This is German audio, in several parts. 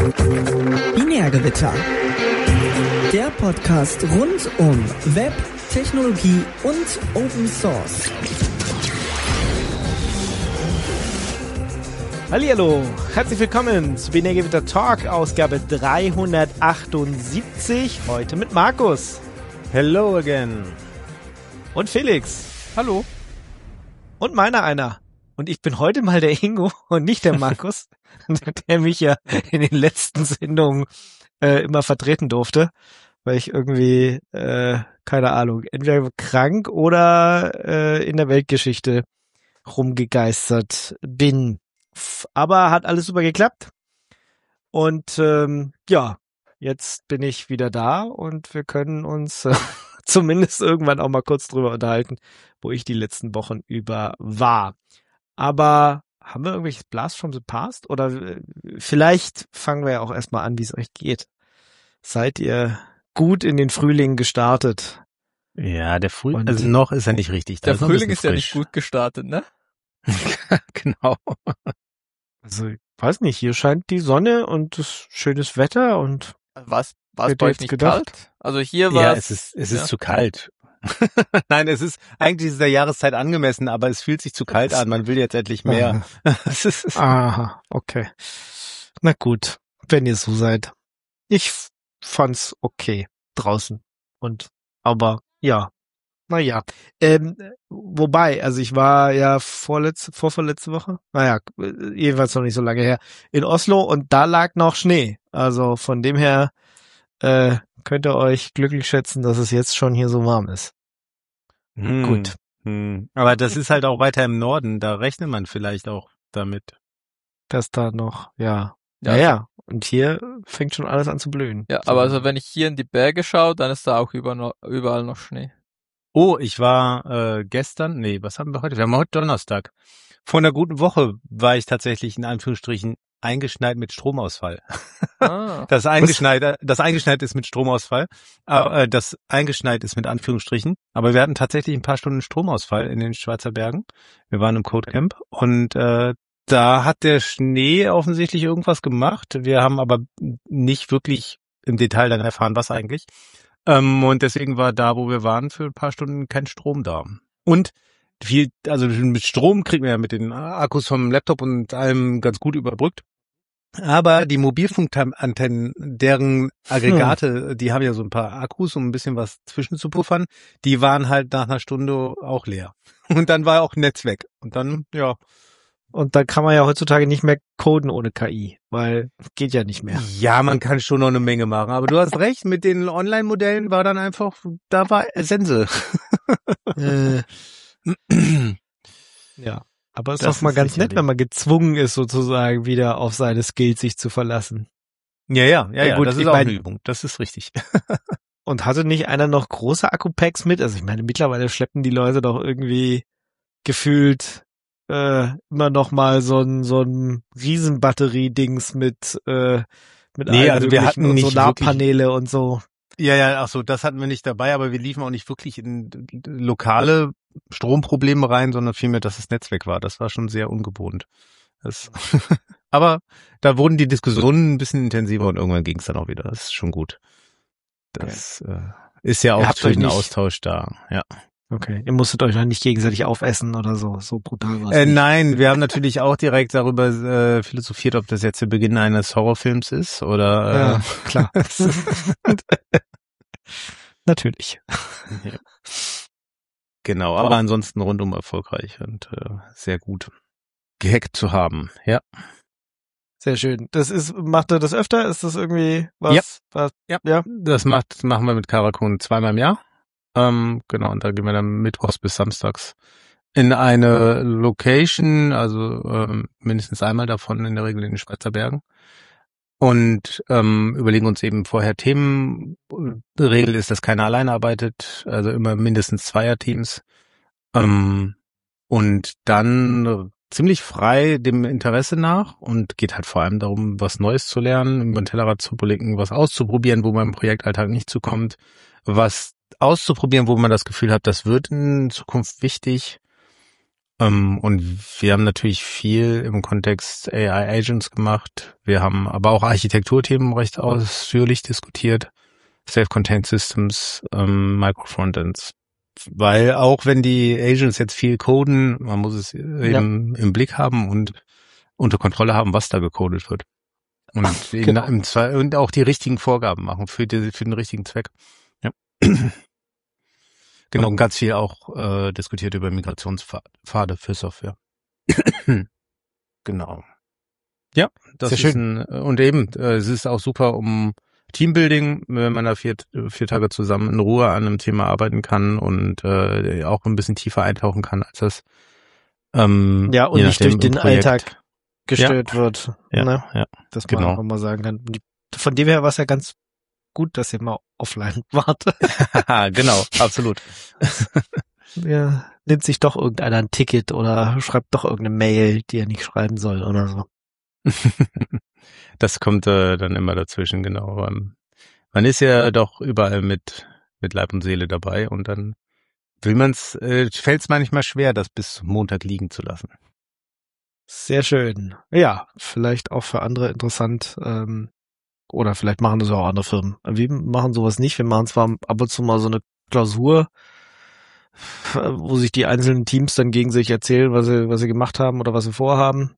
Binärgewitter. Der Podcast rund um Web, Technologie und Open Source. Hallihallo, herzlich willkommen zu Binärgewitter Talk, Ausgabe 378, heute mit Markus. Hello again. Und Felix. Hallo. Und meiner einer. Und ich bin heute mal der Ingo und nicht der Markus, der mich ja in den letzten Sendungen immer vertreten durfte, weil ich irgendwie, keine Ahnung, entweder krank oder in der Weltgeschichte rumgegeistert bin. Aber hat alles super geklappt. Und ja, jetzt bin ich wieder da und wir können uns zumindest irgendwann auch mal kurz drüber unterhalten, wo ich die letzten Wochen über war. Aber haben wir irgendwelches Blast from the Past? Oder vielleicht fangen wir ja auch erstmal an, wie es euch geht. Seid ihr gut in den Frühling gestartet? Ja, der Frühling, also noch ist er nicht richtig. Der Frühling ist ja nicht gut gestartet, ne? Genau. Also, ich weiß nicht, hier scheint die Sonne und das schönes Wetter und war es bei euch nicht kalt? Also hier war es ist zu kalt. Nein, es ist eigentlich dieser Jahreszeit angemessen, aber es fühlt sich zu kalt an. Man will jetzt endlich mehr. Aha, okay. Na gut, wenn ihr so seid. Ich fand's okay draußen aber ja, naja. Wobei, also ich war ja vorvorletzte Woche, jedenfalls noch nicht so lange her, in Oslo und da lag noch Schnee. Also von dem her könnt ihr euch glücklich schätzen, dass es jetzt schon hier so warm ist. Gut. Aber das ist halt auch weiter im Norden, da rechnet man vielleicht auch damit. Dass da noch, ja. Ja. Und hier fängt schon alles an zu blühen. Ja, aber also wenn ich hier in die Berge schaue, dann ist da auch überall noch Schnee. Oh, ich war was haben wir heute? Wir haben heute Donnerstag. Vor einer guten Woche war ich tatsächlich in Anführungsstrichen eingeschneit mit Stromausfall. Ah. Das eingeschneit ist mit Stromausfall. Das eingeschneit ist mit Anführungsstrichen. Aber wir hatten tatsächlich ein paar Stunden Stromausfall in den Schweizer Bergen. Wir waren im Codecamp und da hat der Schnee offensichtlich irgendwas gemacht. Wir haben aber nicht wirklich im Detail dann erfahren, was eigentlich. Und deswegen war da, wo wir waren, für ein paar Stunden kein Strom da. Und mit Strom kriegt man ja mit den Akkus vom Laptop und allem ganz gut überbrückt. Aber die Mobilfunkantennen, deren Aggregate, die haben ja so ein paar Akkus, um ein bisschen was zwischenzupuffern, die waren halt nach einer Stunde auch leer. Und dann war auch Netz weg. Und dann, ja. Und da kann man ja heutzutage nicht mehr coden ohne KI, weil geht ja nicht mehr. Ja, man kann schon noch eine Menge machen. Aber du hast recht, mit den Online-Modellen war dann einfach, da war Sense. Ja, aber es ist doch mal ganz nett, wenn man gezwungen ist, sozusagen wieder auf seine Skills sich zu verlassen. Ja, Gut, das ist auch eine Übung, das ist richtig. Und hatte nicht einer noch große Akkupacks mit? Also ich meine, mittlerweile schleppen die Leute doch irgendwie gefühlt immer noch mal so ein Riesenbatterie-Dings mit wir hatten nicht Solarpaneele und so. Ja, ach so, das hatten wir nicht dabei, aber wir liefen auch nicht wirklich in lokale Stromprobleme rein, sondern vielmehr, dass das Netz weg war. Das war schon sehr ungewohnt. Aber da wurden die Diskussionen ein bisschen intensiver und irgendwann ging es dann auch wieder. Das ist schon gut. Das ist ja auch für den Austausch da, ja. Okay, ihr musstet euch noch nicht gegenseitig aufessen oder so brutal war es nicht. Nein, wir haben natürlich auch direkt darüber philosophiert, ob das jetzt der Beginn eines Horrorfilms ist oder ja, klar. Natürlich. Ja. Genau, aber ansonsten rundum erfolgreich und sehr gut gehackt zu haben, ja. Sehr schön. Macht ihr das öfter? Ist das irgendwie was? Ja. Das machen wir mit Karakun zweimal im Jahr. Genau, und da gehen wir dann mittwochs bis samstags in eine Location, also mindestens einmal davon in der Regel in den Schweizer Bergen. Und überlegen uns eben vorher Themen. Die Regel ist, dass keiner alleine arbeitet, also immer mindestens Zweierteams. Und dann ziemlich frei dem Interesse nach und geht halt vor allem darum, was Neues zu lernen, über den Tellerrand zu blicken, was auszuprobieren, wo man im Projektalltag nicht zukommt, was auszuprobieren, wo man das Gefühl hat, das wird in Zukunft wichtig. Und wir haben natürlich viel im Kontext AI Agents gemacht. Wir haben aber auch Architekturthemen recht ausführlich diskutiert. Self-Contained Systems, Micro-Frontends. Weil auch wenn die Agents jetzt viel coden, man muss es eben im Blick haben und unter Kontrolle haben, was da gecodet wird. Und Genau. und auch die richtigen Vorgaben machen für den richtigen Zweck. Ja. Genau, und ganz viel auch diskutiert über Migrationspfade für Software. Genau. Ja, das Sehr ist schön. und eben, es ist auch super, um Teambuilding, wenn man da vier Tage zusammen in Ruhe an einem Thema arbeiten kann und auch ein bisschen tiefer eintauchen kann, als das Ja, und je nicht nachdem durch den im Projekt. Alltag gestört wird. Ja, Ne? ja, Dass man genau. einfach mal sagen kann. Von dem her war es ja ganz gut, dass ihr mal offline wart. Genau, absolut. Ja, nimmt sich doch irgendeiner ein Ticket oder schreibt doch irgendeine Mail, die er nicht schreiben soll oder so. Das kommt dann immer dazwischen, genau. Man ist ja doch überall mit Leib und Seele dabei und dann fällt es manchmal schwer, das bis zum Montag liegen zu lassen. Sehr schön. Ja, vielleicht auch für andere interessant. Oder vielleicht machen das auch andere Firmen. Wir machen sowas nicht. Wir machen zwar ab und zu mal so eine Klausur, wo sich die einzelnen Teams dann gegen sich erzählen, was sie gemacht haben oder was sie vorhaben.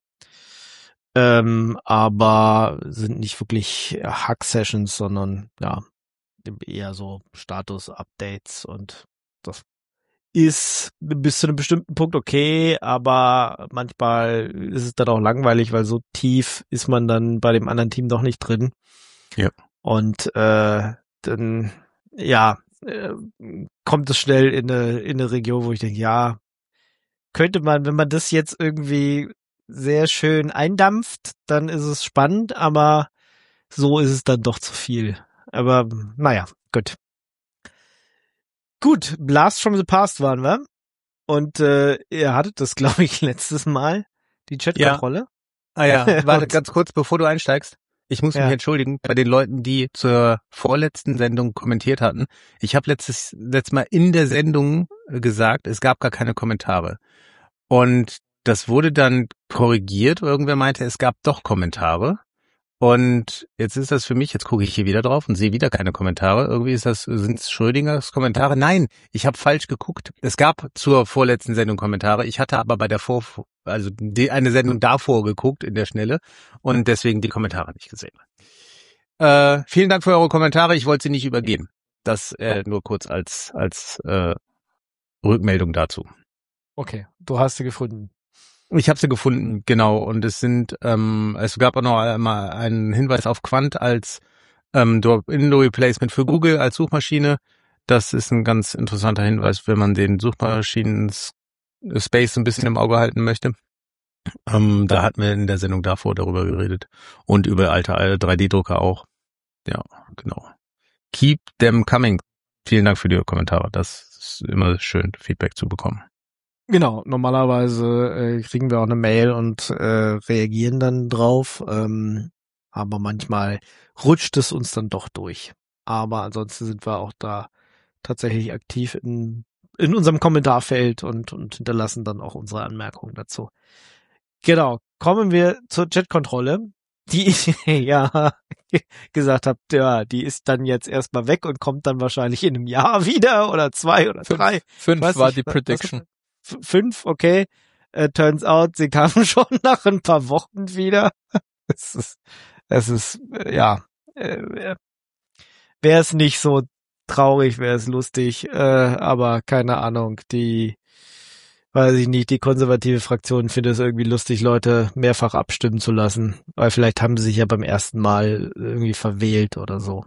Aber sind nicht wirklich Hack-Sessions, sondern ja, eher so Status-Updates und das ist bis zu einem bestimmten Punkt okay, aber manchmal ist es dann auch langweilig, weil so tief ist man dann bei dem anderen Team doch nicht drin. Ja. Und dann ja, kommt es schnell in eine Region, wo ich denke, ja, könnte man, wenn man das jetzt irgendwie sehr schön eindampft, dann ist es spannend, aber so ist es dann doch zu viel. Aber naja, gut. Gut, Blast from the Past waren wir. Und ihr hattet das, glaube ich, letztes Mal, die Chatkontrolle. Ah ja, warte, Und- ganz kurz, bevor du einsteigst. Ich muss mich Ja. entschuldigen bei den Leuten, die zur vorletzten Sendung kommentiert hatten. Ich habe letztes Mal in der Sendung gesagt, es gab gar keine Kommentare. Und das wurde dann korrigiert. Irgendwer meinte, es gab doch Kommentare. Und jetzt ist das für mich, jetzt gucke ich hier wieder drauf und sehe wieder keine Kommentare. Irgendwie sind es Schrödingers Kommentare. Nein, ich habe falsch geguckt. Es gab zur vorletzten Sendung Kommentare. Ich hatte aber bei der eine Sendung davor geguckt in der Schnelle und deswegen die Kommentare nicht gesehen. Vielen Dank für eure Kommentare. Ich wollte sie nicht übergeben. Das nur kurz als Rückmeldung dazu. Okay, du hast sie gefunden. Ich habe sie gefunden, genau. Und es gab auch noch einmal einen Hinweis auf Quant als Door-Replacement für Google als Suchmaschine. Das ist ein ganz interessanter Hinweis, wenn man den Suchmaschinen-Space ein bisschen im Auge halten möchte. Da hatten wir in der Sendung davor darüber geredet. Und über alte 3D-Drucker auch. Ja, genau. Keep them coming. Vielen Dank für die Kommentare. Das ist immer schön, Feedback zu bekommen. Genau, normalerweise kriegen wir auch eine Mail und reagieren dann drauf, aber manchmal rutscht es uns dann doch durch. Aber ansonsten sind wir auch da tatsächlich aktiv in unserem Kommentarfeld und hinterlassen dann auch unsere Anmerkungen dazu. Genau, kommen wir zur Chatkontrolle, die ich ja gesagt habe, ja, die ist dann jetzt erstmal weg und kommt dann wahrscheinlich in einem Jahr wieder oder 2 oder 3. Fünf Weiß war nicht, die Prediction. 5, okay. Turns out, sie kamen schon nach ein paar Wochen wieder. Es ist ja, wäre es nicht so traurig, wäre es lustig, aber keine Ahnung, weiß ich nicht, die konservative Fraktion findet es irgendwie lustig, Leute mehrfach abstimmen zu lassen, weil vielleicht haben sie sich ja beim ersten Mal irgendwie verwählt oder so.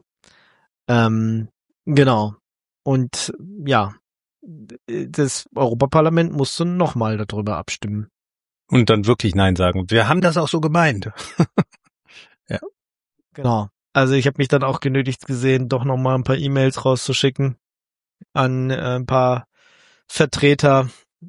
Genau. Und ja, das Europaparlament musste nochmal darüber abstimmen. Und dann wirklich Nein sagen. Wir haben das auch so gemeint. Ja. Genau. Also ich habe mich dann auch genötigt gesehen, doch nochmal ein paar E-Mails rauszuschicken an ein paar Vertreter.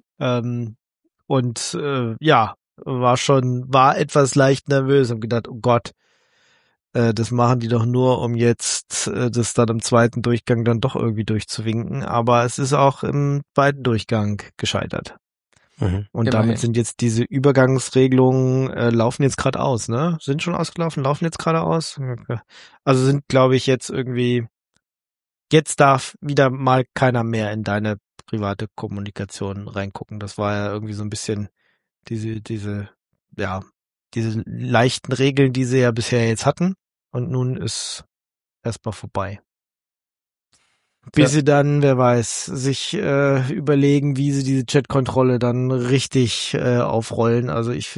Und ja, war etwas leicht nervös und gedacht, oh Gott, das machen die doch nur, um jetzt das dann im zweiten Durchgang dann doch irgendwie durchzuwinken. Aber es ist auch im zweiten Durchgang gescheitert. Mhm. Und Immerhin. damit sind jetzt diese Übergangsregelungen laufen jetzt gerade aus, ne? Sind schon ausgelaufen, laufen jetzt gerade aus. Okay. Also sind, glaube ich, jetzt irgendwie, jetzt darf wieder mal keiner mehr in deine private Kommunikation reingucken. Das war ja irgendwie so ein bisschen diese leichten Regeln, die sie ja bisher jetzt hatten. Und nun ist erstmal vorbei. Bis sie dann, wer weiß, sich überlegen, wie sie diese Chat-Kontrolle dann richtig aufrollen. Also ich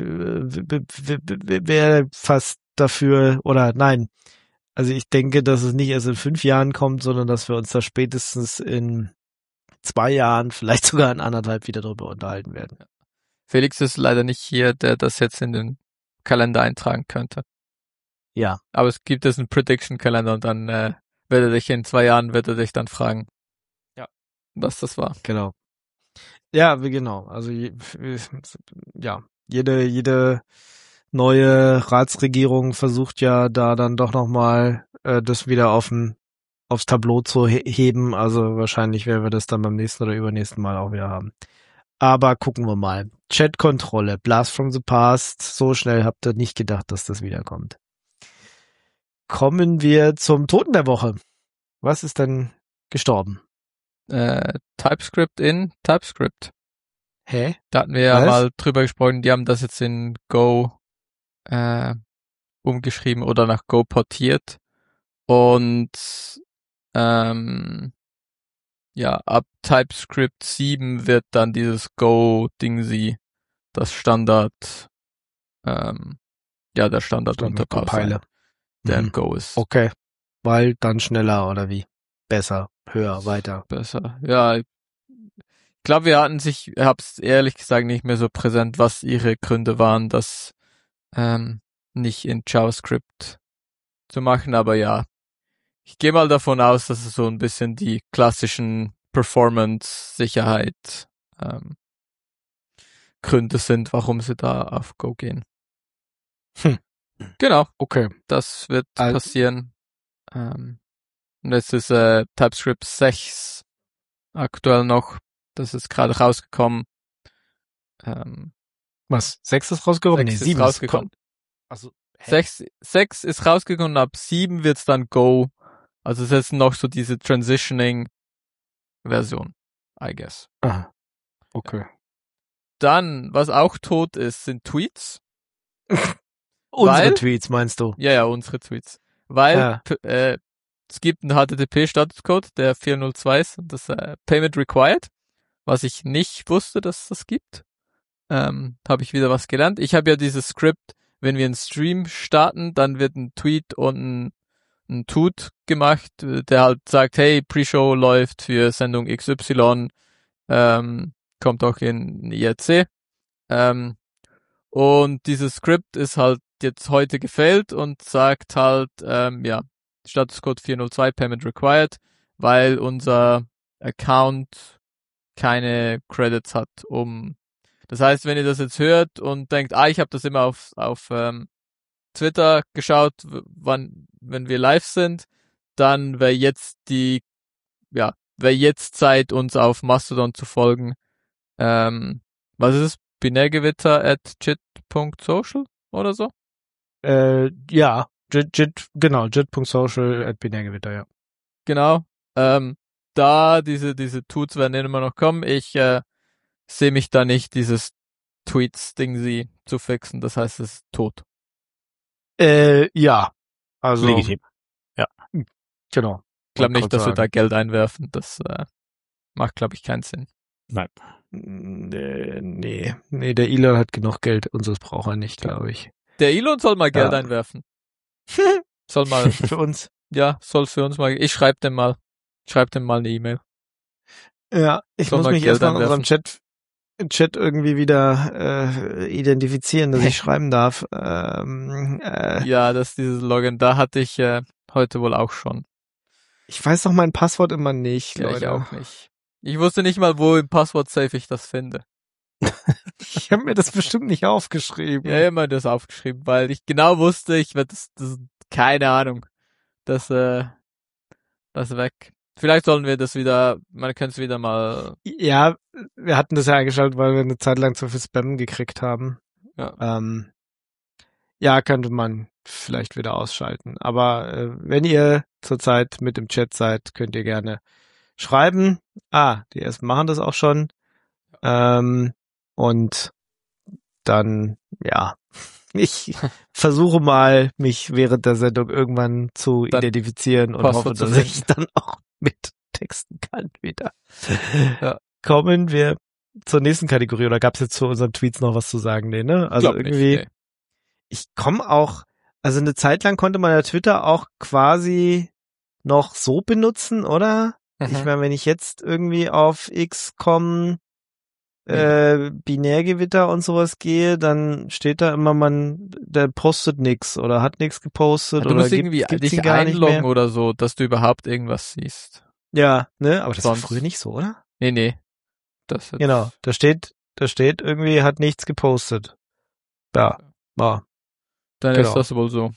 wäre fast dafür, oder nein, also ich denke, dass es nicht erst in 5 Jahren kommt, sondern dass wir uns da spätestens in 2 Jahren, vielleicht sogar in 1,5 wieder drüber unterhalten werden. Felix ist leider nicht hier, der das jetzt in den Kalender eintragen könnte. Ja, Aber es gibt einen Prediction-Kalender und dann wird er dich in 2 Jahren, wird er dich dann fragen, was das war. genau. Ja, genau. Also ja, jede neue Ratsregierung versucht ja da dann doch nochmal das wieder aufs Tableau zu heben. Also wahrscheinlich werden wir das dann beim nächsten oder übernächsten Mal auch wieder haben. Aber gucken wir mal. Chat-Kontrolle, Blast from the Past. So schnell habt ihr nicht gedacht, dass das wiederkommt. Kommen wir zum Toten der Woche. Was ist denn gestorben? TypeScript in TypeScript. Hä? Da hatten wir ja Was? mal drüber gesprochen, die haben das jetzt in Go umgeschrieben oder nach Go portiert. Und ab TypeScript 7 wird dann dieses Go-Dingsy das Standard, der Standard-Unterbau sein, der in Go ist. Okay. Weil dann schneller oder wie? Besser, höher, weiter. Besser. Ja, ich glaube, ich hab's ehrlich gesagt nicht mehr so präsent, was ihre Gründe waren, das nicht in JavaScript zu machen, aber ja. Ich gehe mal davon aus, dass es so ein bisschen die klassischen Performance-Sicherheit Gründe sind, warum sie da auf Go gehen. Genau, Okay. das wird passieren. Und jetzt ist TypeScript 6 aktuell noch. Das ist gerade rausgekommen. Was? 6 ist rausgekommen? 6 Nee, ist 7 rausgekommen. Also 6 ist rausgekommen, ab 7 wird's dann Go. Also es ist jetzt noch so diese Transitioning-Version, I guess. Aha. Okay. Dann, was auch tot ist, sind Tweets. Unsere Tweets meinst du? Ja, unsere Tweets. Weil Ja. es gibt einen HTTP-Statuscode, der 402 ist, und das Payment Required, was ich nicht wusste, dass das gibt. Habe ich wieder was gelernt. Ich habe ja dieses Script, wenn wir einen Stream starten, dann wird ein Tweet und ein Toot gemacht, der halt sagt, hey, Pre-Show läuft für Sendung XY, kommt auch in IRC. Und dieses Script ist halt jetzt heute gefailt und sagt halt, Statuscode 402 Payment Required, weil unser Account keine Credits hat, das heißt, wenn ihr das jetzt hört und denkt, ich habe das immer auf Twitter geschaut, wenn wir live sind, dann wäre jetzt Zeit, uns auf Mastodon zu folgen. Was ist es? binärgewitter@jit.social oder so? Ja, jit.social@binärgewitter, ja. Genau. Da diese Tools werden immer noch kommen. Ich sehe mich da nicht, dieses Tweets-Ding zu fixen. Das heißt, es ist tot. Ja. Also. Legitim. Ja. Genau. Ich glaube nicht, dass wir da Geld einwerfen. Das macht, glaube ich, keinen Sinn. Nein. Nee, der Elon hat genug Geld, unseres braucht er nicht, glaube ich. Der Elon soll mal Geld einwerfen. Soll mal. Für uns. Ja, soll für uns mal. Ich schreibe dem mal eine E-Mail. Ja, ich muss mich erstmal in unserem Chat irgendwie wieder identifizieren, dass ich schreiben darf. Ja, das ist dieses Login. Da hatte ich heute wohl auch schon. Ich weiß doch mein Passwort immer nicht, ja, Leute. Ich auch nicht. Ich wusste nicht mal, wo im Passwort-Safe ich das finde. Ich habe mir das bestimmt nicht aufgeschrieben. Ja, immer das aufgeschrieben, weil ich genau wusste, ich werde das keine Ahnung. Das weg. Vielleicht sollen wir das wieder, man könnte es wieder mal. Ja, wir hatten das ja eingeschaltet, weil wir eine Zeit lang zu viel Spam gekriegt haben. Ja. Ja, könnte man vielleicht wieder ausschalten. Aber wenn ihr zurzeit mit im Chat seid, könnt ihr gerne schreiben. Die ersten machen das auch schon. Und dann, ja, ich versuche mal, mich während der Sendung irgendwann zu Dann identifizieren und hoffe, Passwort zu dass finden. ich dann auch mit texten kann wieder. Ja. Kommen wir zur nächsten Kategorie, oder gab es jetzt zu unseren Tweets noch was zu sagen? Nee, ne? Also Glaub irgendwie, nicht, nee. ich komme auch, also eine Zeit lang konnte man ja Twitter auch quasi noch so benutzen, oder? Ich Mhm. meine, wenn ich jetzt irgendwie auf X komme, Binärgewitter und sowas gehe, dann steht da immer, der postet nix oder hat nix gepostet Du oder musst irgendwie gibt's dich ihn gar nicht einloggen mehr. oder so, dass du überhaupt irgendwas siehst. Ja, ne? Aber das war Sonst- früher nicht so, oder? Nee. Das jetzt, Genau. Da steht irgendwie, hat nichts gepostet. Ja. War. Dann genau. ist das wohl so.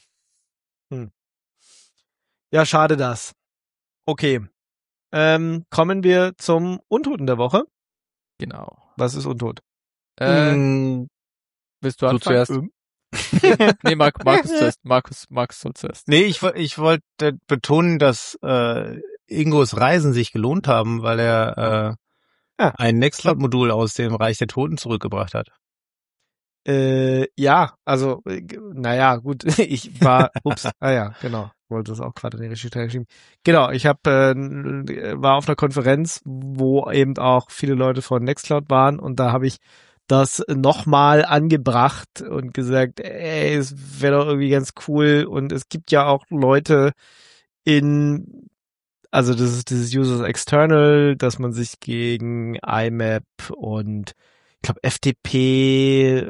Ja, schade das. Okay. Kommen wir zum Untoten der Woche. Genau. Was ist Untot? Willst du Du anfangen? zuerst. Nee, Markus zuerst. Markus soll zuerst. Nee, ich wollte betonen, dass Ingos Reisen sich gelohnt haben, weil er ein Nextcloud-Modul aus dem Reich der Toten zurückgebracht hat. Ja, also, naja, gut, ich war, genau, wollte das auch gerade in die Regie schieben. Genau, ich war auf einer Konferenz, wo eben auch viele Leute von Nextcloud waren und da habe ich das nochmal angebracht und gesagt, ey, es wäre doch irgendwie ganz cool und es gibt ja auch Leute also das ist dieses Users External, dass man sich gegen IMAP und ich glaube FTP,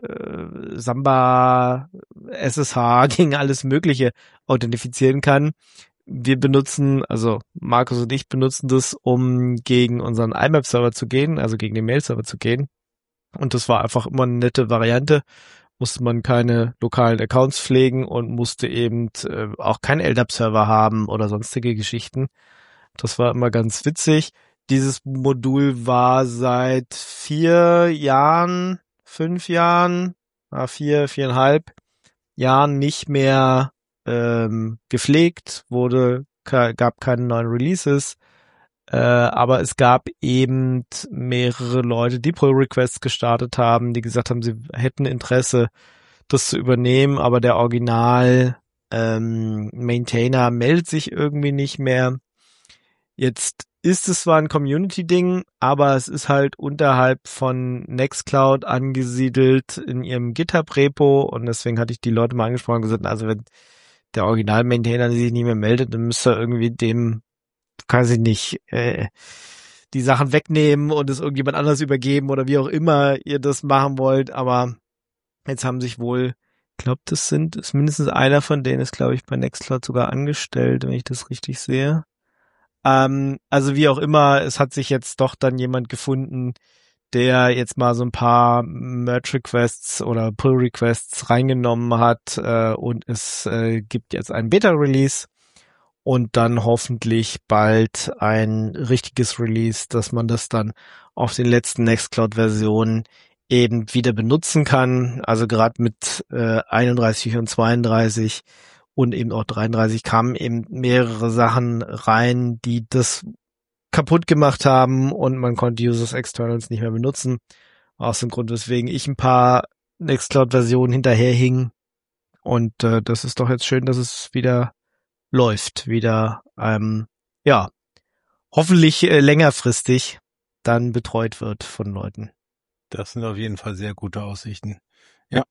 Samba, SSH gegen alles Mögliche authentifizieren kann. Wir benutzen, also Markus und ich benutzen das, um gegen unseren IMAP-Server zu gehen, also gegen den Mail-Server zu gehen. Und das war einfach immer eine nette Variante. Musste man keine lokalen Accounts pflegen und musste eben auch keinen LDAP-Server haben oder sonstige Geschichten. Das war immer ganz witzig. Dieses Modul war seit 4 Jahren, 5 Jahren, 4,5 Jahren nicht mehr gepflegt, gab keine neuen Releases, aber es gab eben mehrere Leute, die Pull-Requests gestartet haben, die gesagt haben, sie hätten Interesse, das zu übernehmen, aber der Original Maintainer meldet sich irgendwie nicht mehr. Jetzt ist es zwar ein Community-Ding, aber es ist halt unterhalb von Nextcloud angesiedelt in ihrem GitHub-Repo und deswegen hatte ich die Leute mal angesprochen und gesagt, also wenn der Original-Maintainer sich nicht mehr meldet, dann müsst ihr irgendwie dem, kann ich nicht, die Sachen wegnehmen und es irgendjemand anders übergeben oder wie auch immer ihr das machen wollt, aber jetzt haben sich wohl, ich glaube, ist mindestens einer von denen ist, glaube ich, bei Nextcloud sogar angestellt, wenn ich das richtig sehe. Also wie auch immer, es hat sich jetzt doch dann jemand gefunden, der jetzt mal so ein paar Merge-Requests oder Pull-Requests reingenommen hat und es gibt jetzt einen Beta-Release und dann hoffentlich bald ein richtiges Release, dass man das dann auf den letzten Nextcloud-Versionen eben wieder benutzen kann. Also gerade mit 31 und 32 und eben auch 33 kamen eben mehrere Sachen rein, die das kaputt gemacht haben und man konnte Users Externals nicht mehr benutzen. Aus dem Grund, weswegen ich ein paar Nextcloud-Versionen hinterherhing. Und das ist doch jetzt schön, dass es wieder läuft, wieder hoffentlich längerfristig dann betreut wird von Leuten. Das sind auf jeden Fall sehr gute Aussichten. Ja.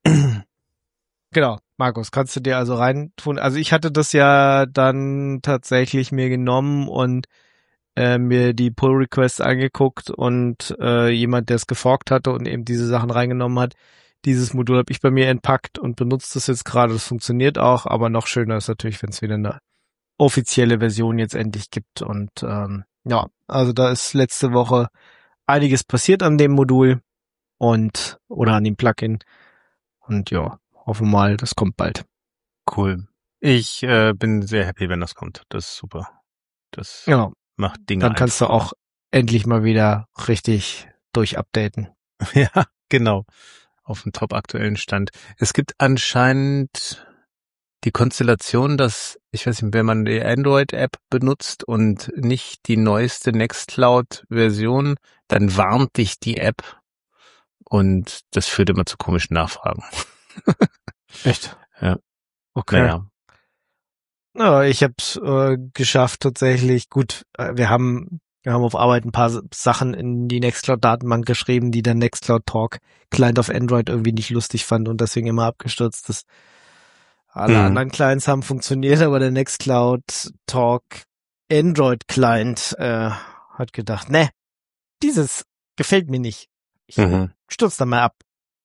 Genau, Markus, kannst du dir also reintun? Also ich hatte das ja dann tatsächlich mir genommen und mir die Pull-Requests angeguckt und jemand, der es geforkt hatte und eben diese Sachen reingenommen hat, dieses Modul habe ich bei mir entpackt und benutzt das jetzt gerade. Das funktioniert auch, aber noch schöner ist natürlich, wenn es wieder eine offizielle Version jetzt endlich gibt. Und also da ist letzte Woche einiges passiert an dem Modul oder an dem Plugin. Und ja, hoffen mal, das kommt bald. Cool. Ich bin sehr happy, wenn das kommt. Das ist super. Das Genau. macht Dinge Dann kannst du einfacher. auch endlich mal wieder richtig durchupdaten. Ja, genau. Auf dem top aktuellen Stand. Es gibt anscheinend die Konstellation, dass, ich weiß nicht, wenn man die Android-App benutzt und nicht die neueste Nextcloud-Version, dann warnt dich die App und das führt immer zu komischen Nachfragen. Echt? Ja. Okay. Naja. Ja, ich habe es geschafft tatsächlich. Gut, wir haben auf Arbeit ein paar Sachen in die Nextcloud-Datenbank geschrieben, die der Nextcloud Talk Client auf Android irgendwie nicht lustig fand und deswegen immer abgestürzt ist. Alle anderen Clients haben funktioniert, aber der Nextcloud Talk Android Client hat gedacht, ne, dieses gefällt mir nicht. Ich stürze da mal ab.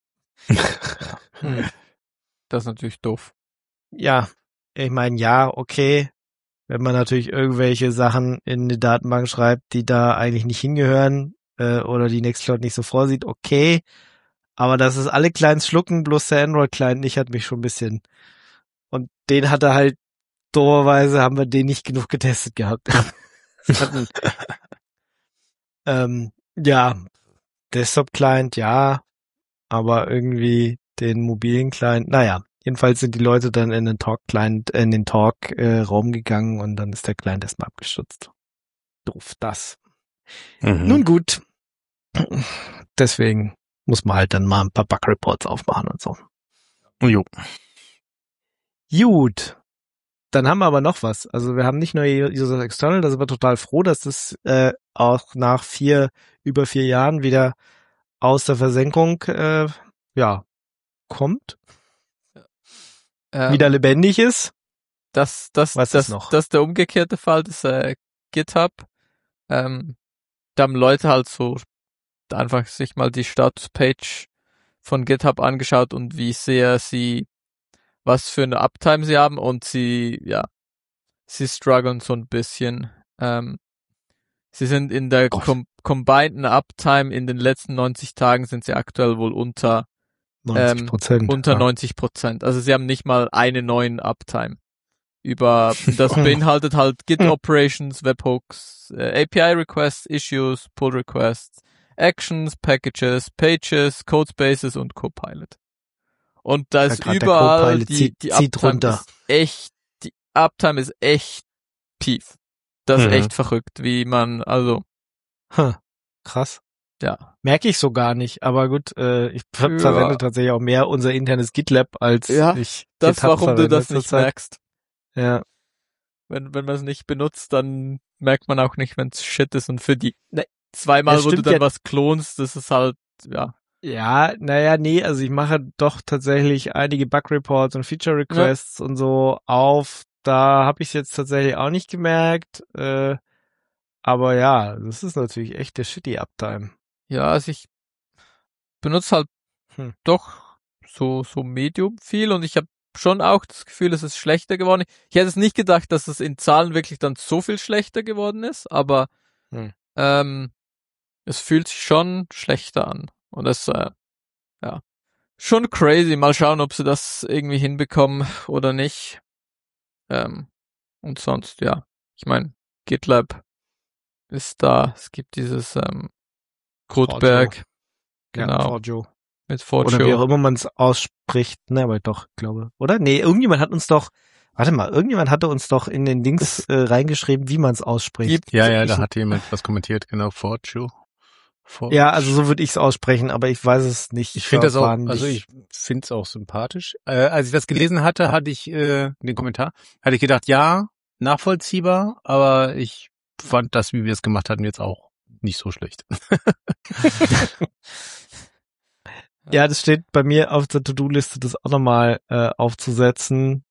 Das ist natürlich doof. Ja, ich meine, ja, okay. Wenn man natürlich irgendwelche Sachen in eine Datenbank schreibt, die da eigentlich nicht hingehören oder die Nextcloud nicht so vorsieht, okay. Aber dass es alle Clients schlucken, bloß der Android-Client nicht, hat mich schon ein bisschen. Und den hat er halt, dooferweise haben wir den nicht genug getestet gehabt. Ja, Desktop-Client, ja, aber irgendwie den mobilen Client, naja. Jedenfalls sind die Leute dann in den Talk-Client, in den Talk-Raum gegangen und dann ist der Client erstmal abgestürzt. Doof, das. Nun gut. Deswegen muss man halt dann mal ein paar Bug-Reports aufmachen und so. Jo. Gut. Dann haben wir aber noch was. Also wir haben nicht nur User External, da sind wir total froh, dass das auch nach über 4 Jahren wieder aus der Versenkung kommt. Wieder lebendig ist. Das ist der umgekehrte Fall des GitHub. Da haben Leute halt so einfach sich mal die Statuspage von GitHub angeschaut und wie sehr sie, was für eine Uptime sie haben und sie strugglen so ein bisschen. Sie sind in der combineden Uptime in den letzten 90 Tagen sind sie aktuell wohl unter 90%. Also sie haben nicht mal eine neuen Uptime. Das beinhaltet halt Git Operations, Webhooks, API Requests, Issues, Pull Requests, Actions, Packages, Pages, Codespaces und Copilot. Und da ist überall die Uptime ist echt tief. Das ist echt verrückt, wie man, also. Krass. Ja. Merke ich so gar nicht, aber gut, ich verwende tatsächlich auch mehr unser internes GitLab als ich das GitHub warum du das nicht merkst. Ja. Wenn man es nicht benutzt, dann merkt man auch nicht, wenn es Shit ist und für die zweimal, wo du dann was klonst, das ist halt, ja. Ja, nee, also ich mache doch tatsächlich einige Bug-Reports und Feature-Requests und so auf. Da habe ich es jetzt tatsächlich auch nicht gemerkt, aber ja, das ist natürlich echt der shitty Uptime. Ja, also ich benutze halt doch so Medium viel und ich habe schon auch das Gefühl, es ist schlechter geworden. Ich hätte es nicht gedacht, dass es in Zahlen wirklich dann so viel schlechter geworden ist, aber es fühlt sich schon schlechter an. Und das, schon crazy. Mal schauen, ob sie das irgendwie hinbekommen oder nicht. Und sonst, ja. Ich meine, GitLab ist da. Es gibt dieses Grotberg. Genau. Ja, Forjo. Mit Forjo. Oder wie auch immer man es ausspricht. Ne, aber doch, glaube. Oder? Nee, irgendjemand hatte uns doch in den Dings reingeschrieben, wie man es ausspricht. Ja, da hat jemand was kommentiert, genau, Forjo. Ja, also so würde ich es aussprechen, aber ich weiß es nicht. Ich finde das auch, ich finde es auch sympathisch. Als ich das gelesen hatte, hatte ich den Kommentar, hatte ich gedacht, ja, nachvollziehbar, aber ich fand das, wie wir es gemacht hatten, jetzt auch nicht so schlecht. Ja, das steht bei mir auf der To-Do-Liste, das auch nochmal aufzusetzen,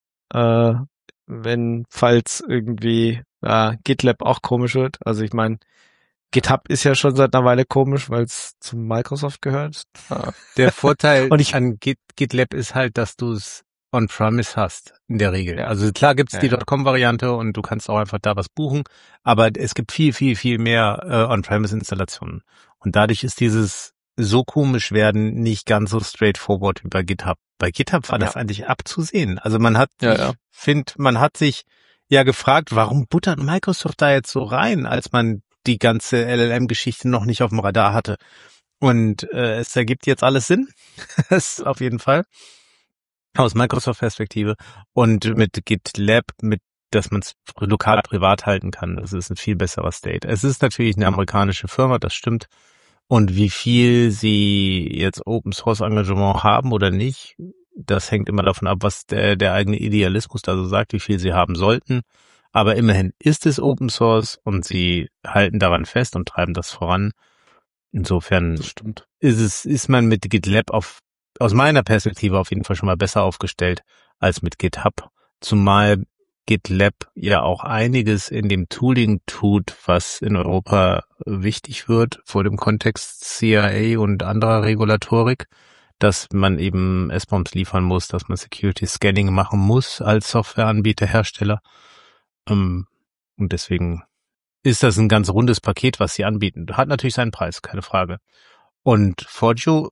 falls irgendwie GitLab auch komisch wird. Also ich meine, GitHub ist ja schon seit einer Weile komisch, weil es zu Microsoft gehört. Der Vorteil an GitLab ist halt, dass du es on-premise hast, in der Regel. Ja. Also klar gibt's die .com-Variante und du kannst auch einfach da was buchen, aber es gibt viel, viel, viel mehr on-premise-Installationen. Und dadurch ist dieses so komisch werden nicht ganz so straightforward wie bei GitHub. Bei GitHub war das eigentlich abzusehen. Also man hat, ich finde, man hat sich ja gefragt, warum buttert Microsoft da jetzt so rein, als man die ganze LLM-Geschichte noch nicht auf dem Radar hatte. Und es ergibt jetzt alles Sinn. Das auf jeden Fall. Aus Microsoft-Perspektive. Und mit GitLab, dass man es lokal privat halten kann. Das ist ein viel besserer State. Es ist natürlich eine amerikanische Firma, das stimmt. Und wie viel sie jetzt Open-Source-Engagement haben oder nicht, das hängt immer davon ab, was der eigene Idealismus da so sagt, wie viel sie haben sollten. Aber immerhin ist es Open Source und sie halten daran fest und treiben das voran. Insofern ist man mit GitLab aus meiner Perspektive auf jeden Fall schon mal besser aufgestellt als mit GitHub. Zumal GitLab ja auch einiges in dem Tooling tut, was in Europa wichtig wird vor dem Kontext CIA und anderer Regulatorik, dass man eben S-Bombs liefern muss, dass man Security Scanning machen muss als Softwareanbieter, Hersteller. Und deswegen ist das ein ganz rundes Paket, was sie anbieten. Hat natürlich seinen Preis, keine Frage. Und Forgio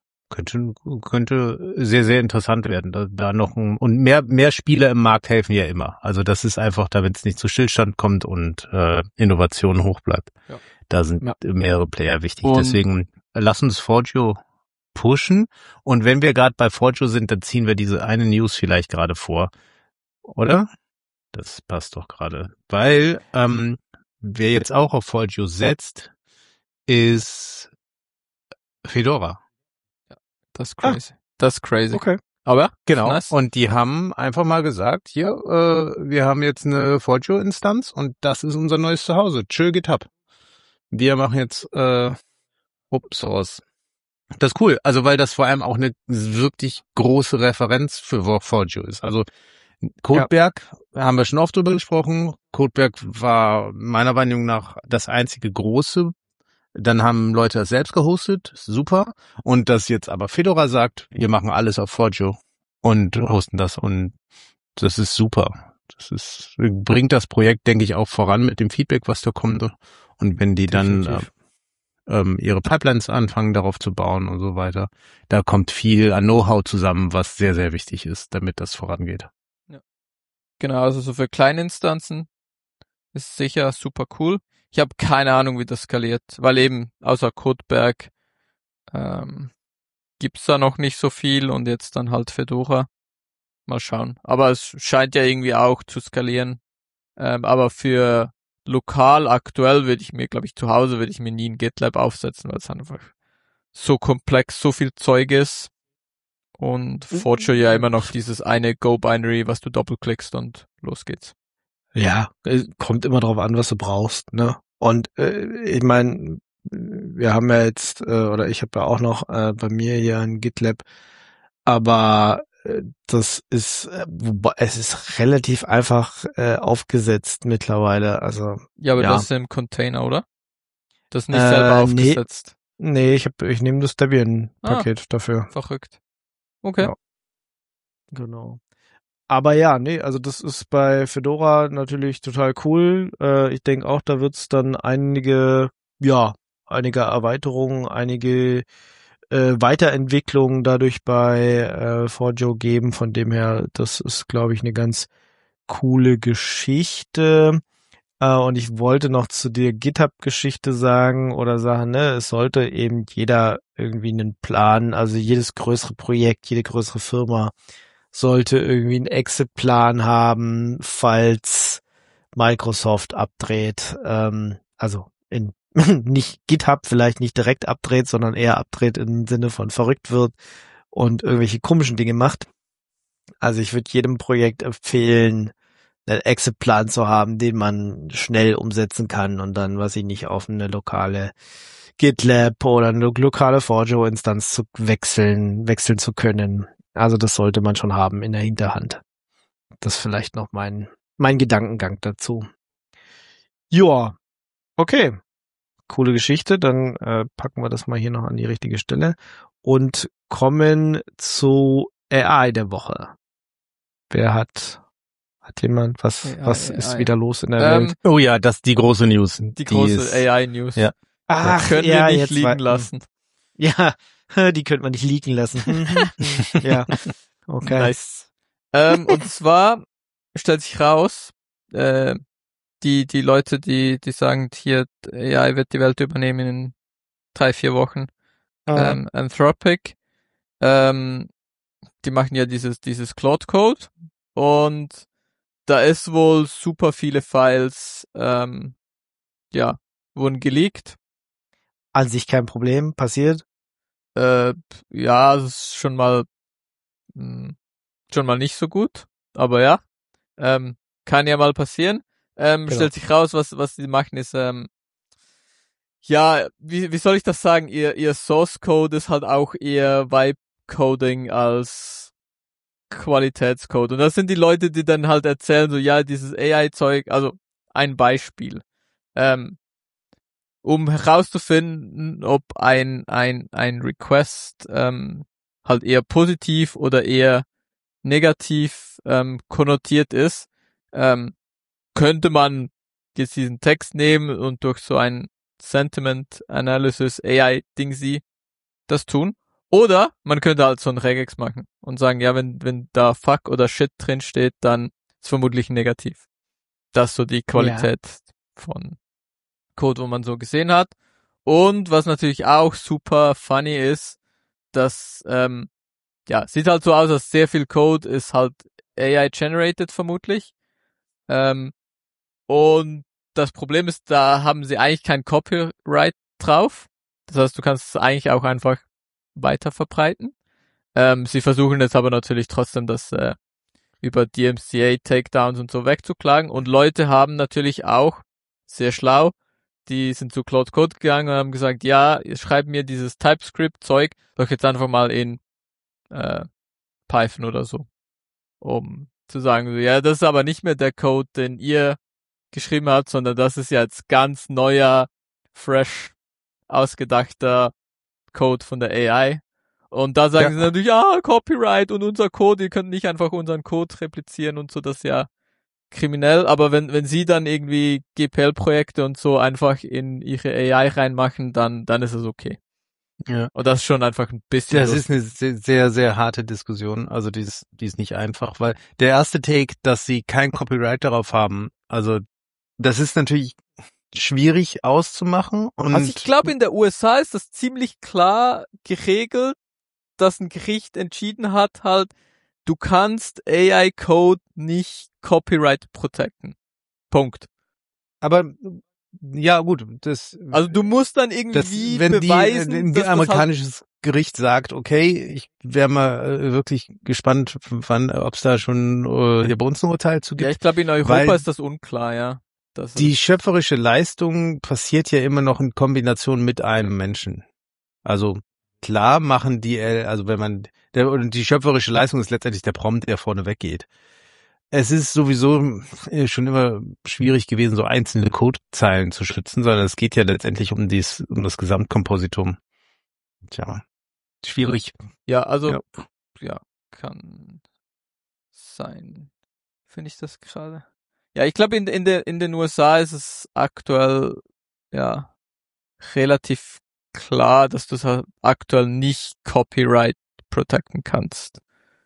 könnte sehr, sehr interessant werden. Da noch und mehr Spieler im Markt helfen ja immer. Also das ist einfach, da wenn es nicht zu Stillstand kommt und Innovation hoch bleibt. Ja. Da sind mehrere Player wichtig. Und deswegen lass uns Forgio pushen. Und wenn wir gerade bei Forgio sind, dann ziehen wir diese eine News vielleicht gerade vor. Oder? Das passt doch gerade. Weil wer jetzt auch auf Forgio setzt, ist Fedora. Ja, das ist crazy. Das ist crazy. Okay. Aber genau. Nice. Und die haben einfach mal gesagt, hier, wir haben jetzt eine Forgio-Instanz und das ist unser neues Zuhause. Tschö, GitHub. Wir machen jetzt Open Source. Das ist cool. Also weil das vor allem auch eine wirklich große Referenz für Forgio ist. Also Codeberg, haben wir schon oft drüber gesprochen. Codeberg war meiner Meinung nach das einzige große. Dann haben Leute das selbst gehostet, super. Und dass jetzt aber Fedora sagt, wir machen alles auf Forgio und hosten das. Und das ist super. Bringt das Projekt, denke ich, auch voran mit dem Feedback, was da kommt. Und wenn die dann ihre Pipelines anfangen, darauf zu bauen und so weiter, da kommt viel an Know-how zusammen, was sehr, sehr wichtig ist, damit das vorangeht. Genau, also so für kleine Instanzen ist sicher super cool. Ich habe keine Ahnung, wie das skaliert, weil eben außer Codeberg gibt's da noch nicht so viel und jetzt dann halt Fedora. Mal schauen. Aber es scheint ja irgendwie auch zu skalieren. Aber für lokal aktuell würde ich mir, glaube ich, zu Hause würde ich mir nie ein GitLab aufsetzen, weil es einfach so komplex, so viel Zeug ist. Und Forgio ja immer noch dieses eine Go-Binary, was du doppelklickst und los geht's. Ja, kommt immer drauf an, was du brauchst, ne? Und ich meine, wir haben ja jetzt, oder ich habe ja auch noch bei mir hier ein GitLab, aber das ist, es ist relativ einfach aufgesetzt mittlerweile. Also ja, aber das ist im Container, oder? Das ist nicht selber aufgesetzt. Nee, ich nehme das Debian-Paket dafür. Verrückt. Okay. Ja. Genau. Aber ja, nee, also das ist bei Fedora natürlich total cool. Ich denke auch, da wird's dann einige Erweiterungen, einige Weiterentwicklungen dadurch bei Forgio geben. Von dem her, das ist, glaube ich, eine ganz coole Geschichte. Und ich wollte noch zu der GitHub-Geschichte sagen, ne, es sollte eben jeder irgendwie einen Plan, also jedes größere Projekt, jede größere Firma sollte irgendwie einen Exit-Plan haben, falls Microsoft abdreht. Also nicht GitHub vielleicht nicht direkt abdreht, sondern eher abdreht im Sinne von verrückt wird und irgendwelche komischen Dinge macht. Also ich würde jedem Projekt empfehlen, einen Exit-Plan zu haben, den man schnell umsetzen kann und dann, weiß ich nicht, auf eine lokale GitLab oder eine lokale Forgio-Instanz zu wechseln zu können. Also das sollte man schon haben in der Hinterhand. Das ist vielleicht noch mein Gedankengang dazu. Joa, okay. Coole Geschichte. Dann packen wir das mal hier noch an die richtige Stelle und kommen zu AI der Woche. Wer hat jemand, was ist wieder los in der Welt? Oh ja, das die große News. Die große AI-News. Ja. Ach, können wir nicht liegen lassen. Ja, die könnte man nicht liegen lassen. Ja, okay. Nice. Und zwar stellt sich raus, die Leute, die sagen, hier, AI wird die Welt übernehmen in 3-4 Wochen, Anthropic, die machen ja dieses Claude Code und da ist wohl super viele Files, wurden geleakt. An sich kein Problem, passiert. Das ist schon mal nicht so gut, aber ja, kann ja mal passieren. Genau. Stellt sich raus, was die machen ist, wie soll ich das sagen? Ihr Source Code ist halt auch eher Vibe Coding als Qualitätscode. Und das sind die Leute, die dann halt erzählen, so, ja, dieses AI-Zeug, also ein Beispiel. Um herauszufinden, ob ein Request halt eher positiv oder eher negativ konnotiert ist, könnte man jetzt diesen Text nehmen und durch so ein Sentiment Analysis AI Dingsy das tun. Oder man könnte halt so ein Regex machen und sagen, ja, wenn da Fuck oder Shit drin steht, dann ist vermutlich negativ. Das ist so die Qualität von Code, wo man so gesehen hat. Und was natürlich auch super funny ist, dass sieht halt so aus, dass sehr viel Code ist halt AI-generated vermutlich. Und das Problem ist, da haben sie eigentlich kein Copyright drauf. Das heißt, du kannst es eigentlich auch einfach weiter verbreiten. Sie versuchen jetzt aber natürlich trotzdem, das über DMCA-Takedowns und so wegzuklagen. Und Leute haben natürlich auch, sehr schlau, die sind zu Claude Code gegangen und haben gesagt, ja, ihr schreibt mir dieses TypeScript-Zeug doch jetzt einfach mal in Python oder so. Um zu sagen, so, ja, das ist aber nicht mehr der Code, den ihr geschrieben habt, sondern das ist jetzt ganz neuer, fresh ausgedachter Code von der AI. Und da sagen sie natürlich, Copyright und unser Code, ihr könnt nicht einfach unseren Code replizieren und so, das ist ja kriminell. Aber wenn sie dann irgendwie GPL-Projekte und so einfach in ihre AI reinmachen, dann ist es okay. Ja. Und das ist schon einfach ein bisschen. Das ist eine sehr, sehr, sehr harte Diskussion. Also die ist nicht einfach, weil der erste Take, dass sie kein Copyright darauf haben, also das ist natürlich schwierig auszumachen. Und also ich glaube, in der USA ist das ziemlich klar geregelt, dass ein Gericht entschieden hat, halt, du kannst AI-Code nicht Copyright protecten. Punkt. Aber ja, gut, also du musst dann irgendwie wenn beweisen, ein dass amerikanisches Gericht sagt, okay, ich wäre mal wirklich gespannt, ob es da schon hier bei uns ein Urteil zu gibt. Ja, ich glaube, in Europa ist das unklar, ja. Die schöpferische Leistung passiert ja immer noch in Kombination mit einem Menschen. Also klar machen die die schöpferische Leistung ist letztendlich der Prompt, der vorne weggeht. Es ist sowieso schon immer schwierig gewesen, so einzelne Codezeilen zu schützen, sondern es geht ja letztendlich um das Gesamtkompositum. Tja, schwierig. Ja, also, ja kann sein. Finde ich das gerade. Ja, ich glaube, in den USA ist es aktuell, ja, relativ klar, dass du es halt aktuell nicht Copyright protecten kannst.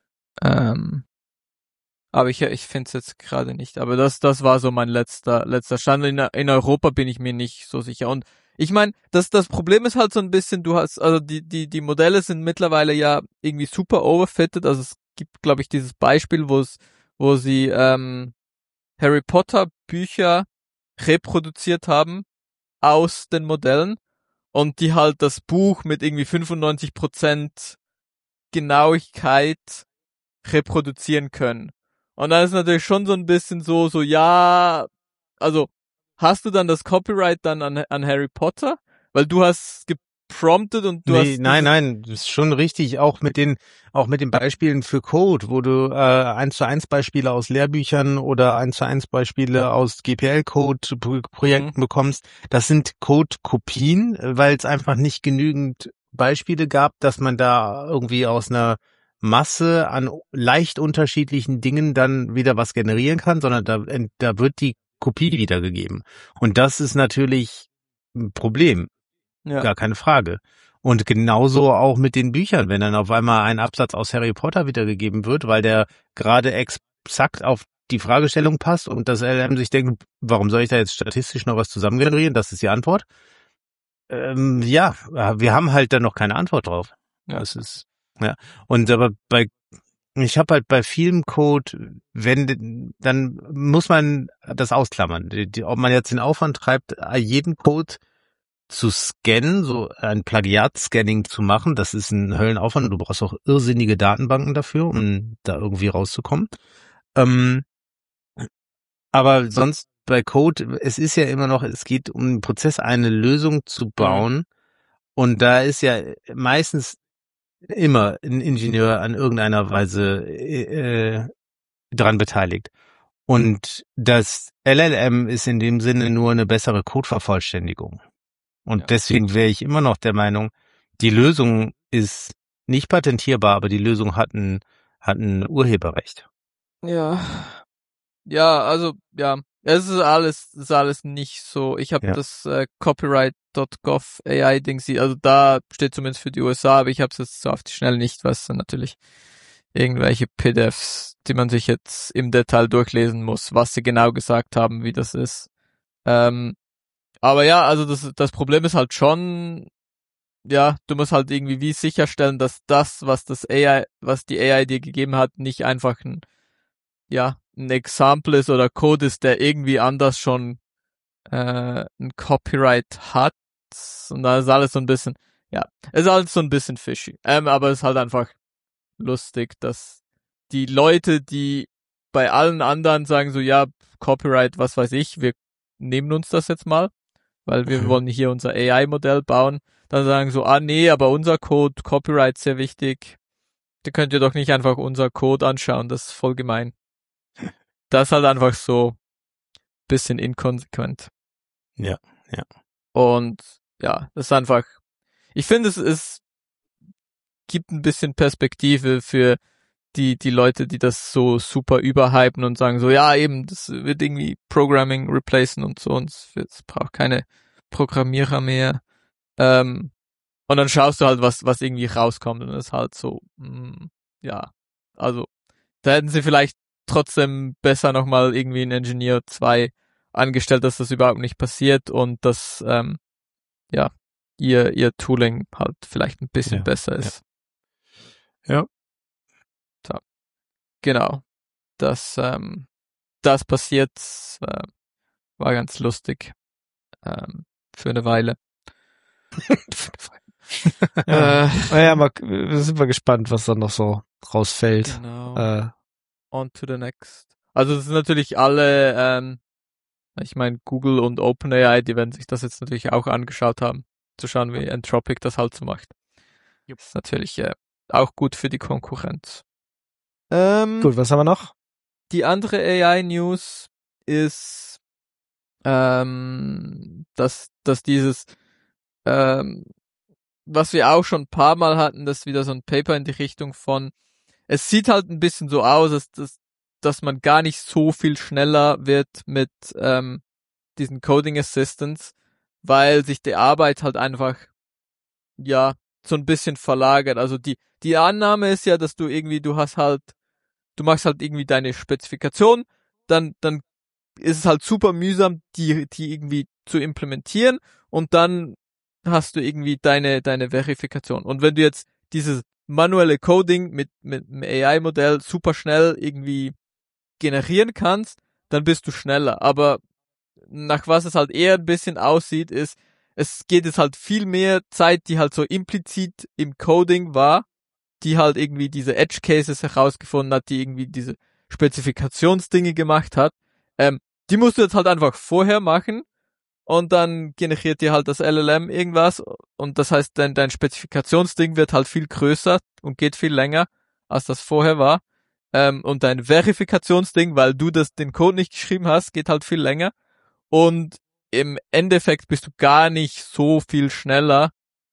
Aber ich finde es jetzt gerade nicht. Aber das war so mein letzter Stand. In Europa bin ich mir nicht so sicher. Und ich meine, das Problem ist halt so ein bisschen, du hast, also die Modelle sind mittlerweile ja irgendwie super overfitted. Also es gibt, glaube ich, dieses Beispiel, wo sie Harry Potter Bücher reproduziert haben aus den Modellen und die halt das Buch mit irgendwie 95% Genauigkeit reproduzieren können. Und dann ist natürlich schon so ein bisschen so, ja, also hast du dann das Copyright dann an Harry Potter? Weil du hast gepromptet und du hast... Nein, das ist schon richtig, auch mit den Beispielen für Code, wo du 1:1 Beispiele aus Lehrbüchern oder 1:1 Beispiele aus GPL-Code-Projekten bekommst. Das sind Code-Kopien, weil es einfach nicht genügend Beispiele gab, dass man da irgendwie aus einer Masse an leicht unterschiedlichen Dingen dann wieder was generieren kann, sondern da wird die Kopie wiedergegeben. Und das ist natürlich ein Problem. Ja. Gar keine Frage. Und genauso auch mit den Büchern, wenn dann auf einmal ein Absatz aus Harry Potter wiedergegeben wird, weil der gerade exakt auf die Fragestellung passt und das LLM sich denkt, warum soll ich da jetzt statistisch noch was zusammen generieren? Das ist die Antwort. Ja, wir haben halt da noch keine Antwort drauf. Ja. Das ist, ja. Und aber ich habe halt bei vielem Code, dann muss man das ausklammern. Ob man jetzt den Aufwand treibt, jeden Code zu scannen, so ein Plagiat-Scanning zu machen, das ist ein Höllenaufwand. Du brauchst auch irrsinnige Datenbanken dafür, um da irgendwie rauszukommen. Aber sonst bei Code, es ist ja immer noch, es geht um den Prozess, eine Lösung zu bauen. Und da ist ja meistens immer ein Ingenieur an irgendeiner Weise dran beteiligt. Und das LLM ist in dem Sinne nur eine bessere Codevervollständigung. Und deswegen wäre ich immer noch der Meinung, die Lösung ist nicht patentierbar, aber die Lösung hat ein Urheberrecht. Ja. Ja, also, ja. Es ist alles nicht so. Ich habe das Copyright.gov AI-Ding, also da steht zumindest für die USA, aber ich habe es jetzt so auf die Schnelle nicht, was natürlich irgendwelche PDFs, die man sich jetzt im Detail durchlesen muss, was sie genau gesagt haben, wie das ist. Aber ja, also das Problem ist halt schon, ja, du musst halt irgendwie wie sicherstellen, dass das, was die AI dir gegeben hat, nicht einfach ein Example ist oder Code ist, der irgendwie anders schon ein Copyright hat. Und da ist alles so ein bisschen, ist alles so ein bisschen fishy. Aber es ist halt einfach lustig, dass die Leute, die bei allen anderen sagen so, ja, Copyright, was weiß ich, wir nehmen uns das jetzt mal, weil wir wollen hier unser AI-Modell bauen, dann sagen so, nee, aber unser Code, Copyright sehr wichtig, da könnt ihr doch nicht einfach unser Code anschauen, das ist voll gemein. Das ist halt einfach so bisschen inkonsequent. Ja. Und ja, das ist einfach, ich finde es gibt ein bisschen Perspektive für die Leute, die das so super überhypen und sagen so, ja eben, das wird irgendwie Programming replacen und so, und es braucht keine Programmierer mehr. Und dann schaust du halt, was irgendwie rauskommt, und das ist halt so, also da hätten sie vielleicht trotzdem besser nochmal irgendwie einen Engineer 2 angestellt, dass das überhaupt nicht passiert und dass ihr Tooling halt vielleicht ein bisschen besser ist. Ja. So. Genau. Das passiert, war ganz lustig. Für eine Weile. Naja, sind wir gespannt, was dann noch so rausfällt. Genau. On to the next. Also das sind natürlich alle, ich meine Google und OpenAI, die werden sich das jetzt natürlich auch angeschaut haben, zu schauen, wie Anthropic das halt so macht. Das ist natürlich auch gut für die Konkurrenz. Gut, was haben wir noch? Die andere AI-News ist, dass dieses, was wir auch schon ein paar Mal hatten, das ist wieder so ein Paper in die Richtung von, es sieht halt ein bisschen so aus, dass man gar nicht so viel schneller wird mit diesen Coding Assistants, weil sich die Arbeit halt einfach so ein bisschen verlagert. Also die Annahme ist ja, dass du machst halt irgendwie deine Spezifikation, dann ist es halt super mühsam, die irgendwie zu implementieren, und dann hast du irgendwie deine Verifikation. Und wenn du jetzt dieses manuelle Coding mit einem AI-Modell super schnell irgendwie generieren kannst, dann bist du schneller. Aber nach was es halt eher ein bisschen aussieht, ist, es geht jetzt halt viel mehr Zeit, die halt so implizit im Coding war, die halt irgendwie diese Edge Cases herausgefunden hat, die irgendwie diese Spezifikationsdinge gemacht hat. Die musst du jetzt halt einfach vorher machen, und dann generiert dir halt das LLM irgendwas, und das heißt, dein Spezifikationsding wird halt viel größer und geht viel länger, als das vorher war. Und dein Verifikationsding, weil du den Code nicht geschrieben hast, geht halt viel länger. Und im Endeffekt bist du gar nicht so viel schneller.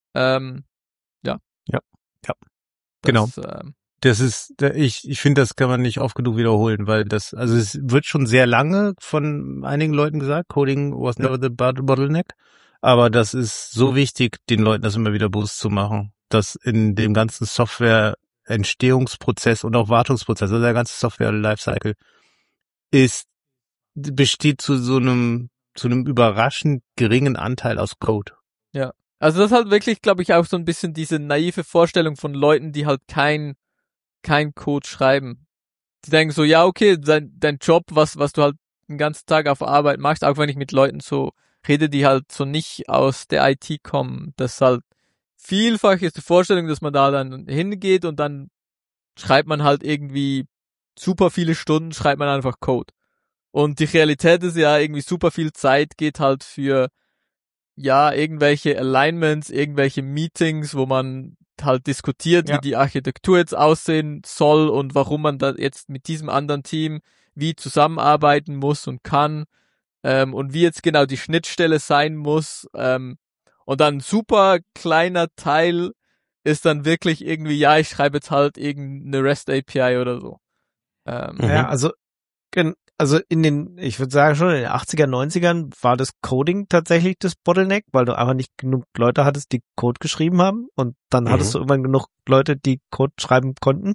Genau. Das ist, ich finde, das kann man nicht oft genug wiederholen, weil es wird schon sehr lange von einigen Leuten gesagt, Coding was never the bottleneck, aber das ist so wichtig, den Leuten das immer wieder bewusst zu machen, dass in dem ganzen Software-Entstehungsprozess und auch Wartungsprozess, also der ganze Software-Lifecycle, besteht zu einem überraschend geringen Anteil aus Code. Ja. Also das ist halt wirklich, glaube ich, auch so ein bisschen diese naive Vorstellung von Leuten, die halt kein Code schreiben. Die denken so, ja, okay, dein Job, was du halt den ganzen Tag auf Arbeit machst, auch wenn ich mit Leuten so rede, die halt so nicht aus der IT kommen, das halt vielfach ist die Vorstellung, dass man da dann hingeht und dann schreibt man halt irgendwie super viele Stunden, schreibt man einfach Code. Und die Realität ist ja irgendwie super viel Zeit geht halt für ja, irgendwelche Alignments, irgendwelche Meetings, wo man halt diskutiert, wie die Architektur jetzt aussehen soll und warum man da jetzt mit diesem anderen Team wie zusammenarbeiten muss und kann, und wie jetzt genau die Schnittstelle sein muss, und dann ein super kleiner Teil ist dann wirklich irgendwie, ja, ich schreibe jetzt halt irgendeine REST API oder so. Ja, also ich würde sagen schon in den 80er, 90ern war das Coding tatsächlich das Bottleneck, weil du einfach nicht genug Leute hattest, die Code geschrieben haben und dann hattest du irgendwann genug Leute, die Code schreiben konnten.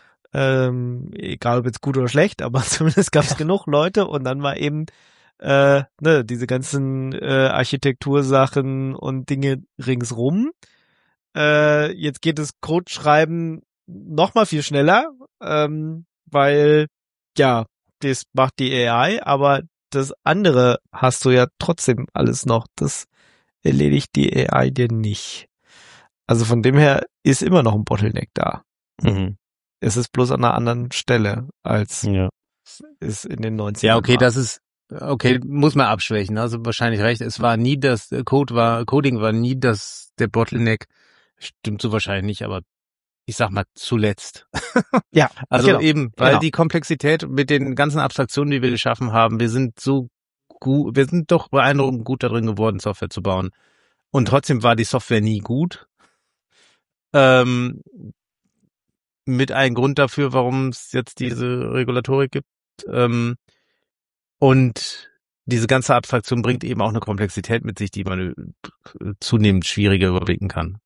Egal ob jetzt gut oder schlecht, aber zumindest gab es genug Leute und dann war eben diese ganzen Architektursachen und Dinge ringsrum. Jetzt geht das Code schreiben noch mal viel schneller, weil ja, das macht die AI, aber das andere hast du ja trotzdem alles noch. Das erledigt die AI dir nicht. Also von dem her ist immer noch ein Bottleneck da. Mhm. Es ist bloß an einer anderen Stelle als es in den 90ern Ja, okay, war. Muss man abschwächen. Also wahrscheinlich recht. Es war nie Coding war nie der Bottleneck. Stimmt so wahrscheinlich nicht, aber ich sag mal zuletzt. Ja, also genau, eben, weil genau. die Komplexität mit den ganzen Abstraktionen, die wir geschaffen haben, wir sind doch beeindruckend gut darin geworden, Software zu bauen. Und trotzdem war die Software nie gut. Mit einem Grund dafür, warum es jetzt diese Regulatorik gibt. Und diese ganze Abstraktion bringt eben auch eine Komplexität mit sich, die man zunehmend schwieriger überblicken kann.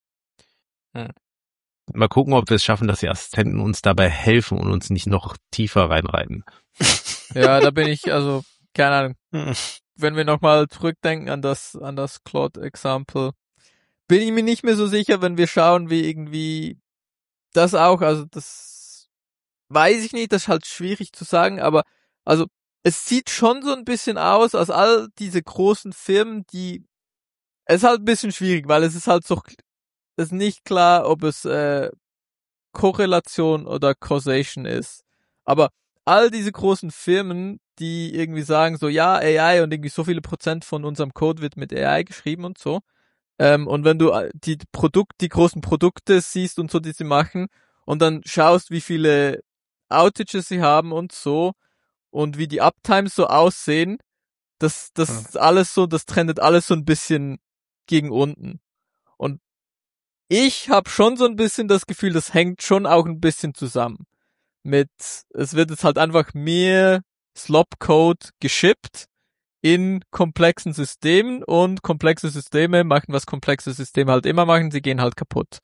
Mal gucken, ob wir es schaffen, dass die Assistenten uns dabei helfen und uns nicht noch tiefer reinreiten. Ja, da bin ich, also, keine Ahnung. Wenn wir nochmal zurückdenken an das Claude-Example, bin ich mir nicht mehr so sicher, wenn wir schauen, wie irgendwie das auch, also das weiß ich nicht, das ist halt schwierig zu sagen, aber also es sieht schon so ein bisschen aus, als all diese großen Firmen, es ist halt ein bisschen schwierig, weil es ist halt so, es ist nicht klar, ob es Korrelation oder Causation ist. Aber all diese großen Firmen, die irgendwie sagen so, ja, AI und irgendwie so viele Prozent von unserem Code wird mit AI geschrieben und so. Und wenn du die großen Produkte siehst und so, die sie machen, und dann schaust, wie viele Outages sie haben und so, und wie die Uptimes so aussehen, das alles so, das trendet alles so ein bisschen gegen unten. Und ich habe schon so ein bisschen das Gefühl, das hängt schon auch ein bisschen zusammen. Es wird jetzt halt einfach mehr Slop-Code geschippt in komplexen Systemen und komplexe Systeme machen, was komplexe Systeme halt immer machen, sie gehen halt kaputt.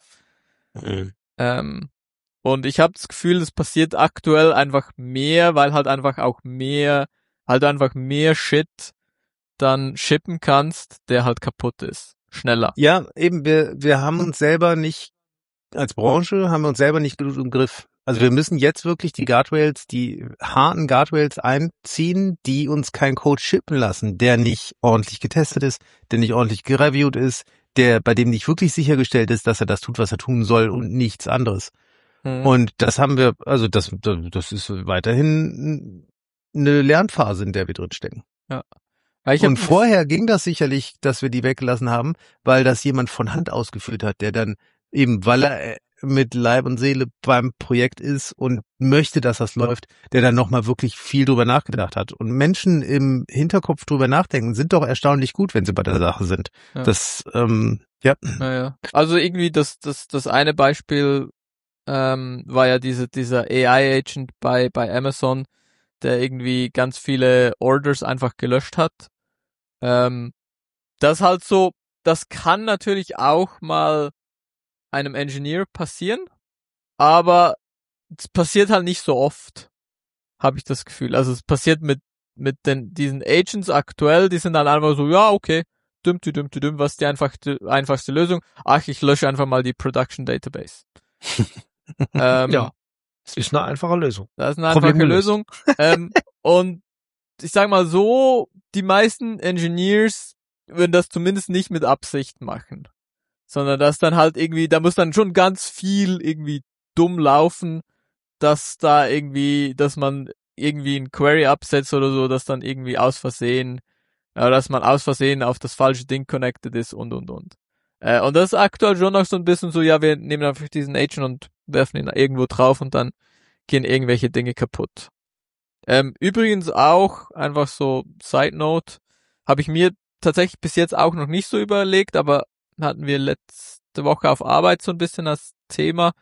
Und ich habe das Gefühl, es passiert aktuell einfach mehr, weil halt einfach mehr Shit dann shippen kannst, der halt kaputt ist. Schneller. Ja, eben, wir haben uns selber nicht, als Branche haben wir uns selber nicht genug im Griff. Also wir müssen jetzt wirklich die harten Guardrails einziehen, die uns kein Code shippen lassen, der nicht ordentlich getestet ist, der nicht ordentlich gereviewt ist, bei dem nicht wirklich sichergestellt ist, dass er das tut, was er tun soll und nichts anderes. Und das haben wir, also das ist weiterhin eine Lernphase, in der wir drin stecken. Ja. Und vorher ging das sicherlich, dass wir die weggelassen haben, weil das jemand von Hand ausgeführt hat, der dann eben, weil er mit Leib und Seele beim Projekt ist und möchte, dass das läuft, der dann nochmal wirklich viel drüber nachgedacht hat. Und Menschen im Hinterkopf drüber nachdenken, sind doch erstaunlich gut, wenn sie bei der Sache sind. Ja. Das, Naja. Also irgendwie das eine Beispiel war ja dieser AI-Agent bei Amazon, der irgendwie ganz viele Orders einfach gelöscht hat. Das halt so, das kann natürlich auch mal einem Engineer passieren, aber es passiert halt nicht so oft. habe ich das Gefühl. Also es passiert mit diesen Agents aktuell, die sind dann einfach so, ja, okay, düm, was ist die einfachste Lösung? Ach, ich lösche einfach mal die Production Database. Ja, es ist eine einfache Lösung. Das ist eine einfache Lösung. Und ich sag mal so, die meisten Engineers würden das zumindest nicht mit Absicht machen. Sondern das dann halt irgendwie, da muss dann schon ganz viel irgendwie dumm laufen, dass man irgendwie ein Query absetzt oder so, dass dann irgendwie dass man aus Versehen auf das falsche Ding connected ist und. Und das ist aktuell schon noch so ein bisschen so, ja, wir nehmen einfach diesen Agent und werfen ihn irgendwo drauf und dann gehen irgendwelche Dinge kaputt. Übrigens auch, einfach so Side Note, habe ich mir tatsächlich bis jetzt auch noch nicht so überlegt, aber hatten wir letzte Woche auf Arbeit so ein bisschen als Thema.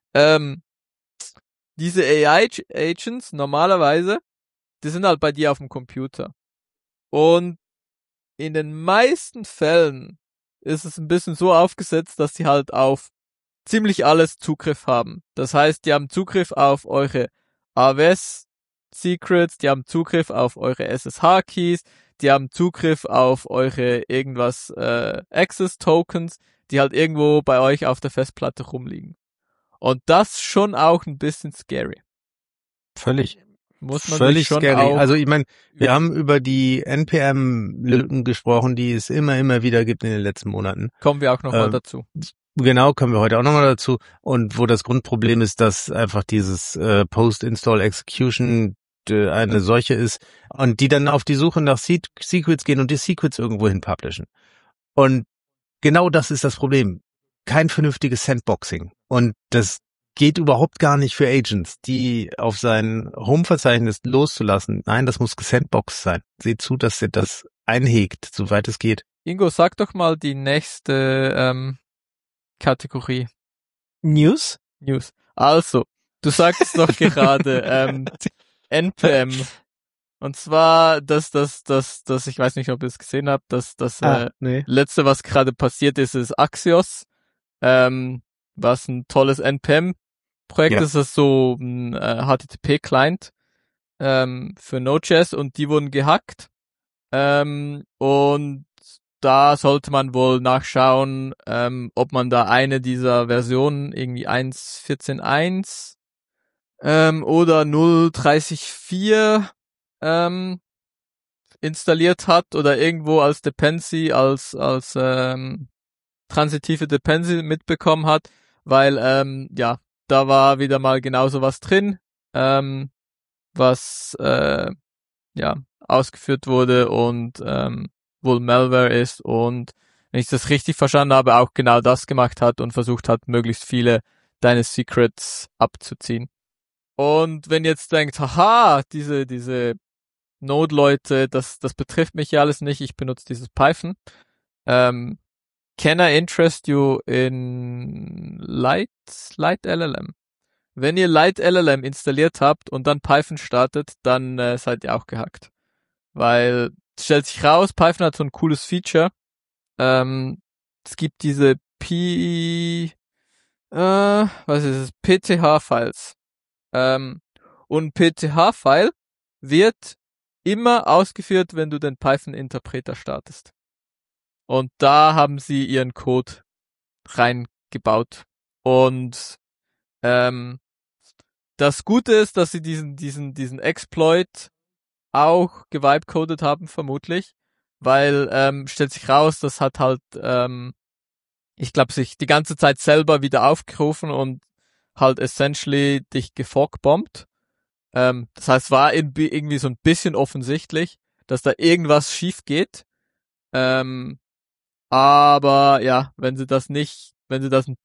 Diese AI-Agents normalerweise, die sind halt bei dir auf dem Computer. Und in den meisten Fällen ist es ein bisschen so aufgesetzt, dass sie halt auf ziemlich alles Zugriff haben. Das heißt, die haben Zugriff auf eure AWS-Secrets, die haben Zugriff auf eure SSH-Keys, die haben Zugriff auf eure irgendwas Access-Tokens, die halt irgendwo bei euch auf der Festplatte rumliegen. Und das schon auch ein bisschen scary. Völlig. Muss man Völlig sich schon scary. auch Also ich meine, wir haben über die NPM-Lücken gesprochen, die es immer wieder gibt in den letzten Monaten. Kommen wir auch nochmal dazu. Genau, kommen wir heute auch nochmal dazu. Und wo das Grundproblem ist, dass einfach dieses Post-Install-Execution eine solche ist und die dann auf die Suche nach Secrets gehen und die Secrets irgendwo hin publishen. Und genau das ist das Problem. Kein vernünftiges Sandboxing. Und das geht überhaupt gar nicht für Agents, die auf sein Home-Verzeichnis loszulassen. Nein, das muss gesandboxed sein. Seht zu, dass ihr das einhegt, soweit es geht. Ingo, sag doch mal die nächste Kategorie. News? Also, du sagst doch gerade NPM. Und zwar, dass ich weiß nicht, ob ihr es gesehen habt, das Nee. letzte, was gerade passiert ist Axios, was ein tolles NPM-Projekt ist, das ist so ein HTTP-Client für Node.js und die wurden gehackt. Und da sollte man wohl nachschauen, ob man da eine dieser Versionen, irgendwie 1.14.1 oder 0.30.4 installiert hat oder irgendwo als Dependency, als transitive Dependency mitbekommen hat, weil da war wieder mal genauso was drin, was ausgeführt wurde und wohl Malware ist und wenn ich das richtig verstanden habe, auch genau das gemacht hat und versucht hat, möglichst viele deine Secrets abzuziehen. Und wenn ihr jetzt denkt, haha, diese Node-Leute, das betrifft mich ja alles nicht, ich benutze dieses Python. Can I interest you in Light LLM? Wenn ihr Light LLM installiert habt und dann Python startet, dann seid ihr auch gehackt. Weil es stellt sich raus, Python hat so ein cooles Feature. Es gibt diese PTH-Files. Und ein PTH-File wird immer ausgeführt, wenn du den Python-Interpreter startest. Und da haben sie ihren Code reingebaut. Und das Gute ist, dass sie diesen Exploit auch gewibecoded haben, vermutlich, weil stellt sich raus, das hat halt, ich glaube, sich die ganze Zeit selber wieder aufgerufen und halt essentially dich geforkbombt. Das heißt, war irgendwie so ein bisschen offensichtlich, dass da irgendwas schief geht. Aber ja, wenn sie das ein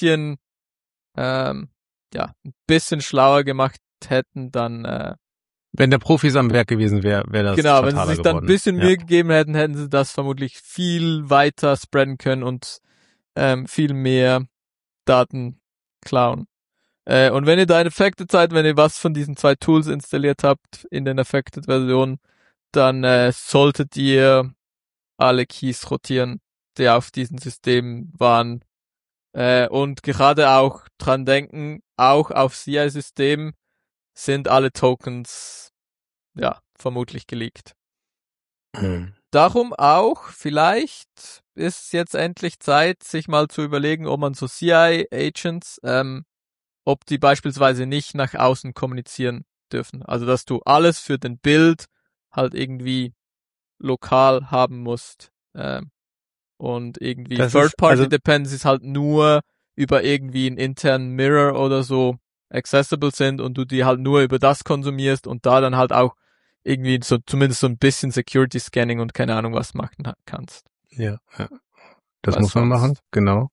bisschen schlauer gemacht hätten, dann Wenn der Profis am Werk gewesen wäre das genau, fataler wenn sie sich geworden. dann ein bisschen Mühe gegeben hätten, hätten sie das vermutlich viel weiter spreaden können und viel mehr Daten klauen. Und wenn ihr da in Affected seid, wenn ihr was von diesen 2 Tools installiert habt in den Affected-Versionen, dann solltet ihr alle Keys rotieren, die auf diesem System waren. Und gerade auch dran denken, auch auf CI-System sind alle Tokens, ja, vermutlich geleakt. Mhm. Darum auch, vielleicht ist jetzt endlich Zeit, sich mal zu überlegen, ob man so CI-Agents, ob die beispielsweise nicht nach außen kommunizieren dürfen. Also, dass du alles für den Build halt irgendwie lokal haben musst. Und irgendwie Das ist, Third-Party-Dependencies halt nur über irgendwie einen internen Mirror oder so accessible sind und du die halt nur über das konsumierst und da dann halt auch irgendwie so zumindest so ein bisschen Security Scanning und keine Ahnung was machen kannst. ja. Das Weil muss man machen, sonst- genau.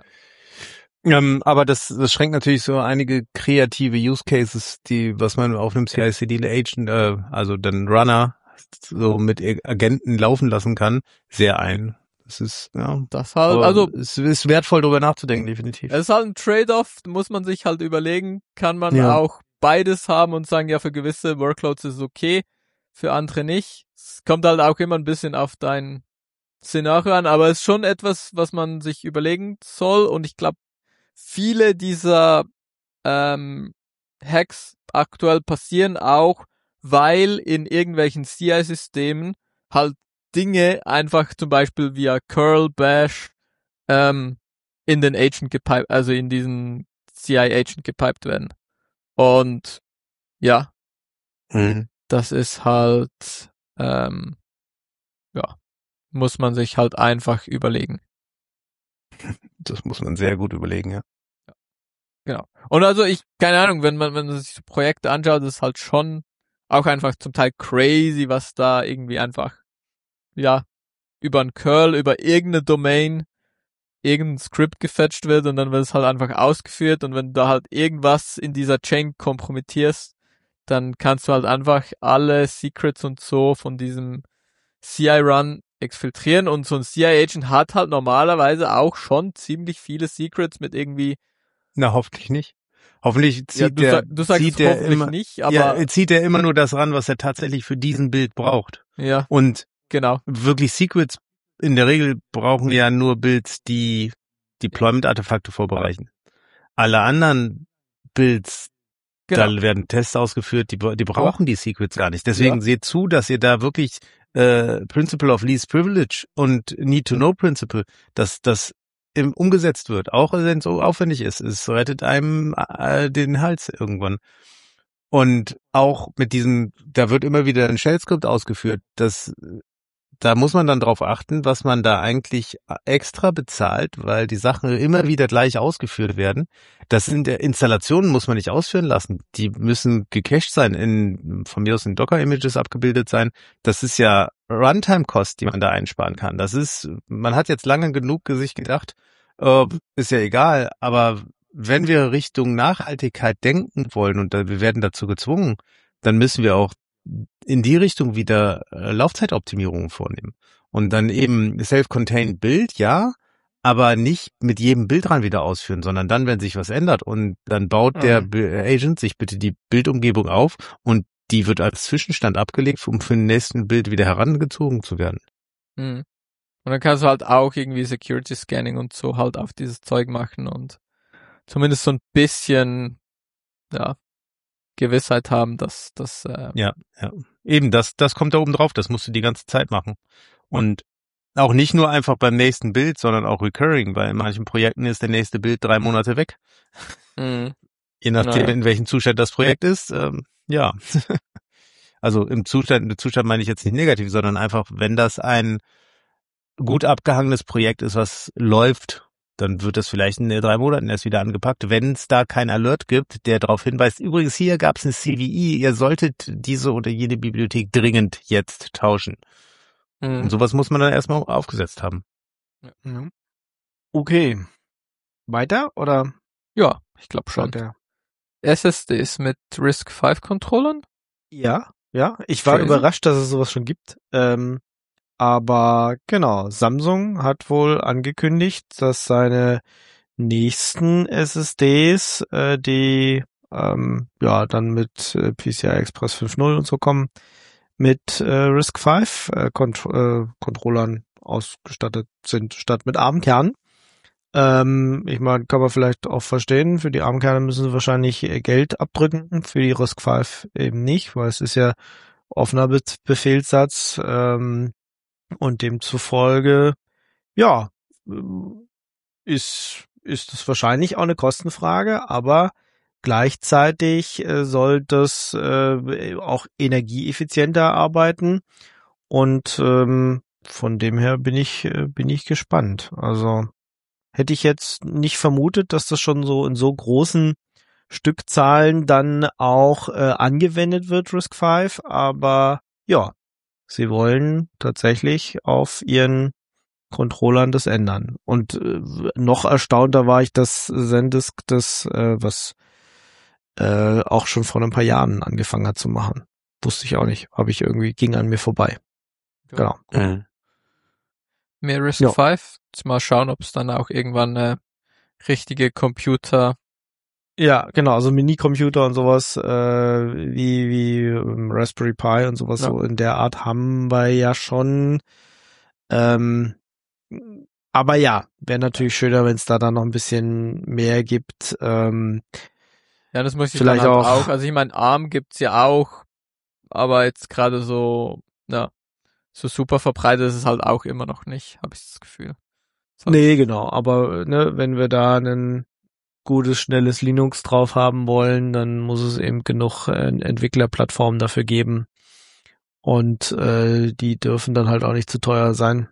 Aber das schränkt natürlich so einige kreative Use Cases, was man auf einem CI/CD-Agent, also dann Runner, so mit Agenten laufen lassen kann, sehr ein. Das ist, ja. Das halt, Aber also es ist wertvoll, darüber nachzudenken, definitiv. es ist halt ein Trade-off, muss man sich halt überlegen, kann man Ja. auch beides haben und sagen, ja, für gewisse Workloads ist es okay, für andere nicht. Es kommt halt auch immer ein bisschen auf dein Szenario an, aber es ist schon etwas, was man sich überlegen soll und ich glaube, viele dieser Hacks aktuell passieren auch, weil in irgendwelchen CI-Systemen halt Dinge einfach zum Beispiel via Curl, Bash in den Agent gepiped, also in diesen CI-Agent gepiped werden. Und ja, Mhm. das ist halt, ja, muss man sich halt einfach überlegen. Das muss man sehr gut überlegen, ja. Genau. Und also keine Ahnung, wenn man sich so Projekte anschaut, ist halt schon auch einfach zum Teil crazy, was da irgendwie einfach, ja, über ein Curl, über irgendeine Domain, irgendein Script gefetcht wird und dann wird es halt einfach ausgeführt und wenn du da halt irgendwas in dieser Chain kompromittierst, dann kannst du halt einfach alle Secrets und so von diesem CI-Run exfiltrieren und so ein CI-Agent hat halt normalerweise auch schon ziemlich viele Secrets mit irgendwie. Na, hoffentlich nicht. Hoffentlich Ja, zieht du sagst zieht es der hoffentlich immer, nicht, aber ja, zieht er immer nur das ran, was er tatsächlich für diesen Bild braucht. ja, Und genau. wirklich Secrets in der Regel brauchen ja nur Builds, die Deployment-Artefakte vorbereiten. Alle anderen Builds, Genau. da werden Tests ausgeführt, die brauchen die Secrets gar nicht. Deswegen seht zu, dass ihr da wirklich Principle of Least Privilege und Need to Know Principle, dass das umgesetzt wird, auch wenn es so aufwendig ist. Es rettet einem den Hals irgendwann. Und auch mit diesem, da wird immer wieder ein Shell-Skript ausgeführt, da muss man dann drauf achten, was man da eigentlich extra bezahlt, weil die Sachen immer wieder gleich ausgeführt werden. Das in der Installation muss man nicht ausführen lassen. Die müssen gecached sein, von mir aus in Docker-Images abgebildet sein. Das ist ja Runtime-Cost, die man da einsparen kann. Man hat jetzt lange genug sich gedacht, ist ja egal, aber wenn wir Richtung Nachhaltigkeit denken wollen und wir werden dazu gezwungen, dann müssen wir auch in die Richtung wieder Laufzeitoptimierungen vornehmen. Und dann eben self-contained Build, ja, aber nicht mit jedem Bildrand wieder ausführen, sondern dann, wenn sich was ändert. Und dann baut der Agent sich bitte die Bildumgebung auf und die wird als Zwischenstand abgelegt, um für den nächsten Bild wieder herangezogen zu werden. Mhm. Und dann kannst du halt auch irgendwie Security Scanning und so halt auf dieses Zeug machen und zumindest so ein bisschen, ja, Gewissheit haben, dass das ja. Eben, das kommt da oben drauf, das musst du die ganze Zeit machen. Und auch nicht nur einfach beim nächsten Bild, sondern auch recurring, weil in manchen Projekten ist der nächste Bild 3 Monate weg. Je nachdem, in welchem Zustand das Projekt ist, ja. Also im Zustand meine ich jetzt nicht negativ, sondern einfach, wenn das ein gut abgehangenes Projekt ist, was läuft, dann wird das vielleicht in 3 Monaten erst wieder angepackt, wenn es da kein Alert gibt, der darauf hinweist, übrigens hier gab es eine CVE, ihr solltet diese oder jene Bibliothek dringend jetzt tauschen. Und sowas muss man dann erstmal aufgesetzt haben. Ja. Okay. Weiter oder? Ja, ich glaube schon. Der? SSDs mit RISC-V-Controllern? Ja. Ich war überrascht, dass es sowas schon gibt. Aber genau, Samsung hat wohl angekündigt, dass seine nächsten SSDs, die dann mit PCI Express 5.0 und so kommen, mit RISC-V Controllern ausgestattet sind, statt mit ARM-Kernen. Ich meine, kann man vielleicht auch verstehen, für die armen Kerle müssen sie wahrscheinlich Geld abdrücken, für die RISC-V eben nicht, weil es ist ja offener Befehlssatz und demzufolge, ja, ist es wahrscheinlich auch eine Kostenfrage, aber gleichzeitig soll das auch energieeffizienter arbeiten und von dem her bin ich gespannt. Also hätte ich jetzt nicht vermutet, dass das schon so in so großen Stückzahlen dann auch angewendet wird, RISC-V, aber ja, sie wollen tatsächlich auf ihren Controllern das ändern. Und noch erstaunter war ich, dass Zendisk das, was auch schon vor ein paar Jahren angefangen hat zu machen. Wusste ich auch nicht. Ging an mir vorbei. Ja. Genau. Mehr RISC-V. Jetzt mal schauen, ob es dann auch irgendwann richtige Computer. Ja, genau, also Minicomputer und sowas, wie Raspberry Pi und sowas so in der Art haben wir ja schon. Aber ja, wäre natürlich schöner, wenn es da dann noch ein bisschen mehr gibt. Ja, das muss ich vielleicht dann halt auch. Also ich meine, ARM gibt's ja auch, aber jetzt gerade so, ja, so super verbreitet ist es halt auch immer noch nicht, habe ich das Gefühl. Nee, genau, aber ne, wenn wir da ein gutes, schnelles Linux drauf haben wollen, dann muss es eben genug Entwicklerplattformen dafür geben. Und die dürfen dann halt auch nicht zu teuer sein.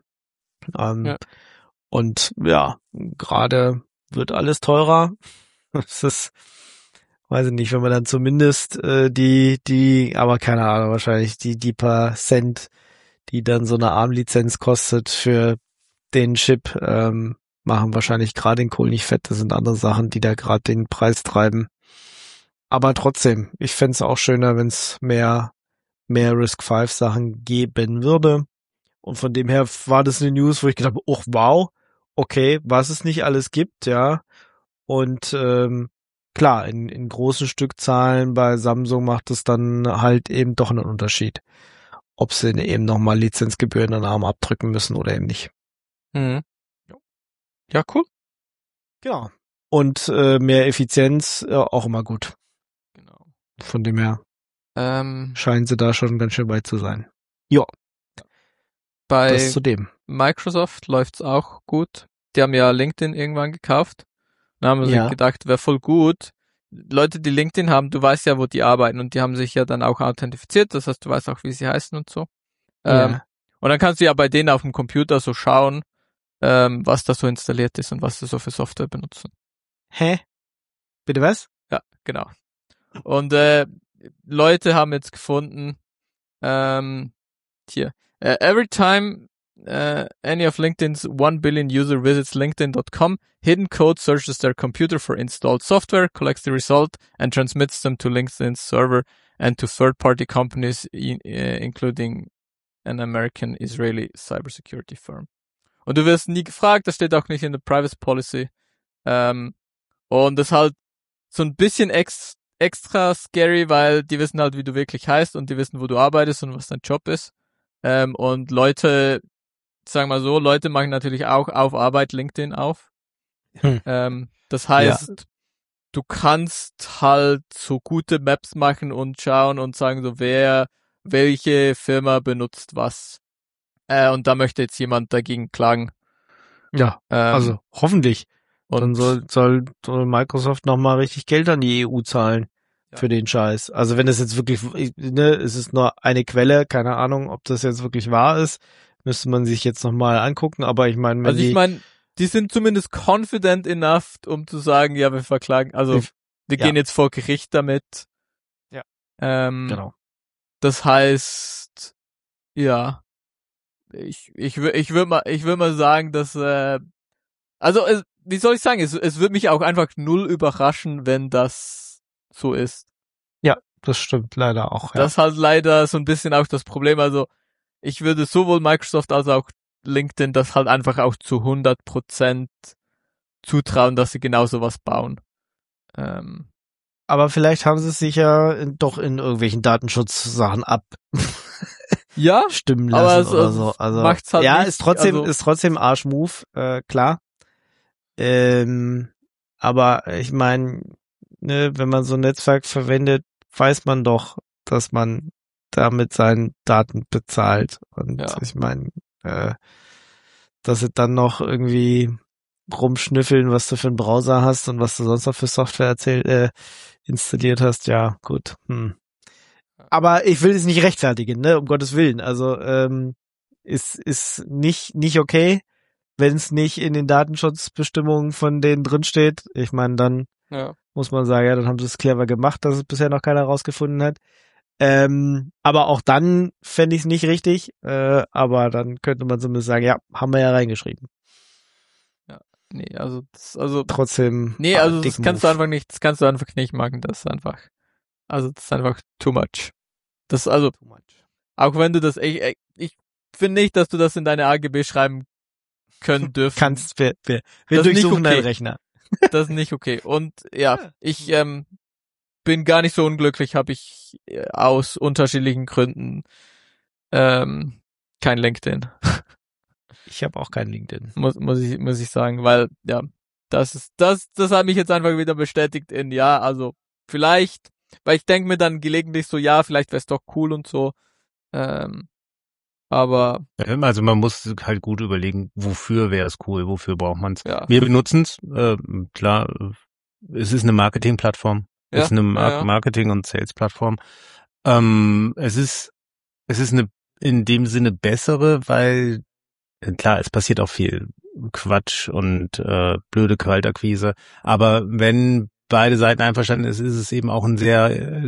Und ja, gerade wird alles teurer. Das ist, weiß ich nicht, wenn man dann zumindest aber keine Ahnung, wahrscheinlich die paar Cent, die dann so eine ARM-Lizenz kostet für den Chip, machen wahrscheinlich gerade den Kohl nicht fett. Das sind andere Sachen, die da gerade den Preis treiben. Aber trotzdem, ich fände es auch schöner, wenn es mehr RISC-V Sachen geben würde. Und von dem her war das eine News, wo ich gedacht habe, oh wow, okay, was es nicht alles gibt, ja. Und klar, in großen Stückzahlen bei Samsung macht es dann halt eben doch einen Unterschied, ob sie eben nochmal Lizenzgebühren an ARM abdrücken müssen oder eben nicht. Mhm. Ja, cool. Genau. Und mehr Effizienz auch immer gut. Genau. Von dem her scheinen sie da schon ganz schön weit zu sein. Ja. Bei das zu dem. Microsoft läuft's auch gut. Die haben ja LinkedIn irgendwann gekauft. Dann haben sie gedacht, wäre voll gut. Leute, die LinkedIn haben, du weißt ja, wo die arbeiten und die haben sich ja dann auch authentifiziert. Das heißt, du weißt auch, wie sie heißen und so. Und dann kannst du ja bei denen auf dem Computer so schauen, was da so installiert ist und was sie so für Software benutzen. Hä? Bitte was? Ja, genau. Und Leute haben jetzt gefunden, every time any of LinkedIn's 1 billion user visits LinkedIn.com, hidden code searches their computer for installed software, collects the result and transmits them to LinkedIn's server and to third-party companies, including an American Israeli cybersecurity firm. Und du wirst nie gefragt, das steht auch nicht in der Privacy Policy. Und das ist halt so ein bisschen extra scary, weil die wissen halt, wie du wirklich heißt und die wissen, wo du arbeitest und was dein Job ist. Und Leute, sagen wir mal so, Leute machen natürlich auch auf Arbeit LinkedIn auf. Das heißt, du kannst halt so gute Maps machen und schauen und sagen so, welche Firma benutzt was. Und da möchte jetzt jemand dagegen klagen. Ja, also hoffentlich. Und dann soll Microsoft nochmal richtig Geld an die EU zahlen für den Scheiß. Also wenn es jetzt wirklich, ne, es ist nur eine Quelle, keine Ahnung, ob das jetzt wirklich wahr ist, müsste man sich jetzt nochmal angucken, aber ich meine, wenn die sind zumindest confident enough, um zu sagen, ja, wir verklagen, also wir gehen jetzt vor Gericht damit. Ja. Genau. Das heißt, ja, ich würde mal sagen, dass wie soll ich sagen, es würde mich auch einfach null überraschen, wenn das so ist. Ja, das stimmt leider auch. Das ist halt leider so ein bisschen auch das Problem. Also ich würde sowohl Microsoft als auch LinkedIn das halt einfach auch zu 100% zutrauen, dass sie genau sowas bauen. Aber vielleicht haben sie es sich ja doch in irgendwelchen Datenschutzsachen stimmen lassen oder so. Also macht's halt ja, nicht, ist trotzdem Arschmove, klar. Aber ich meine, ne, wenn man so ein Netzwerk verwendet, weiß man doch, dass man damit seinen Daten bezahlt. Und Ja. ich meine, dass sie dann noch irgendwie rumschnüffeln, was du für einen Browser hast und was du sonst noch für Software installiert hast, ja, gut. Aber ich will es nicht rechtfertigen, ne, um Gottes Willen. Also, ist nicht okay, wenn es nicht in den Datenschutzbestimmungen von denen drinsteht. Ich meine, dann Ja. muss man sagen, ja, dann haben sie es clever gemacht, dass es bisher noch keiner rausgefunden hat. Aber auch dann fände ich es nicht richtig. Aber dann könnte man zumindest sagen, ja, haben wir ja reingeschrieben. Nee, also Trotzdem. also dick das kannst du Move. einfach nicht machen, das ist einfach too much. Das also, auch wenn du das, ich finde nicht, dass du das in deine AGB schreiben können dürfen. Kannst, wir Das ist durchsuchen nicht okay. deinen Rechner. Das ist nicht okay. Und ja, ich bin gar nicht so unglücklich, habe ich aus unterschiedlichen Gründen kein LinkedIn. Ich habe auch kein LinkedIn. muss ich sagen, weil ja, das hat mich jetzt einfach wieder bestätigt in ja, also vielleicht, weil ich denke mir dann gelegentlich so, ja, vielleicht wäre es doch cool und so. Aber Also man muss halt gut überlegen, wofür wäre es cool, wofür braucht man es. ja. Wir benutzen es, klar, es ist eine Marketingplattform, Ja, es ist eine ja. Marketing- und Sales-Plattform. Es ist eine in dem Sinne bessere, weil klar, es passiert auch viel Quatsch und blöde Kaltakquise, aber wenn beide Seiten einverstanden ist es eben auch ein sehr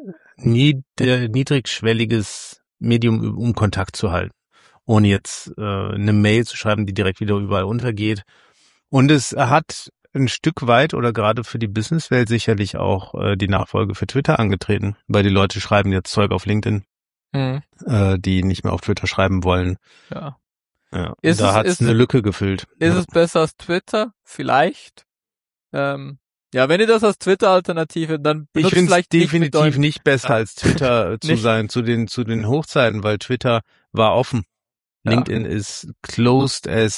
niedrigschwelliges Medium, um Kontakt zu halten, ohne jetzt eine Mail zu schreiben, die direkt wieder überall untergeht. Und es hat ein Stück weit oder gerade für die Businesswelt sicherlich auch die Nachfolge für Twitter angetreten, weil die Leute schreiben jetzt Zeug auf LinkedIn, die nicht mehr auf Twitter schreiben wollen. Ja. Ja, da hat es eine Lücke gefüllt. Ist es besser als Twitter? Vielleicht. Ja, wenn ihr das als Twitter-Alternative, dann benutzt ich finde vielleicht es definitiv nicht besser als Twitter zu Nicht? sein zu den Hochzeiten, weil Twitter war offen. Ja. LinkedIn ist closed as ...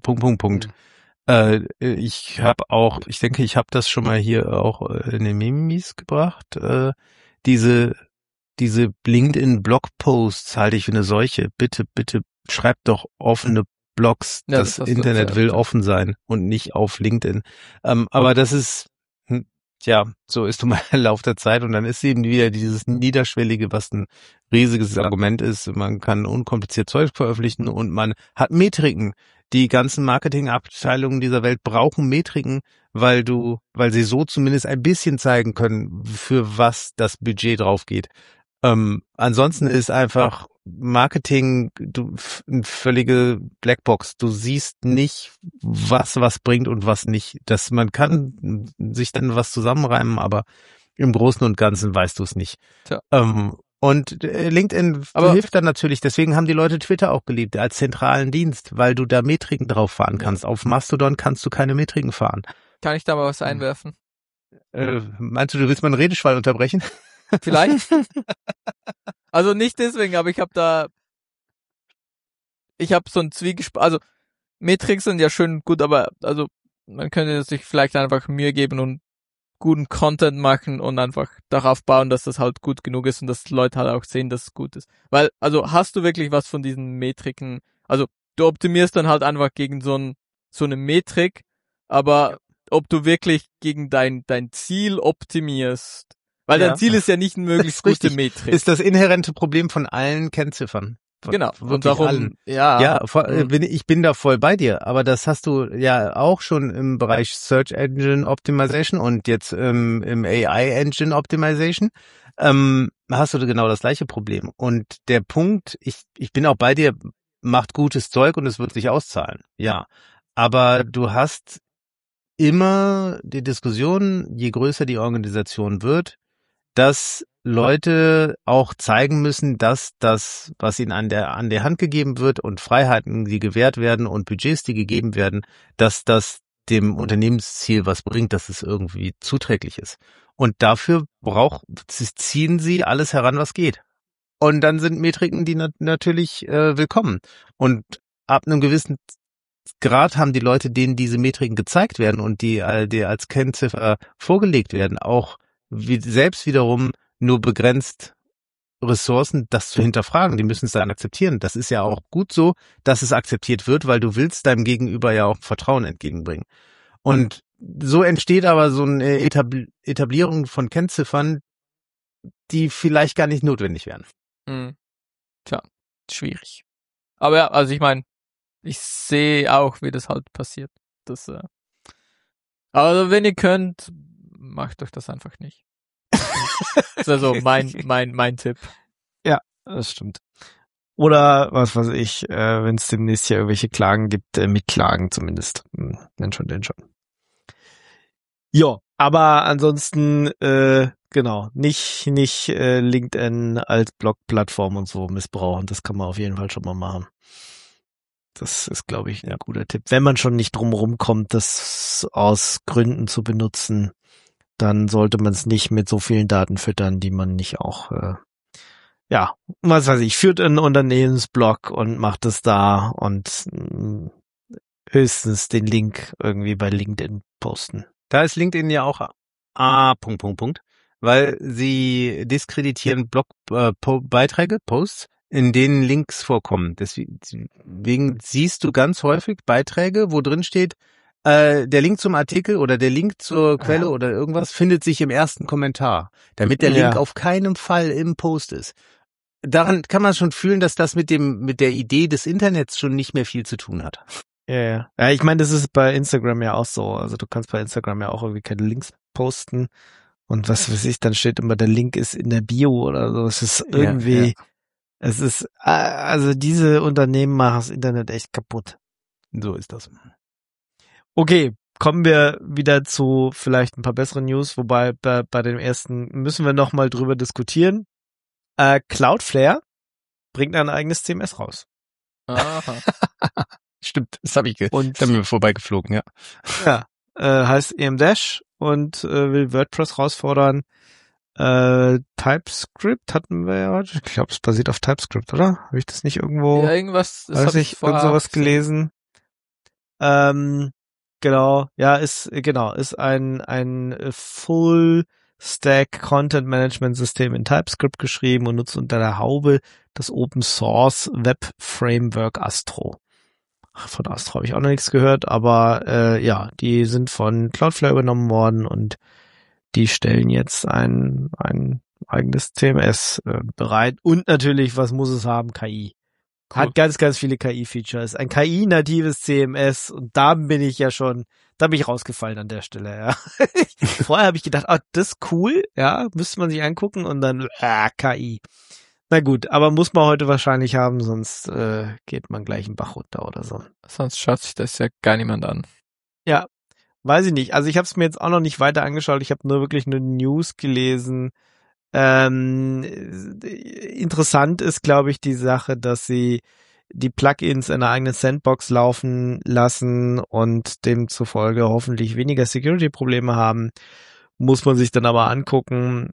Ich denke, ich habe das schon mal hier auch in den Memes gebracht. Diese LinkedIn-Blogposts halte ich für eine Seuche. Bitte schreibt doch offene Blogs. Ja, das das hast du Internet erzählt, will ja. offen sein und nicht auf LinkedIn. Aber das ist, so ist nun mal der Lauf der Zeit und dann ist eben wieder dieses Niederschwellige, was ein riesiges Argument ist. Man kann unkompliziert Zeug veröffentlichen und man hat Metriken. Die ganzen Marketingabteilungen dieser Welt brauchen Metriken, weil sie so zumindest ein bisschen zeigen können, für was das Budget drauf geht. Ansonsten ist einfach Marketing eine völlige Blackbox. Du siehst nicht, was bringt und was nicht. Man kann sich dann was zusammenreimen, aber im Großen und Ganzen weißt du es nicht. Tja. Und LinkedIn hilft dann natürlich, deswegen haben die Leute Twitter auch geliebt, als zentralen Dienst, weil du da Metriken drauf fahren kannst. Auf Mastodon kannst du keine Metriken fahren. Kann ich da mal was einwerfen? Meinst du willst meinen Redeschwall unterbrechen? Vielleicht. Also nicht deswegen, aber ich habe so ein Zwiegespräch, also Metriken sind ja schön und gut, aber also man könnte sich vielleicht einfach Mühe geben und guten Content machen und einfach darauf bauen, dass das halt gut genug ist und dass Leute halt auch sehen, dass es gut ist. Weil, also hast du wirklich was von diesen Metriken, also du optimierst dann halt einfach gegen so eine Metrik, aber ob du wirklich gegen dein Ziel optimierst, weil dein Ziel ist ja nicht eine möglichst gute Metrik. Ist das inhärente Problem von allen Kennziffern. Genau. Und darum, allen. Ich bin da voll bei dir, aber das hast du ja auch schon im Bereich Search Engine Optimization und jetzt im AI Engine Optimization hast du genau das gleiche Problem. Und der Punkt, ich bin auch bei dir, macht gutes Zeug und es wird sich auszahlen. Ja, aber du hast immer die Diskussion, je größer die Organisation wird, dass Leute auch zeigen müssen, dass das, was ihnen an der Hand gegeben wird und Freiheiten, die gewährt werden und Budgets, die gegeben werden, dass das dem Unternehmensziel was bringt, dass es irgendwie zuträglich ist. Und dafür ziehen sie alles heran, was geht. Und dann sind Metriken, die natürlich willkommen. Und ab einem gewissen Grad haben die Leute, denen diese Metriken gezeigt werden und die als Kennziffer vorgelegt werden, auch selbst wiederum nur begrenzt Ressourcen, das zu hinterfragen. Die müssen es dann akzeptieren. Das ist ja auch gut so, dass es akzeptiert wird, weil du willst deinem Gegenüber ja auch Vertrauen entgegenbringen. Und so entsteht aber so eine Etablierung von Kennziffern, die vielleicht gar nicht notwendig wären. Tja, schwierig. Aber ja, also ich meine, ich sehe auch, wie das halt passiert. Also wenn ihr könnt, macht euch das einfach nicht. Das ist also mein Tipp. Ja, das stimmt. Oder, was weiß ich, wenn es demnächst hier irgendwelche Klagen gibt, mitklagen zumindest. Denn schon. Ja, aber ansonsten, genau, nicht LinkedIn als Blog-Plattform und so missbrauchen. Das kann man auf jeden Fall schon mal machen. Das ist, glaube ich, ein guter Tipp. Wenn man schon nicht drumherum kommt, das aus Gründen zu benutzen, dann sollte man es nicht mit so vielen Daten füttern, die man nicht auch, was weiß ich, führt einen Unternehmensblog und macht es da und höchstens den Link irgendwie bei LinkedIn posten. Da ist LinkedIn ja auch weil sie diskreditieren Blogbeiträge, Posts, in denen Links vorkommen. Deswegen siehst du ganz häufig Beiträge, wo drin steht, der Link zum Artikel oder der Link zur Quelle oder irgendwas findet sich im ersten Kommentar, damit der Link auf keinen Fall im Post ist. Daran kann man schon fühlen, dass das mit der Idee des Internets schon nicht mehr viel zu tun hat. Ja, ich meine, das ist bei Instagram ja auch so. Also du kannst bei Instagram ja auch irgendwie keine Links posten und was weiß ich, dann steht immer, der Link ist in der Bio oder so. Es ist irgendwie, es ist, also diese Unternehmen machen das Internet echt kaputt. So ist das. Okay, kommen wir wieder zu vielleicht ein paar besseren News, wobei bei dem ersten müssen wir nochmal drüber diskutieren. Cloudflare bringt ein eigenes CMS raus. Aha. Stimmt, das habe ich da sind wir vorbeigeflogen, ja. Ja, heißt EM-Dash und will WordPress herausfordern. TypeScript hatten wir ja heute. Ich glaube, es basiert auf TypeScript, oder? Habe ich das nicht irgendwo? Ja, irgendwas. Das habe ich irgend sowas gelesen. Genau, ja, ist ein Full Stack Content Management System in TypeScript geschrieben und nutzt unter der Haube das Open Source Web Framework Astro. Von Astro habe ich auch noch nichts gehört, aber die sind von Cloudflare übernommen worden und die stellen jetzt ein eigenes CMS bereit. Und natürlich, was muss es haben? KI. Cool. Hat ganz, ganz viele KI-Features. Ein KI-natives CMS und da bin ich rausgefallen an der Stelle, ja. Vorher habe ich gedacht, das ist cool, ja, müsste man sich angucken und dann KI. Na gut, aber muss man heute wahrscheinlich haben, sonst geht man gleich einen Bach runter oder so. Sonst schaut sich das ja gar niemand an. Ja, weiß ich nicht. Also ich habe es mir jetzt auch noch nicht weiter angeschaut. Ich habe nur wirklich nur News gelesen. Interessant ist, glaube ich, die Sache, dass sie die Plugins in einer eigenen Sandbox laufen lassen und demzufolge hoffentlich weniger Security-Probleme haben. Muss man sich dann aber angucken.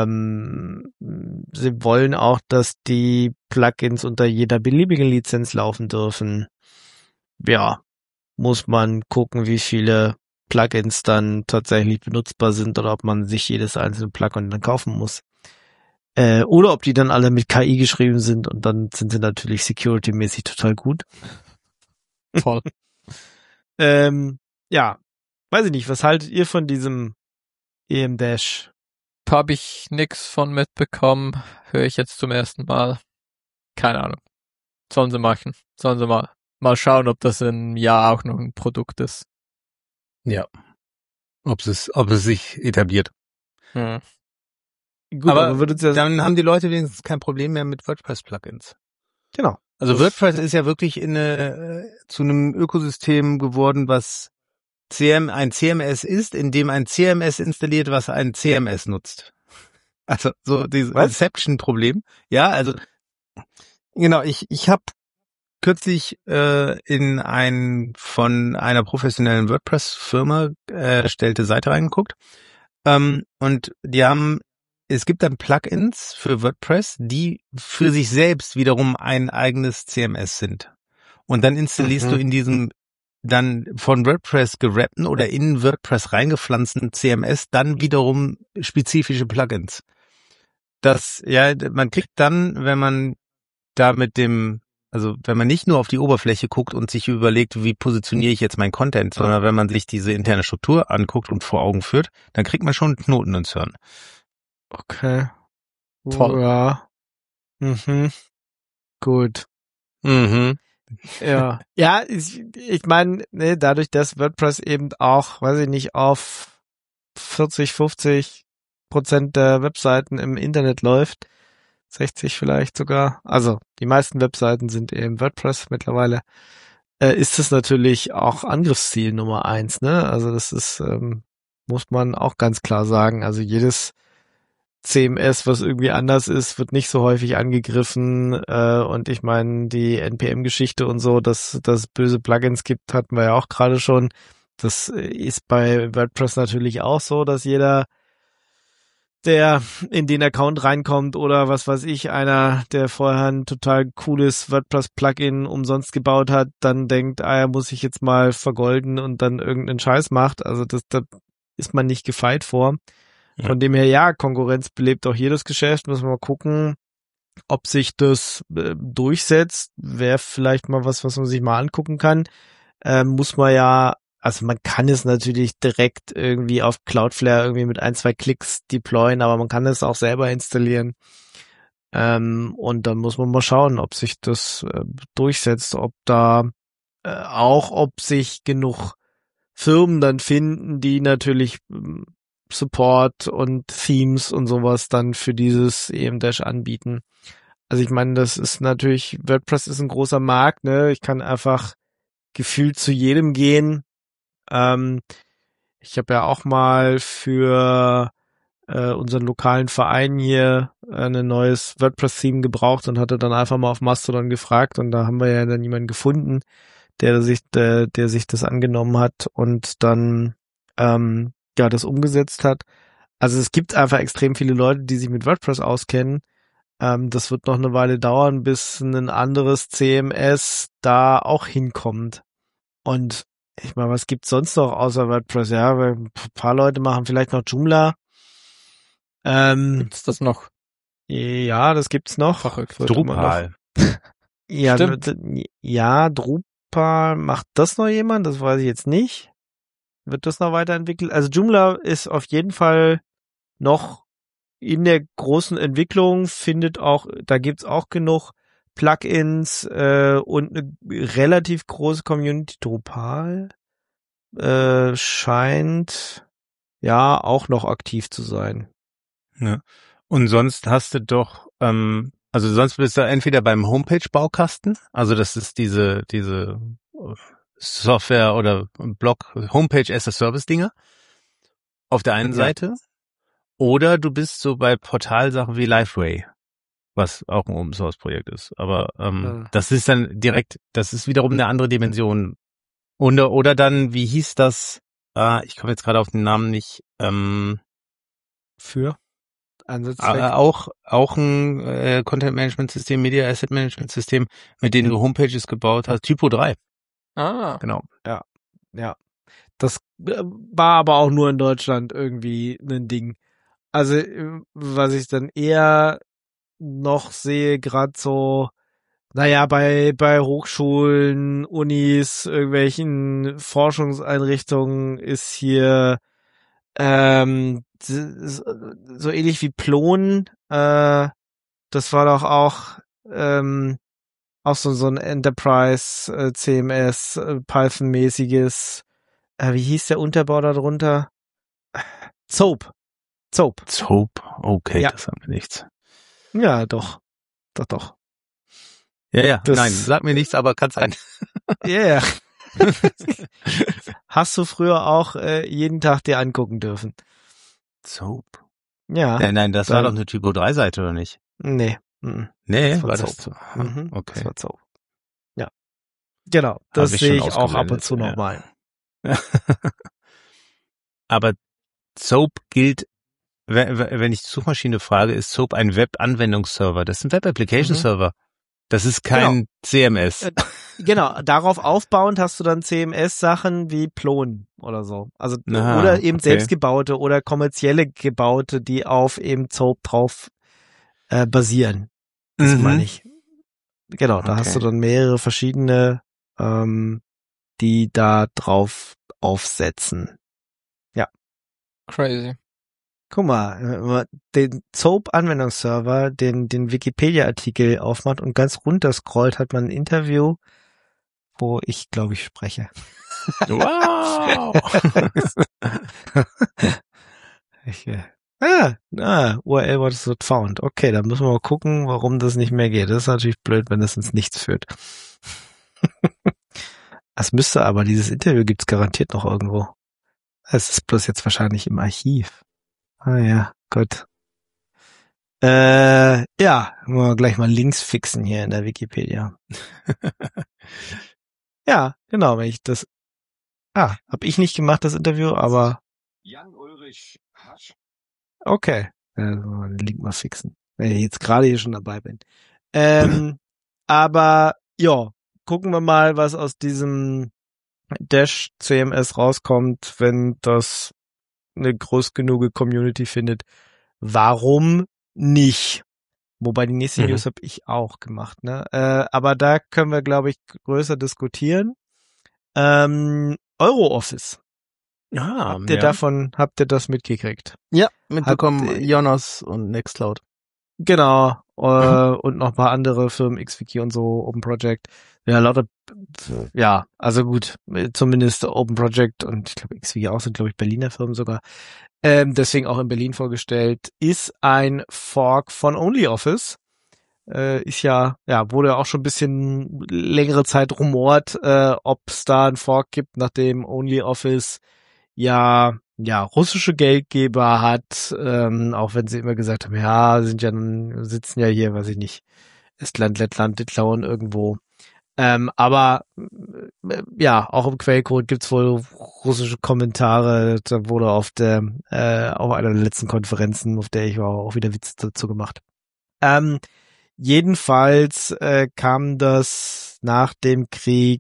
Sie wollen auch, dass die Plugins unter jeder beliebigen Lizenz laufen dürfen. Ja, muss man gucken, wie viele Plugins dann tatsächlich benutzbar sind oder ob man sich jedes einzelne Plugin dann kaufen muss. Oder ob die dann alle mit KI geschrieben sind und dann sind sie natürlich security-mäßig total gut. Voll. Ja, weiß ich nicht, was haltet ihr von diesem EM-Dash? Habe ich nix von mitbekommen, höre ich jetzt zum ersten Mal. Keine Ahnung. Sollen sie machen. Sollen sie mal schauen, ob das in einem Jahr auch noch ein Produkt ist. Ja. Ob es sich etabliert. Gut, aber dann haben die Leute wenigstens kein Problem mehr mit WordPress-Plugins. Genau. Also WordPress ist ja wirklich zu einem Ökosystem geworden, was ein CMS ist, in dem ein CMS installiert, was ein CMS nutzt. Also so dieses Inception-Problem. Ja, also genau, ich habe kürzlich in von einer professionellen WordPress-Firma erstellte Seite reingeguckt. Und es gibt dann Plugins für WordPress, die für sich selbst wiederum ein eigenes CMS sind. Und dann installierst du in diesem dann von WordPress gerappten oder in WordPress reingepflanzten CMS dann wiederum spezifische Plugins. Man kriegt dann, wenn man da wenn man nicht nur auf die Oberfläche guckt und sich überlegt, wie positioniere ich jetzt meinen Content, sondern wenn man sich diese interne Struktur anguckt und vor Augen führt, dann kriegt man schon einen Knoten ins Hirn. Okay. Toll. Ja. Gut. Mhm. Ja. Ja, ich meine, ne, dadurch, dass WordPress eben auch, weiß ich nicht, auf 40-50% der Webseiten im Internet läuft, 60 vielleicht sogar, also die meisten Webseiten sind eben WordPress mittlerweile, ist das natürlich auch Angriffsziel Nummer 1, ne? Also das ist, muss man auch ganz klar sagen. Also jedes CMS, was irgendwie anders ist, wird nicht so häufig angegriffen. Und ich meine, die NPM-Geschichte und so, dass es böse Plugins gibt, hatten wir ja auch gerade schon. Das ist bei WordPress natürlich auch so, dass jeder, der in den Account reinkommt oder was weiß ich, einer, der vorher ein total cooles WordPress-Plugin umsonst gebaut hat, dann denkt, er muss sich jetzt mal vergolden und dann irgendeinen Scheiß macht. Also da ist man nicht gefeit vor. Von dem her, ja, Konkurrenz belebt auch jedes Geschäft. Müssen wir mal gucken, ob sich das durchsetzt. Wäre vielleicht mal was man sich mal angucken kann. Muss man ja, also man kann es natürlich direkt irgendwie auf Cloudflare irgendwie mit 1-2 Klicks deployen, aber man kann es auch selber installieren. Und dann muss man mal schauen, ob sich das durchsetzt, ob sich genug Firmen dann finden, die natürlich Support und Themes und sowas dann für dieses EM-Dash anbieten. Also ich meine, das ist natürlich, WordPress ist ein großer Markt, ne? Ich kann einfach gefühlt zu jedem gehen. Ich habe ja auch mal für unseren lokalen Verein hier ein neues WordPress-Theme gebraucht und hatte dann einfach mal auf Mastodon gefragt und da haben wir ja dann jemanden gefunden, der sich das angenommen hat und dann das umgesetzt hat. Also es gibt einfach extrem viele Leute, die sich mit WordPress auskennen. Das wird noch eine Weile dauern, bis ein anderes CMS da auch hinkommt. Und ich meine, was gibt's sonst noch außer WordPress? Ja, ein paar Leute machen vielleicht noch Joomla. Gibt's das noch? Ja, das gibt's noch. Verrückt. Drupal. Ja, Stimmt. ja, Drupal, macht das noch jemand? Das weiß ich jetzt nicht. Wird das noch weiterentwickelt? Also Joomla ist auf jeden Fall noch in der großen Entwicklung, da gibt's auch genug Plugins und eine relativ große Community. Drupal scheint ja auch noch aktiv zu sein. Ja. Und sonst hast du doch, also sonst bist du entweder beim Homepage-Baukasten, also das ist diese Software oder Blog Homepage as a Service Dinger auf der einen Seite, oder du bist so bei Portalsachen wie Liveway, was auch ein Open Source Projekt ist, aber das ist dann direkt, das ist wiederum eine andere Dimension. Oder dann, wie hieß das? Ich komme jetzt gerade auf den Namen nicht. Für Einsatzzweck. Auch ein Content Management System, Media Asset Management System, mit dem du Homepages gebaut hast. Typo 3. Ah. Genau. Ja. Das war aber auch nur in Deutschland irgendwie ein Ding. Also, was ich dann eher noch sehe, gerade so, naja, bei Hochschulen, Unis, irgendwelchen Forschungseinrichtungen ist hier so ähnlich wie Plon, das war doch auch so ein Enterprise CMS, Python-mäßiges, wie hieß der Unterbau da drunter? Zope. Okay, Ja. das haben wir nichts. Ja, doch. Ja, Das- nein, sag mir nichts, aber kann sein. Ja. Yeah. Hast du früher auch jeden Tag dir angucken dürfen? Zope. Ja. Nein, das war dann- doch eine Typo 3 Seite, oder nicht? Nee. Nee, Das war war das Zope. so? Mhm, Okay. Das war Zope. Ja. Genau. Das ich sehe schon ich auch ab und ausgeblendet, zu ja. nochmal. Aber Soap gilt, wenn ich die Suchmaschine frage, ist Soap ein Web-Anwendungsserver. Das ist ein Web-Application-Server. Das ist kein CMS. Genau, darauf aufbauend hast du dann CMS-Sachen wie Plon oder so. Also oder eben okay. selbstgebaute oder kommerzielle gebaute, die auf eben Zope drauf basieren. Das meine ich. Genau, da hast du dann mehrere verschiedene, die da drauf aufsetzen. Ja. Crazy. Guck mal, wenn man den Zope-Anwendungsserver, den Wikipedia-Artikel aufmacht und ganz runter scrollt, hat man ein Interview, wo ich, glaube ich, spreche. Wow! URL was not found. Okay, dann müssen wir mal gucken, warum das nicht mehr geht. Das ist natürlich blöd, wenn das ins Nichts führt. Es müsste aber, dieses Interview gibt's garantiert noch irgendwo. Es ist bloß jetzt wahrscheinlich im Archiv. Ah ja, gut. Ja, wollen wir gleich mal Links fixen hier in der Wikipedia. Ja, genau, wenn ich das... hab ich nicht gemacht, das Interview, aber... Jan Ulrich Hasch. Okay, den Link mal fixen, wenn ich jetzt gerade hier schon dabei bin. Aber ja, gucken wir mal, was aus diesem Dash CMS rauskommt, wenn das eine groß genug Community findet. Warum nicht? Wobei die nächste News habe ich auch gemacht, ne? Aber da können wir, glaube ich, größer diskutieren. EuroOffice. Habt ihr das mitgekriegt? Ja, mitbekommen, Jonas und Nextcloud. Genau, und noch ein paar andere Firmen, XWiki und so, Open Project. Ja, lauter, ja, also gut, zumindest Open Project und ich glaube XWiki auch sind, glaube ich, Berliner Firmen sogar. Deswegen auch in Berlin vorgestellt, ist ein Fork von OnlyOffice. Ist wurde ja auch schon ein bisschen längere Zeit rumort, ob es da einen Fork gibt, nachdem OnlyOffice russische Geldgeber hat, auch wenn sie immer gesagt haben, sitzen ja hier, weiß ich nicht, Estland, Lettland, Litauen irgendwo. Aber auch im Quellcode gibt's wohl russische Kommentare. Da wurde auf einer der letzten Konferenzen, auf der ich war, auch wieder Witze dazu gemacht. Jedenfalls kam das nach dem Krieg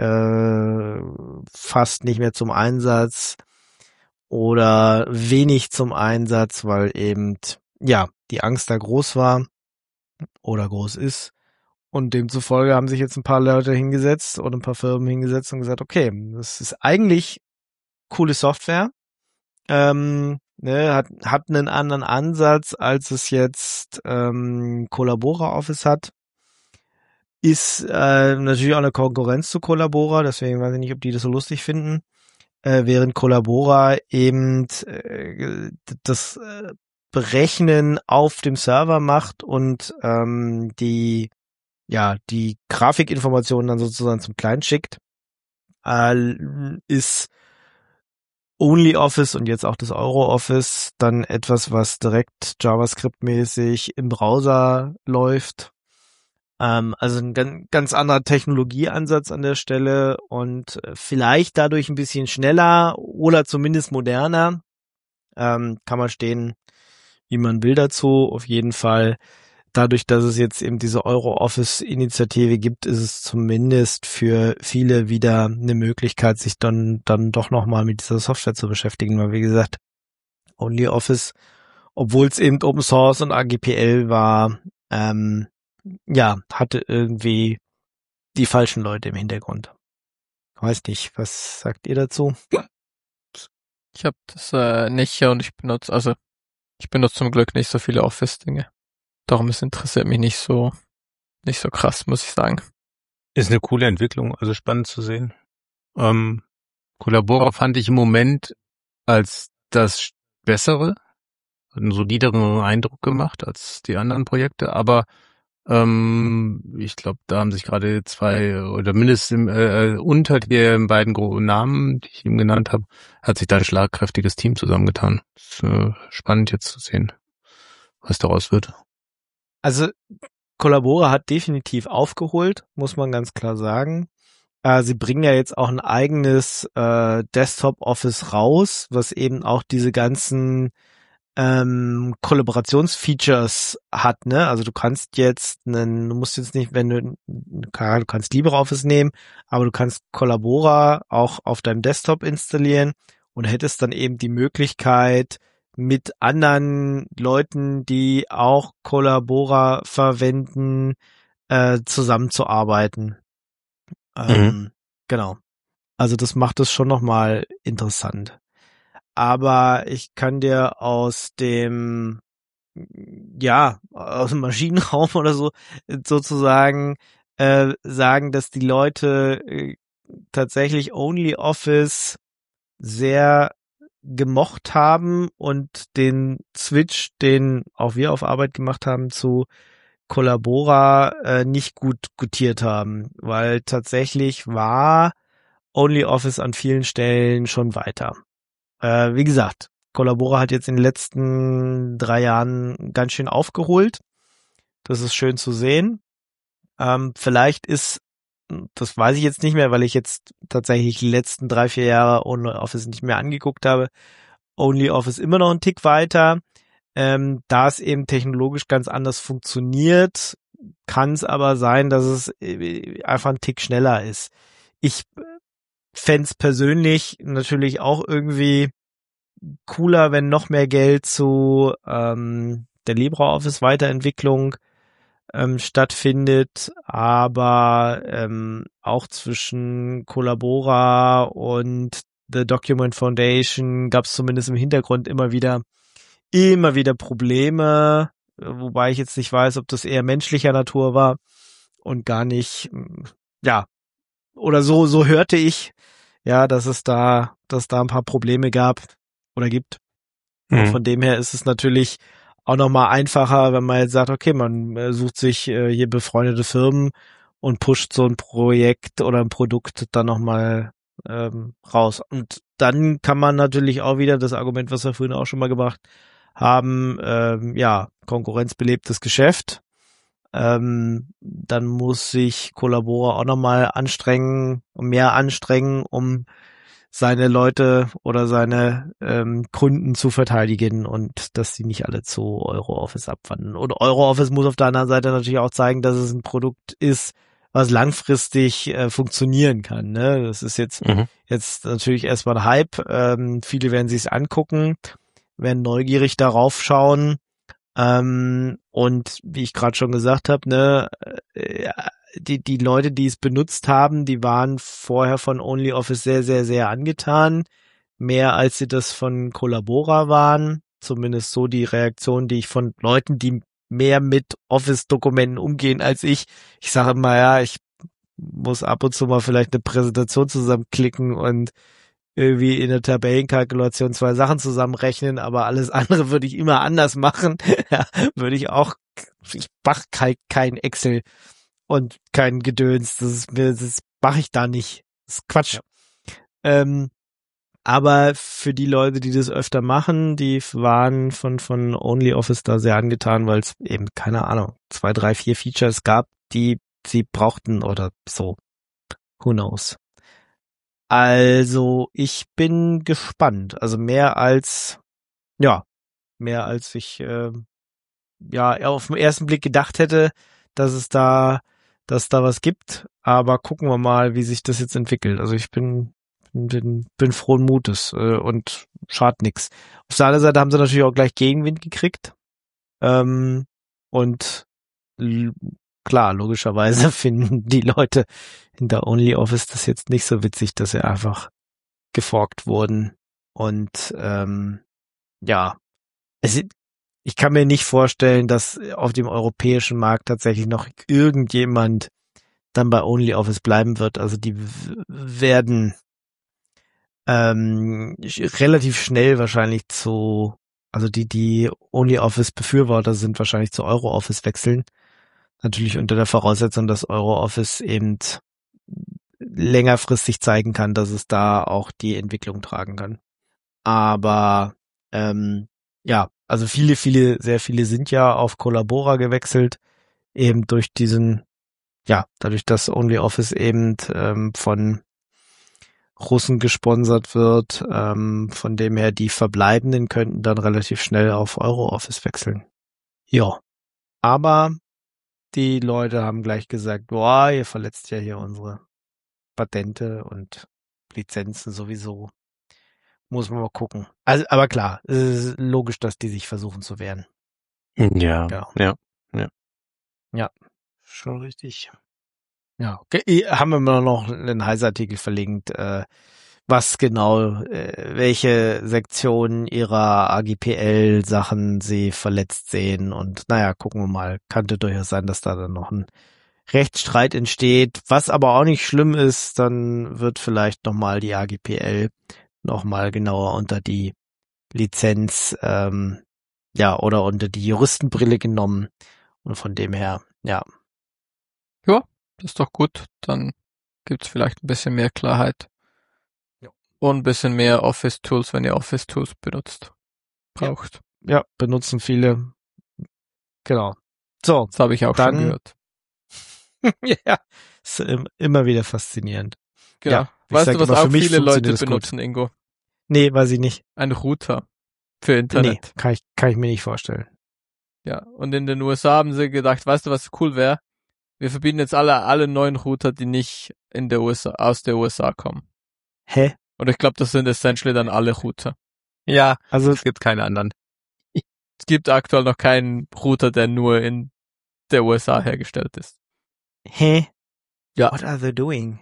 fast nicht mehr zum Einsatz oder wenig zum Einsatz, weil eben die Angst da groß war oder groß ist. Und demzufolge haben sich jetzt ein paar Leute hingesetzt oder ein paar Firmen hingesetzt und gesagt, okay, das ist eigentlich coole Software, hat einen anderen Ansatz, als es jetzt Collabora Office hat. Ist natürlich auch eine Konkurrenz zu Collabora, deswegen weiß ich nicht, ob die das so lustig finden. Während Collabora eben das Berechnen auf dem Server macht und die Grafikinformationen dann sozusagen zum Client schickt, ist OnlyOffice und jetzt auch das EuroOffice dann etwas, was direkt JavaScript-mäßig im Browser läuft. Also ein ganz anderer Technologieansatz an der Stelle und vielleicht dadurch ein bisschen schneller oder zumindest moderner. Kann man stehen, wie man will dazu. Auf jeden Fall, dadurch, dass es jetzt eben diese EuroOffice-Initiative gibt, ist es zumindest für viele wieder eine Möglichkeit, sich dann doch nochmal mit dieser Software zu beschäftigen. Weil wie gesagt, OnlyOffice, obwohl es eben Open Source und AGPL war, hatte irgendwie die falschen Leute im Hintergrund. Weiß nicht, was sagt ihr dazu? Ich habe das nicht und ich benutze zum Glück nicht so viele Office-Dinge. Darum interessiert mich nicht so krass, muss ich sagen. Ist eine coole Entwicklung, also spannend zu sehen. Collabora fand ich im Moment als das Bessere, einen solideren Eindruck gemacht als die anderen Projekte, aber ich glaube, da haben sich gerade zwei oder mindestens unter den beiden Namen, die ich ihm genannt habe, hat sich da ein schlagkräftiges Team zusammengetan. Ist spannend jetzt zu sehen, was daraus wird. Also Collabora hat definitiv aufgeholt, muss man ganz klar sagen. Sie bringen ja jetzt auch ein eigenes Desktop-Office raus, was eben auch diese ganzen Kollaborationsfeatures hat, ne? Also du kannst nicht, du kannst LibreOffice nehmen, aber du kannst Collabora auch auf deinem Desktop installieren und hättest dann eben die Möglichkeit, mit anderen Leuten, die auch Collabora verwenden, zusammenzuarbeiten. Genau. Also das macht es schon nochmal interessant. Aber ich kann dir aus dem Maschinenraum oder so sozusagen sagen, dass die Leute tatsächlich OnlyOffice sehr gemocht haben und den Switch, den auch wir auf Arbeit gemacht haben, zu Collabora nicht gut gutiert haben, weil tatsächlich war OnlyOffice an vielen Stellen schon weiter. Wie gesagt, Collabora hat jetzt in den letzten 3 Jahren ganz schön aufgeholt. Das ist schön zu sehen. Vielleicht ist, das weiß ich jetzt nicht mehr, weil ich jetzt tatsächlich die letzten 3, 4 Jahre OnlyOffice nicht mehr angeguckt habe, OnlyOffice immer noch einen Tick weiter. Da es eben technologisch ganz anders funktioniert, kann es aber sein, dass es einfach ein Tick schneller ist. Ich fänd's persönlich natürlich auch irgendwie cooler, wenn noch mehr Geld zu der LibreOffice Weiterentwicklung stattfindet, aber auch zwischen Collabora und The Document Foundation gab es zumindest im Hintergrund immer wieder Probleme, wobei ich jetzt nicht weiß, ob das eher menschlicher Natur war und gar nicht, oder so hörte ich, dass da ein paar Probleme gab oder gibt. Und von dem her ist es natürlich auch nochmal einfacher, wenn man jetzt sagt, okay, man sucht sich hier befreundete Firmen und pusht so ein Projekt oder ein Produkt dann nochmal raus. Und dann kann man natürlich auch wieder das Argument, was wir vorhin auch schon mal gebracht haben, konkurrenzbelebtes Geschäft. Dann muss sich Collabora auch nochmal mehr anstrengen, um seine Leute oder seine Kunden zu verteidigen und dass sie nicht alle zu EuroOffice abwandern. Und EuroOffice muss auf der anderen Seite natürlich auch zeigen, dass es ein Produkt ist, was langfristig funktionieren kann. Ne? Das ist jetzt natürlich erstmal ein Hype. Viele werden sich's angucken, werden neugierig darauf schauen. Und wie ich gerade schon gesagt habe, ne, die Leute, die es benutzt haben, die waren vorher von OnlyOffice sehr, sehr, sehr angetan. Mehr als sie das von Collabora waren. Zumindest so die Reaktion, die ich von Leuten, die mehr mit Office-Dokumenten umgehen als ich. Ich sage immer, ich muss ab und zu mal vielleicht eine Präsentation zusammenklicken und irgendwie in der Tabellenkalkulation 2 Sachen zusammenrechnen, aber alles andere würde ich immer anders machen. Ich mache kein Excel und kein Gedöns. Das mache ich da nicht. Das ist Quatsch. Aber für die Leute, die das öfter machen, die waren von OnlyOffice da sehr angetan, weil es eben, keine Ahnung, 2, 3, 4 Features gab, die sie brauchten oder so. Who knows? Also, ich bin gespannt. Also mehr als ich auf den ersten Blick gedacht hätte, dass da was gibt. Aber gucken wir mal, wie sich das jetzt entwickelt. Also ich bin frohen Mutes und schadet nix. Auf der anderen Seite haben sie natürlich auch gleich Gegenwind gekriegt. Und klar, logischerweise finden die Leute hinter OnlyOffice das jetzt nicht so witzig, dass sie einfach geforkt wurden. Und ich kann mir nicht vorstellen, dass auf dem europäischen Markt tatsächlich noch irgendjemand dann bei OnlyOffice bleiben wird. Also die werden relativ schnell wahrscheinlich die OnlyOffice-Befürworter sind wahrscheinlich zu EuroOffice wechseln. Natürlich unter der Voraussetzung, dass EuroOffice eben längerfristig zeigen kann, dass es da auch die Entwicklung tragen kann. Aber also sehr viele sind ja auf Collabora gewechselt, eben durch dadurch, dass OnlyOffice eben von Russen gesponsert wird. Von dem her, die Verbleibenden könnten dann relativ schnell auf EuroOffice wechseln. Ja. Aber die Leute haben gleich gesagt, boah, ihr verletzt ja hier unsere Patente und Lizenzen sowieso. Muss man mal gucken. Also, aber klar, es ist logisch, dass die sich versuchen zu wehren. Ja, Genau. ja. Schon richtig. Ja, okay. Haben wir mal noch einen Heise-Artikel verlinkt, was genau, welche Sektionen ihrer AGPL-Sachen sie verletzt sehen. Und naja, gucken wir mal. Könnte durchaus sein, dass da dann noch ein Rechtsstreit entsteht. Was aber auch nicht schlimm ist, dann wird vielleicht nochmal die AGPL nochmal genauer unter die Lizenz, oder unter die Juristenbrille genommen. Und von dem her, ja. Das ist doch gut. Dann gibt's vielleicht ein bisschen mehr Klarheit. Ja. Und ein bisschen mehr Office-Tools, wenn ihr Office-Tools braucht. Ja, benutzen viele. Genau. So, Das habe ich auch dann, schon gehört. ja, ist immer wieder faszinierend. Genau. Ja, ich Weißt sag du, was immer, auch für mich viele Leute funktioniert das gut. benutzen, Ingo? Nee, weiß ich nicht. Ein Router für Internet. Nee, kann ich mir nicht vorstellen. Ja, und in den USA haben sie gedacht, weißt du, was cool wäre? Wir verbieten jetzt alle neuen Router, die nicht aus der USA kommen. Hä? Und ich glaube, das sind essentially dann alle Router. Ja, Also, es gibt keine anderen. Es gibt aktuell noch keinen Router, der nur in der USA hergestellt ist. hä? Ja. What are they doing?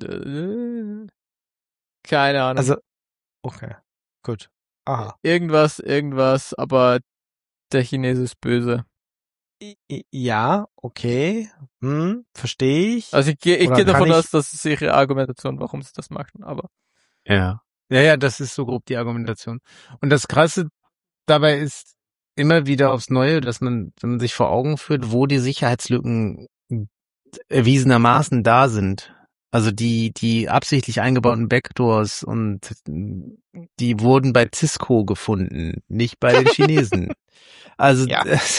Keine Ahnung. Also, okay, gut. Aha. Irgendwas, aber der Chinese ist böse. Ja, okay. Verstehe ich. Also ich gehe Oder davon kann ich- aus, dass es ihre Argumentation, warum sie das machen, aber Ja. Ja, das ist so grob die Argumentation. Und das Krasse dabei ist immer wieder aufs Neue, dass wenn man sich vor Augen führt, wo die Sicherheitslücken erwiesenermaßen da sind. Also die absichtlich eingebauten Backdoors und die wurden bei Cisco gefunden, nicht bei den Chinesen. Also Ja. das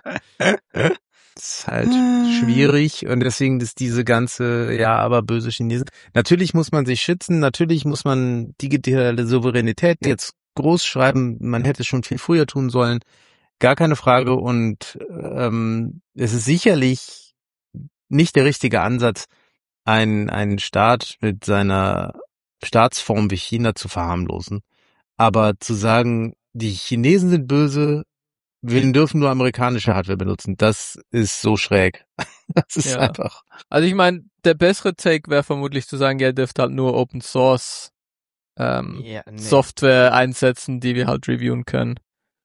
ist halt schwierig und deswegen ist diese ganze, aber böse Chinesen. Natürlich muss man sich schützen, natürlich muss man digitale Souveränität jetzt groß schreiben, man hätte es schon viel früher tun sollen, gar keine Frage und es ist sicherlich nicht der richtige Ansatz, einen Staat mit seiner Staatsform wie China zu verharmlosen. Aber zu sagen, die Chinesen sind böse, wir dürfen nur amerikanische Hardware benutzen, das ist so schräg. Das ist Ja. einfach. also ich meine, der bessere Take wäre vermutlich zu sagen, ihr dürft halt nur Open Source Ja, nee. Software einsetzen, die wir halt reviewen können.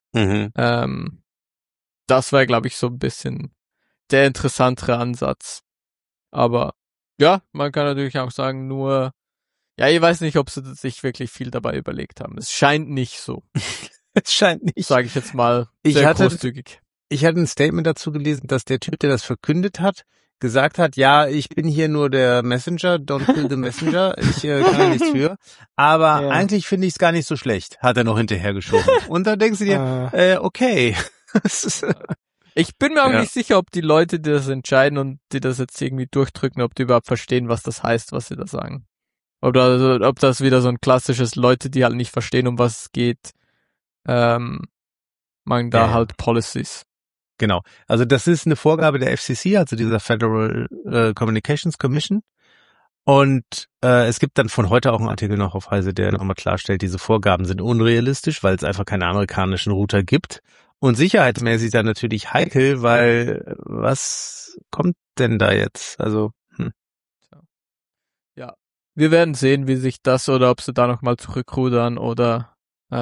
Das wäre, glaube ich, so ein bisschen der interessantere Ansatz. Aber ja, man kann natürlich auch sagen, ich weiß nicht, ob sie sich wirklich viel dabei überlegt haben. Es scheint nicht so, Es scheint nicht. sage ich jetzt mal, Ich sehr hatte- großzügig. Ich hatte ein Statement dazu gelesen, dass der Typ, der das verkündet hat, gesagt hat, ja, ich bin hier nur der Messenger, don't kill the messenger, ich kann da nichts für. Aber Ja. eigentlich finde ich es gar nicht so schlecht, hat er noch hinterhergeschoben. Und dann denkst du dir, okay. Das ist- Ich bin mir auch Ja. nicht sicher, ob die Leute, die das entscheiden und die das jetzt irgendwie durchdrücken, ob die überhaupt verstehen, was das heißt, was sie da sagen. Oder ob das wieder so ein klassisches Leute, die halt nicht verstehen, um was es geht, machen da Ja. halt Policies. Genau. Also das ist eine Vorgabe der FCC, also dieser Federal Communications Commission. Und es gibt dann von heute auch einen Artikel noch auf Heise, der nochmal klarstellt, diese Vorgaben sind unrealistisch, weil es einfach keine amerikanischen Router gibt. Und sicherheitsmäßig dann natürlich heikel, weil was kommt denn da jetzt? Also Wir werden sehen, wie sich das oder ob sie da nochmal zurückrudern oder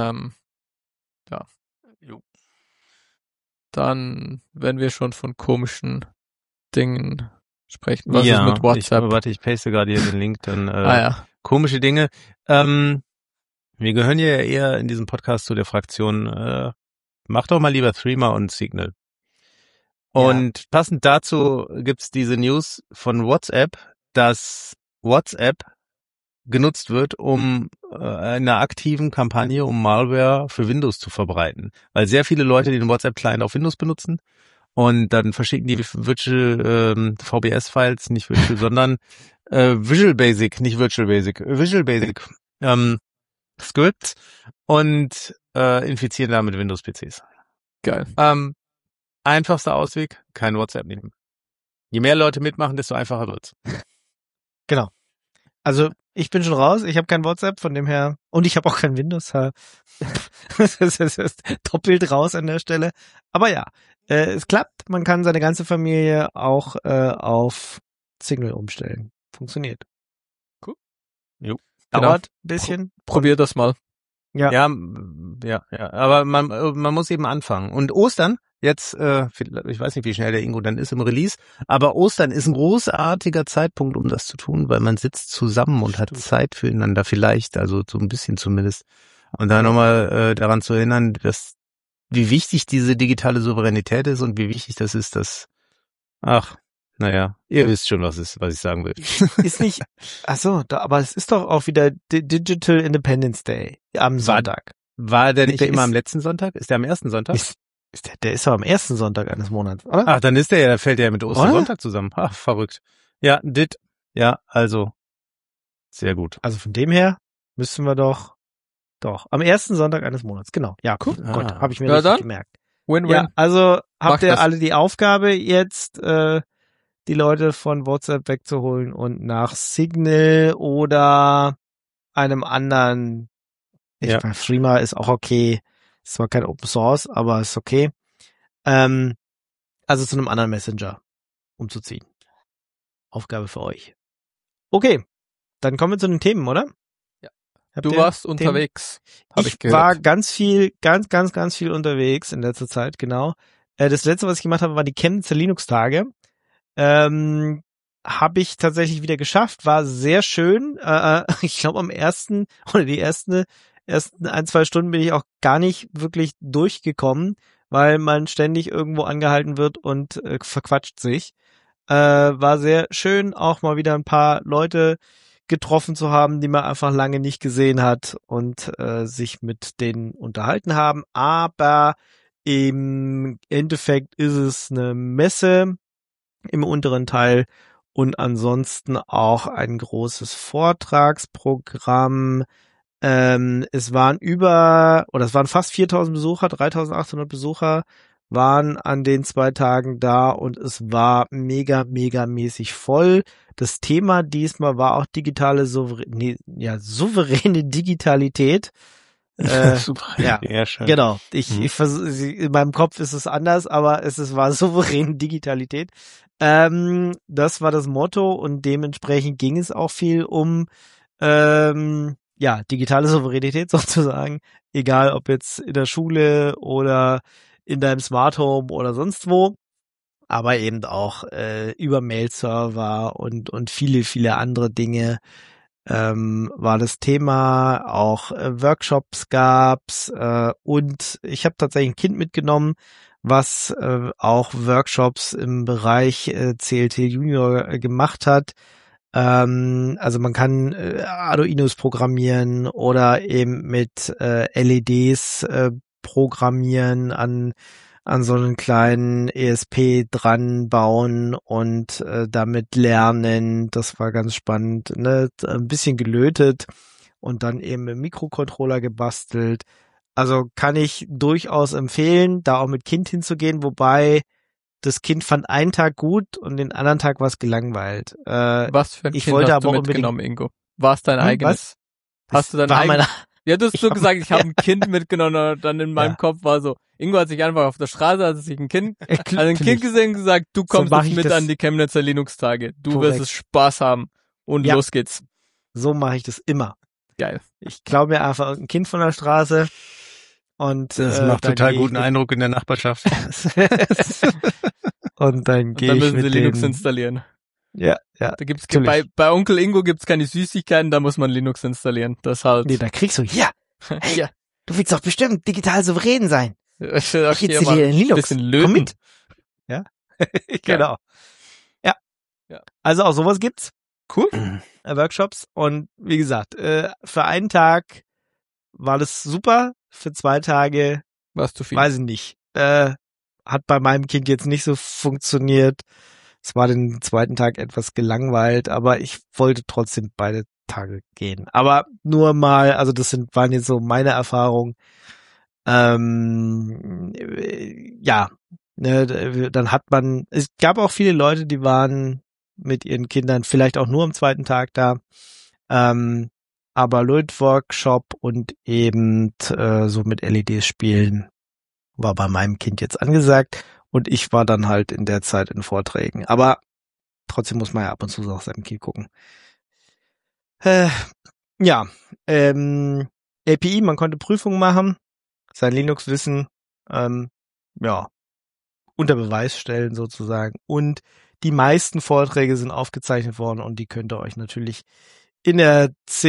dann, wenn wir schon von komischen Dingen sprechen. Was ist mit WhatsApp? Ich paste gerade hier den Link, dann Ja. komische Dinge. Wir gehören ja eher in diesem Podcast zu der Fraktion, mach doch mal lieber Threema und Signal. Und passend dazu gibt's diese News von WhatsApp, dass WhatsApp genutzt wird, um einer aktiven Kampagne, um Malware für Windows zu verbreiten. Weil sehr viele Leute den WhatsApp-Client auf Windows benutzen und dann verschicken die Virtual VBS-Files, nicht Virtual, sondern Visual Basic, nicht Virtual Basic, Visual Basic Scripts und infizieren damit Windows-PCs. Geil. Einfachster Ausweg, kein WhatsApp nehmen. Je mehr Leute mitmachen, desto einfacher wird's. Genau. Also ich bin schon raus, ich habe kein WhatsApp, von dem her, und ich habe auch kein Windows. Das ist doppelt raus an der Stelle. Aber ja, es klappt, man kann seine ganze Familie auch auf Signal umstellen. Funktioniert. Cool. Jo. Dauert ein bisschen. Probier das mal. Ja, aber man muss eben anfangen. Und Ostern, jetzt, ich weiß nicht, wie schnell der Ingo dann ist im Release, aber Ostern ist ein großartiger Zeitpunkt, um das zu tun, weil man sitzt zusammen und hat Zeit füreinander vielleicht, also so ein bisschen zumindest. Und da nochmal daran zu erinnern, wie wichtig diese digitale Souveränität ist und wie wichtig das ist, dass, ihr wisst schon, was ich sagen will. Ist nicht, aber es ist doch auch wieder Digital Independence Day am Sonntag. War der nicht Der immer ist- am letzten Sonntag? Ist der am ersten Sonntag? Der ist doch am ersten Sonntag eines Monats, oder? Ach, dann ist da fällt der ja mit Ostersonntag zusammen. Ach, verrückt. Ja, also, sehr gut. Also von dem her müssen wir doch, am ersten Sonntag eines Monats, genau. Ja, cool. Gott, habe ich mir Ja, richtig dann. gemerkt. Win-win. Ja, also habt Macht ihr das. alle die Aufgabe, jetzt die Leute von WhatsApp wegzuholen und nach Signal oder einem anderen, Ja. ich meine, Threema ist auch okay, ist zwar kein Open Source, aber ist okay, also zu einem anderen Messenger umzuziehen. Aufgabe für euch. Okay, dann kommen wir zu den Themen, oder? Ja. Habt Du ihr warst Themen? unterwegs, habe ich gehört. war ganz viel unterwegs in letzter Zeit, genau. Das letzte, was ich gemacht habe, war die Chemnitzer Linux-Tage. Habe ich tatsächlich wieder geschafft, war sehr schön. Ich glaube die ersten 1-2 Stunden bin ich auch gar nicht wirklich durchgekommen, weil man ständig irgendwo angehalten wird und verquatscht sich. War sehr schön, auch mal wieder ein paar Leute getroffen zu haben, die man einfach lange nicht gesehen hat und sich mit denen unterhalten haben. Aber im Endeffekt ist es eine Messe im unteren Teil und ansonsten auch ein großes Vortragsprogramm. Es waren fast 4.000 Besucher, 3.800 Besucher waren an den 2 Tagen da und es war mega mäßig voll. Das Thema diesmal war auch souveräne Digitalität. Super. Ja, schön. genau. In meinem Kopf ist es anders, aber war souveräne Digitalität. Das war das Motto und dementsprechend ging es auch viel um digitale Souveränität sozusagen, egal ob jetzt in der Schule oder in deinem Smart Home oder sonst wo, aber eben auch über Mail-Server und viele andere Dinge war das Thema, auch Workshops gab's und ich habe tatsächlich ein Kind mitgenommen, was auch Workshops im Bereich CLT Junior gemacht hat. Also man kann Arduinos programmieren oder eben mit LEDs programmieren an so einen kleinen ESP dran bauen und damit lernen. Das war ganz spannend, ne? Ein bisschen gelötet und dann eben mit Mikrocontroller gebastelt. Also kann ich durchaus empfehlen, da auch mit Kind hinzugehen, wobei das Kind fand einen Tag gut und den anderen Tag war es gelangweilt. Was für ein ich Kind wollte hast du aber mitgenommen, Ingo? War es dein eigenes? Was? Hast du dein war eigenes? Ja, du hast so hab- gesagt, ich habe ein Kind mitgenommen und dann in meinem Ja. Kopf war so, Ingo hat sich einfach auf der Straße, hat sich ein Kind Natürlich. gesehen und gesagt, du kommst mach jetzt ich mit das. an die Chemnitzer Linux-Tage. Du Korrekt. wirst es Spaß haben. Und Ja. los geht's. So mache ich das immer. Geil. Ich klaue mir einfach irgendein Kind von der Straße und Das macht dann total geh ich guten Eindruck in der Nachbarschaft. und dann Und gehe dann ich müssen sie mit Linux denen. installieren. Ja. Da gibt's Natürlich. bei Onkel Ingo gibt's keine Süßigkeiten, da muss man Linux installieren. Das halt. Nee, da kriegst du, hey, Ja. du willst doch bestimmt digital souverän sein. Ich installiere in Linux. Bisschen löten. Komm mit. Ja, genau. Ja. Also auch sowas gibt's. Cool. Workshops und wie gesagt, für einen Tag war das super, für 2 Tage, War's zu viel. weiß ich nicht, hat bei meinem Kind jetzt nicht so funktioniert, Es war den zweiten Tag etwas gelangweilt, aber ich wollte trotzdem beide Tage gehen. Aber nur mal, also waren jetzt so meine Erfahrungen. Ja, ne, dann es gab auch viele Leute, die waren mit ihren Kindern vielleicht auch nur am zweiten Tag da. Aber Lötworkshop und eben so mit LEDs spielen war bei meinem Kind jetzt angesagt und ich war dann halt in der Zeit in Vorträgen. Aber trotzdem muss man ja ab und zu auch seinem Kind gucken. Ja, API, man konnte Prüfungen machen, sein Linux-Wissen ja, unter Beweis stellen sozusagen. Und die meisten Vorträge sind aufgezeichnet worden und die könnt ihr euch natürlich in der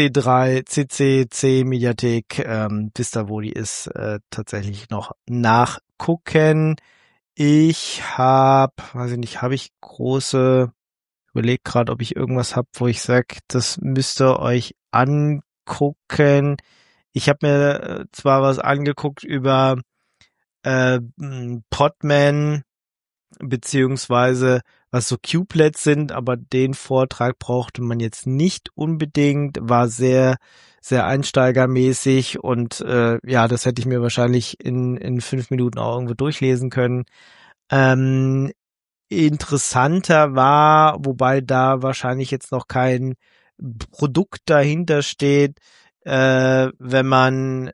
CC Mediathek, wisst ihr, wo die ist, tatsächlich noch nachgucken. Weiß ich nicht, überlege gerade, ob ich irgendwas habe, wo ich sage, das müsst ihr euch angucken. Ich habe mir zwar was angeguckt über Podman, beziehungsweise was so Kubelets sind, aber den Vortrag brauchte man jetzt nicht unbedingt, war sehr, sehr einsteigermäßig und ja, das hätte ich mir wahrscheinlich in 5 Minuten auch irgendwo durchlesen können. Interessanter war, wobei da wahrscheinlich jetzt noch kein Produkt dahinter steht, wenn man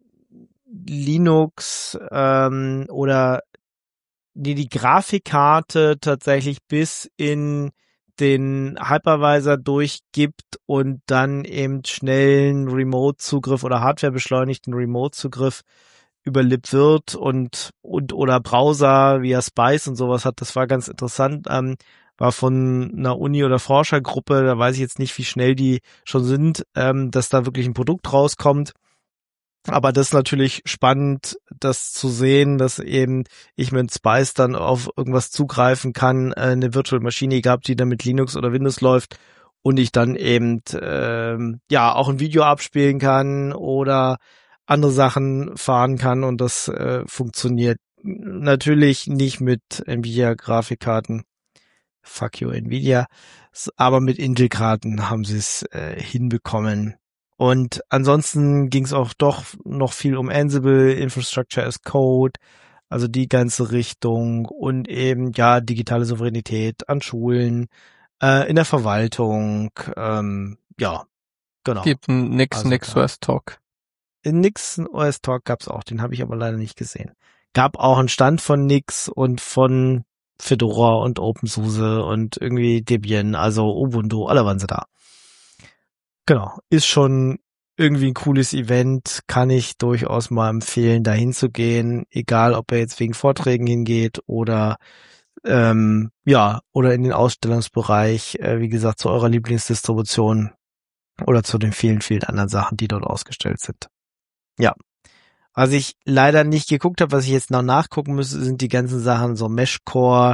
Linux oder die Grafikkarte tatsächlich bis in den Hypervisor durchgibt und dann eben schnellen Remote-Zugriff oder hardwarebeschleunigten Remote-Zugriff über libvirt und oder Browser via Spice und sowas hat. Das war ganz interessant. War von einer Uni oder Forschergruppe, da weiß ich jetzt nicht, wie schnell die schon sind, dass da wirklich ein Produkt rauskommt. Aber das ist natürlich spannend, das zu sehen, dass eben ich mit Spice dann auf irgendwas zugreifen kann, eine Virtual Maschine gehabt, die dann mit Linux oder Windows läuft und ich dann eben ja auch ein Video abspielen kann oder andere Sachen fahren kann und das funktioniert natürlich nicht mit Nvidia-Grafikkarten. Fuck you, Nvidia. Aber mit Intel-Karten haben sie es hinbekommen. Und ansonsten ging es auch doch noch viel um Ansible, Infrastructure as Code, also die ganze Richtung und eben ja digitale Souveränität an Schulen, in der Verwaltung, ja, genau. Gibt einen Also NixOS Talk. NixOS Talk gab's auch, den habe ich aber leider nicht gesehen. Gab auch einen Stand von Nix und von Fedora und OpenSUSE und irgendwie Debian, also Ubuntu, alle waren sie da. Genau, ist schon irgendwie ein cooles Event, kann ich durchaus mal empfehlen, da hinzugehen, egal ob er jetzt wegen Vorträgen hingeht oder ja, oder in den Ausstellungsbereich, wie gesagt, zu eurer Lieblingsdistribution oder zu den vielen, vielen anderen Sachen, die dort ausgestellt sind. Ja. Was ich leider nicht geguckt habe, was ich jetzt noch nachgucken müsste, sind die ganzen Sachen, so Meshcore,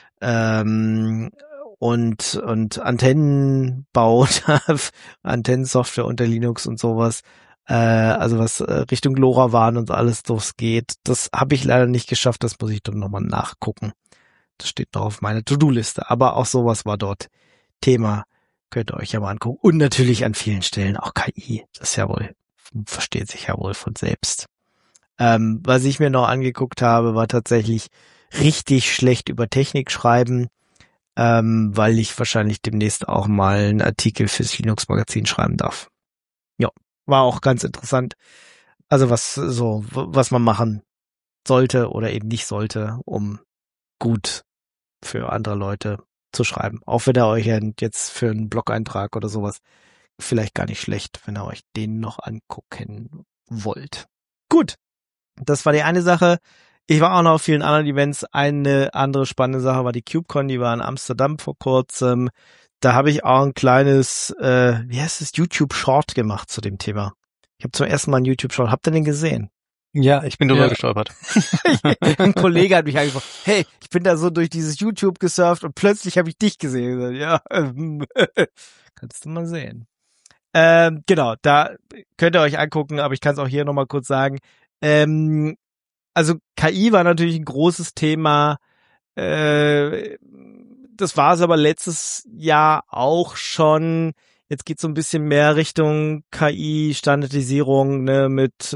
und Antennenbau, Antennensoftware unter Linux und sowas, also was Richtung LoRaWAN und alles geht, das habe ich leider nicht geschafft, das muss ich dann nochmal nachgucken. Das steht noch auf meiner To-Do-Liste, aber auch sowas war dort Thema, könnt ihr euch ja mal angucken. Und natürlich an vielen Stellen auch KI, das ist ja wohl, versteht sich ja wohl von selbst. Was ich mir noch angeguckt habe, war tatsächlich richtig schlecht über Technik schreiben, weil ich wahrscheinlich demnächst auch mal einen Artikel fürs Linux-Magazin schreiben darf. Ja, war auch ganz interessant. Also was man machen sollte oder eben nicht sollte, um gut für andere Leute zu schreiben. Auch wenn ihr euch jetzt für einen Blog-Eintrag oder sowas vielleicht gar nicht schlecht, wenn ihr euch den noch angucken wollt. Gut, das war die eine Sache. Ich war auch noch auf vielen anderen Events. Eine andere spannende Sache war die KubeCon, die war in Amsterdam vor kurzem. Da habe ich auch ein kleines, YouTube-Short gemacht zu dem Thema. Ich habe zum ersten Mal einen YouTube-Short. Habt ihr den gesehen? Ja, ich bin drüber gestolpert. Ein Kollege hat mich angesprochen, hey, ich bin da so durch dieses YouTube gesurft und plötzlich habe ich dich gesehen. Ja, kannst du mal sehen. Genau, da könnt ihr euch angucken, aber ich kann es auch hier nochmal kurz sagen. Also KI war natürlich ein großes Thema das war es aber letztes Jahr auch schon. Jetzt geht's so ein bisschen mehr Richtung KI-Standardisierung, ne, mit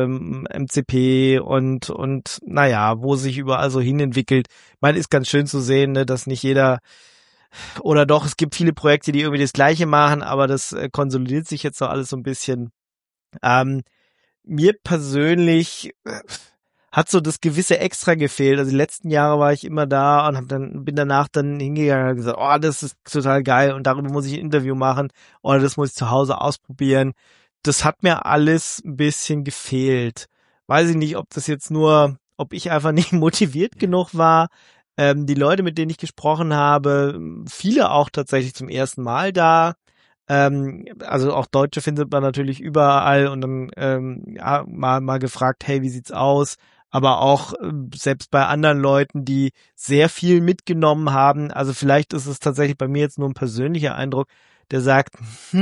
MCP und naja, wo sich überall so hin entwickelt. Ich meine, ist ganz schön zu sehen, ne, dass nicht jeder oder doch, es gibt viele Projekte, die irgendwie das Gleiche machen, aber das konsolidiert sich jetzt so alles so ein bisschen. Mir persönlich hat so das gewisse Extra gefehlt. Also die letzten Jahre war ich immer da und bin danach dann hingegangen und gesagt, oh, das ist total geil und darüber muss ich ein Interview machen oder das muss ich zu Hause ausprobieren. Das hat mir alles ein bisschen gefehlt. Weiß ich nicht, ob ich einfach nicht motiviert genug war. Die Leute, mit denen ich gesprochen habe, viele auch tatsächlich zum ersten Mal da. Also auch Deutsche findet man natürlich überall und dann ja, mal gefragt, hey, wie sieht's aus? Aber auch selbst bei anderen Leuten, die sehr viel mitgenommen haben. Also vielleicht ist es tatsächlich bei mir jetzt nur ein persönlicher Eindruck, der sagt,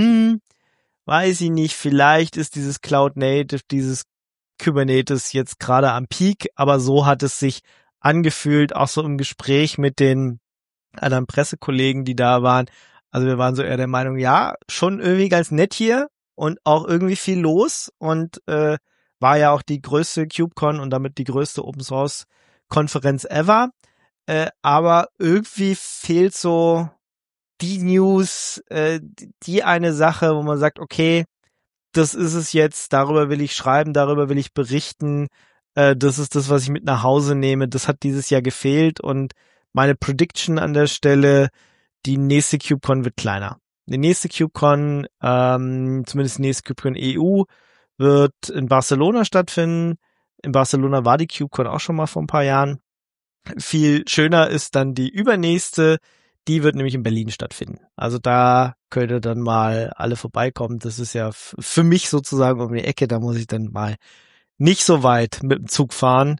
weiß ich nicht, vielleicht ist dieses Cloud Native, dieses Kubernetes jetzt gerade am Peak, aber so hat es sich angefühlt, auch so im Gespräch mit den anderen Pressekollegen, die da waren. Also wir waren so eher der Meinung, ja, schon irgendwie ganz nett hier und auch irgendwie viel los und war ja auch die größte KubeCon und damit die größte Open Source Konferenz ever. Aber irgendwie fehlt so die News, die eine Sache, wo man sagt, okay, das ist es jetzt, darüber will ich schreiben, darüber will ich berichten, das ist das, was ich mit nach Hause nehme. Das hat dieses Jahr gefehlt und meine Prediction an der Stelle, die nächste KubeCon wird kleiner. Die nächste KubeCon, zumindest die nächste KubeCon EU, wird in Barcelona stattfinden. In Barcelona war die KubeCon auch schon mal vor ein paar Jahren. Viel schöner ist dann die übernächste, die wird nämlich in Berlin stattfinden. Also da könnt ihr dann mal alle vorbeikommen. Das ist ja für mich sozusagen um die Ecke, da muss ich dann mal nicht so weit mit dem Zug fahren.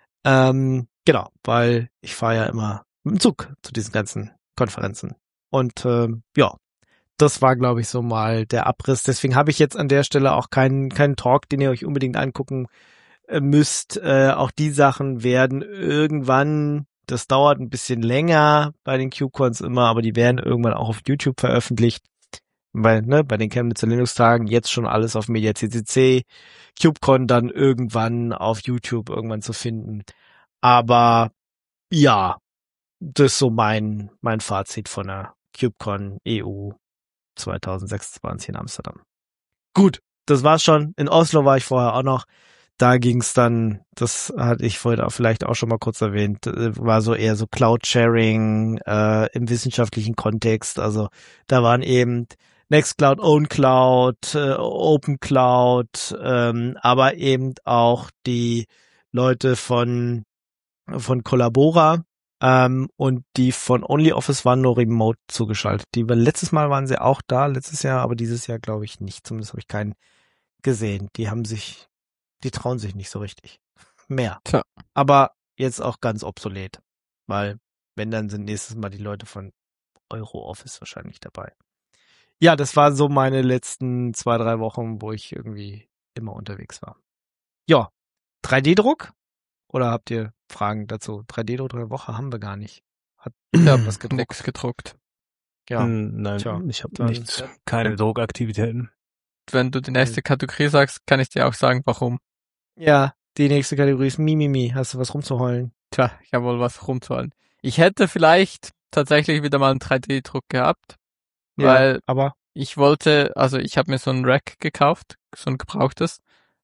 Genau, weil ich fahre ja immer mit dem Zug zu diesen ganzen Konferenzen. Und ja, das war, glaube ich, so mal der Abriss. Deswegen habe ich jetzt an der Stelle auch keinen Talk, den ihr euch unbedingt angucken müsst. Auch die Sachen werden irgendwann, das dauert ein bisschen länger bei den KubeCons immer, aber die werden irgendwann auch auf YouTube veröffentlicht. Weil, ne, bei den Chemnitzer Linux-Tagen jetzt schon alles auf MediaCCC, KubeCon dann irgendwann auf YouTube irgendwann zu finden. Aber ja, das ist so mein Fazit von der KubeCon EU 2026 in Amsterdam. Gut, das war's schon. In Oslo war ich vorher auch noch. Da ging's dann, das hatte ich vorhin auch vielleicht auch schon mal kurz erwähnt, war so eher so Cloud-Sharing im wissenschaftlichen Kontext. Also da waren eben Nextcloud, OwnCloud, OpenCloud, aber eben auch die Leute von Collabora und die von OnlyOffice waren nur remote zugeschaltet. Letztes Mal waren sie auch da, letztes Jahr, aber dieses Jahr glaube ich nicht. Zumindest habe ich keinen gesehen. Die trauen sich nicht so richtig mehr. Tja. Aber jetzt auch ganz obsolet, weil wenn, dann sind nächstes Mal die Leute von EuroOffice wahrscheinlich dabei. Ja, das waren so meine letzten 2-3 Wochen, wo ich irgendwie immer unterwegs war. Ja, 3D-Druck? Oder habt ihr Fragen dazu? 3D-Druck der Woche haben wir gar nicht. Hat was gedruckt? Nix gedruckt. Ja. Nein, Tja, ich habe dann- nichts. Keine Druckaktivitäten. Wenn du die nächste Kategorie sagst, kann ich dir auch sagen, warum. Ja, die nächste Kategorie ist Mimimi. Hast du was rumzuheulen? Tja, ich habe wohl was rumzuhalten. Ich hätte vielleicht tatsächlich wieder mal einen 3D-Druck gehabt, weil aber ich wollte, also ich habe mir so ein Rack gekauft, so ein gebrauchtes,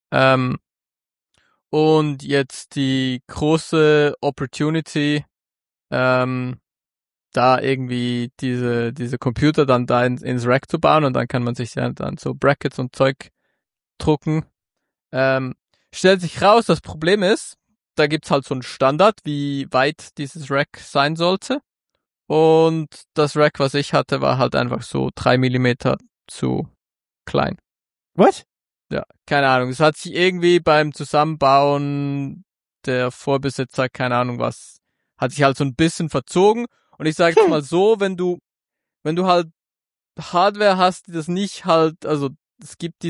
und jetzt die große Opportunity, da irgendwie diese Computer dann da ins Rack zu bauen und dann kann man sich ja dann so Brackets und Zeug drucken. Stellt sich raus, das Problem ist, da gibt's halt so einen Standard, wie weit dieses Rack sein sollte. Und das Rack, was ich hatte, war halt einfach so 3 Millimeter zu klein. what? Ja, keine Ahnung. Es hat sich irgendwie beim Zusammenbauen der Vorbesitzer, keine Ahnung was, hat sich halt so ein bisschen verzogen. Und ich sage jetzt mal so, wenn du halt Hardware hast, die das nicht halt, also es gibt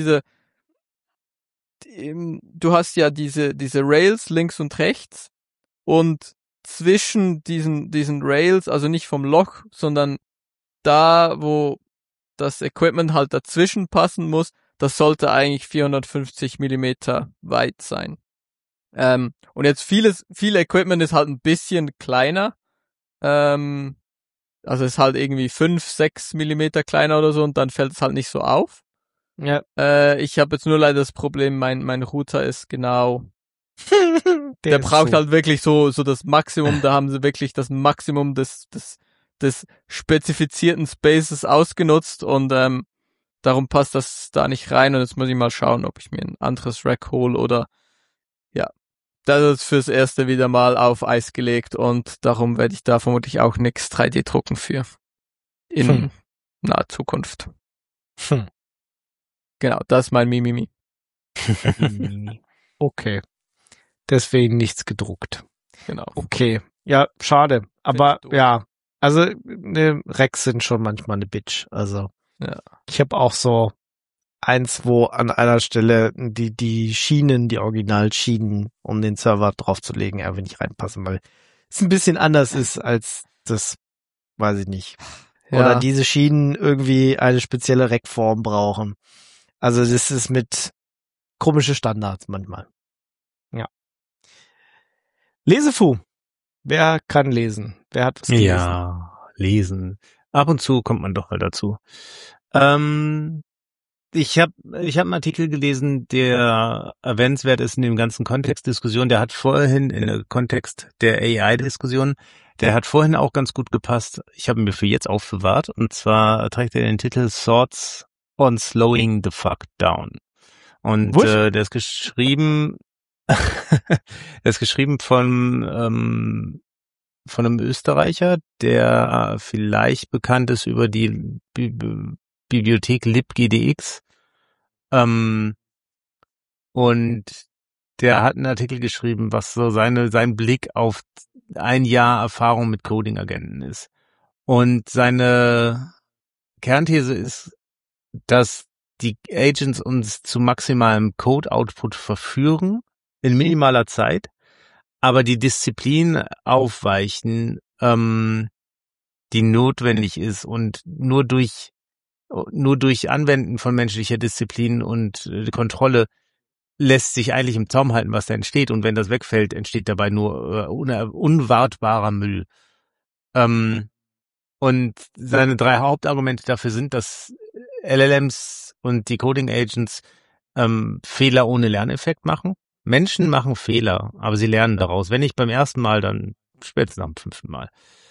du hast ja diese Rails links und rechts und zwischen diesen Rails, also nicht vom Loch, sondern da, wo das Equipment halt dazwischen passen muss, das sollte eigentlich 450 Millimeter weit sein. Und jetzt viel Equipment ist halt ein bisschen kleiner, also ist halt irgendwie 5-6 Millimeter kleiner oder so und dann fällt es halt nicht so auf. Ja. Ich habe jetzt nur leider das Problem, mein Router ist genau, der ist braucht so. halt wirklich so das Maximum, da haben sie wirklich das Maximum des spezifizierten Spaces ausgenutzt und darum passt das da nicht rein und jetzt muss ich mal schauen, ob ich mir ein anderes Rack hole oder ja. Das ist fürs Erste wieder mal auf Eis gelegt und darum werde ich da vermutlich auch nix 3D drucken für in naher Zukunft. Genau, das ist mein Mimimi. Okay. Deswegen nichts gedruckt. Genau. Okay. Ja, schade. Aber doof. ja, also Racks sind schon manchmal eine Bitch. Also Ja. ich habe auch so eins, wo an einer Stelle die Schienen, die Originalschienen, um den Server draufzulegen, einfach nicht reinpassen, weil es ein bisschen anders ist als das, weiß ich nicht. Ja. Oder diese Schienen irgendwie eine spezielle Rackform brauchen. Also das ist mit komische Standards manchmal. Ja. Lesefu. Wer kann lesen? Wer hat was gelesen? Ja, lesen. Ab und zu kommt man doch mal dazu. Ich hab einen Artikel gelesen, der erwähnenswert ist in dem ganzen Kontextdiskussion. Der hat vorhin in der Kontext der AI-Diskussion, der hat vorhin auch ganz gut gepasst. Ich habe ihn mir für jetzt aufbewahrt. Und zwar trägt er den Titel Thoughts on Slowing the Fuck Down. Und der ist geschrieben, von einem Österreicher, der vielleicht bekannt ist über die Bibliothek libgdx. Und der hat einen Artikel geschrieben, was so sein Blick auf ein Jahr Erfahrung mit Coding-Agenten ist. Und seine Kernthese ist, dass die Agents uns zu maximalem Code-Output verführen, in minimaler Zeit, aber die Disziplin aufweichen, die notwendig ist und nur durch Anwenden von menschlicher Disziplin und Kontrolle lässt sich eigentlich im Zaum halten, was da entsteht. Und wenn das wegfällt, entsteht dabei nur unwartbarer Müll. Und seine 3 Hauptargumente dafür sind, dass LLMs und die Coding Agents Fehler ohne Lerneffekt machen. Menschen machen Fehler, aber sie lernen daraus. Wenn nicht beim ersten Mal, dann spätestens am 5. Mal.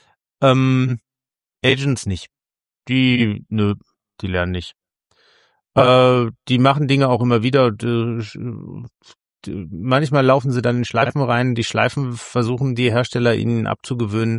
Agents nicht. Die lernen nicht. Die machen Dinge auch immer wieder. Manchmal laufen sie dann in Schleifen rein. Die Schleifen versuchen die Hersteller ihnen abzugewöhnen.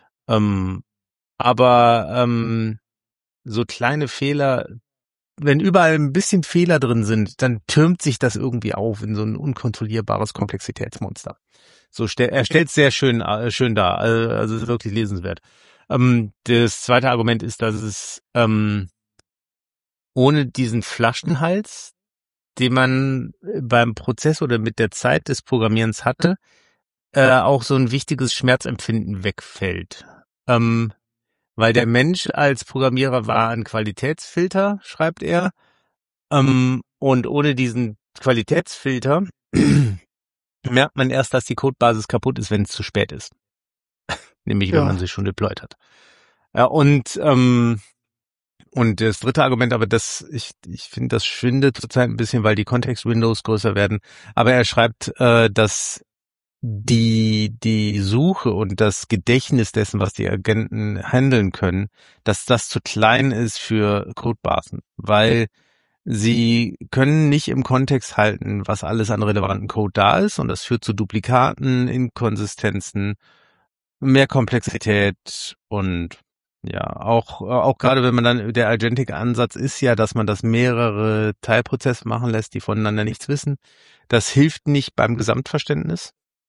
Aber so kleine Fehler, wenn überall ein bisschen Fehler drin sind, dann türmt sich das irgendwie auf in so ein unkontrollierbares Komplexitätsmonster. So er stellt es sehr schön dar. Also ist wirklich lesenswert. Das zweite Argument ist, dass es ohne diesen Flaschenhals, den man beim Prozess oder mit der Zeit des Programmierens hatte, auch so ein wichtiges Schmerzempfinden wegfällt. Weil der Mensch als Programmierer war ein Qualitätsfilter, schreibt er. Und ohne diesen Qualitätsfilter merkt man erst, dass die Codebasis kaputt ist, wenn es zu spät ist. Nämlich, wenn man sie schon deployed hat. Ja, und das dritte Argument, aber ich finde, das schwindet zurzeit ein bisschen, weil die Context-Windows größer werden. Aber er schreibt, dass die Suche und das Gedächtnis dessen, was die Agenten handeln können, dass das zu klein ist für Codebasen, weil sie können nicht im Kontext halten, was alles an relevanten Code da ist, und das führt zu Duplikaten, Inkonsistenzen, mehr Komplexität und ja, auch gerade wenn man dann, der Agentic-Ansatz ist ja, dass man das mehrere Teilprozesse machen lässt, die voneinander nichts wissen. Das hilft nicht beim Gesamtverständnis.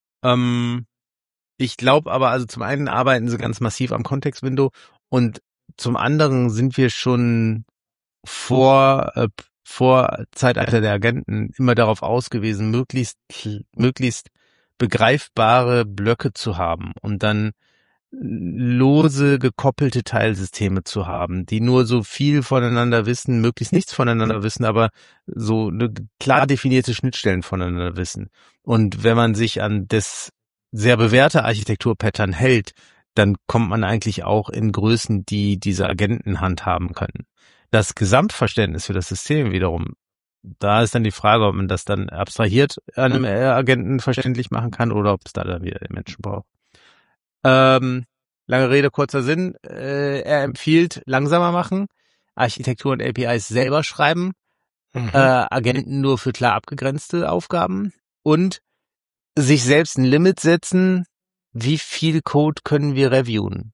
Ich glaube aber, also zum einen arbeiten sie ganz massiv am Kontext-Window und zum anderen sind wir schon vor Zeitalter der Agenten immer darauf ausgewiesen, möglichst begreifbare Blöcke zu haben und dann lose gekoppelte Teilsysteme zu haben, die nur so viel voneinander wissen, möglichst nichts voneinander wissen, aber so eine klar definierte Schnittstellen voneinander wissen. Und wenn man sich an das sehr bewährte Architekturpattern hält, dann kommt man eigentlich auch in Größen, die diese Agenten handhaben können. Das Gesamtverständnis für das System wiederum, da ist dann die Frage, ob man das dann abstrahiert einem Agenten verständlich machen kann oder ob es da dann wieder den Menschen braucht. Lange Rede, kurzer Sinn. Er empfiehlt langsamer machen, Architektur und APIs selber schreiben, Agenten nur für klar abgegrenzte Aufgaben und sich selbst ein Limit setzen, wie viel Code können wir reviewen.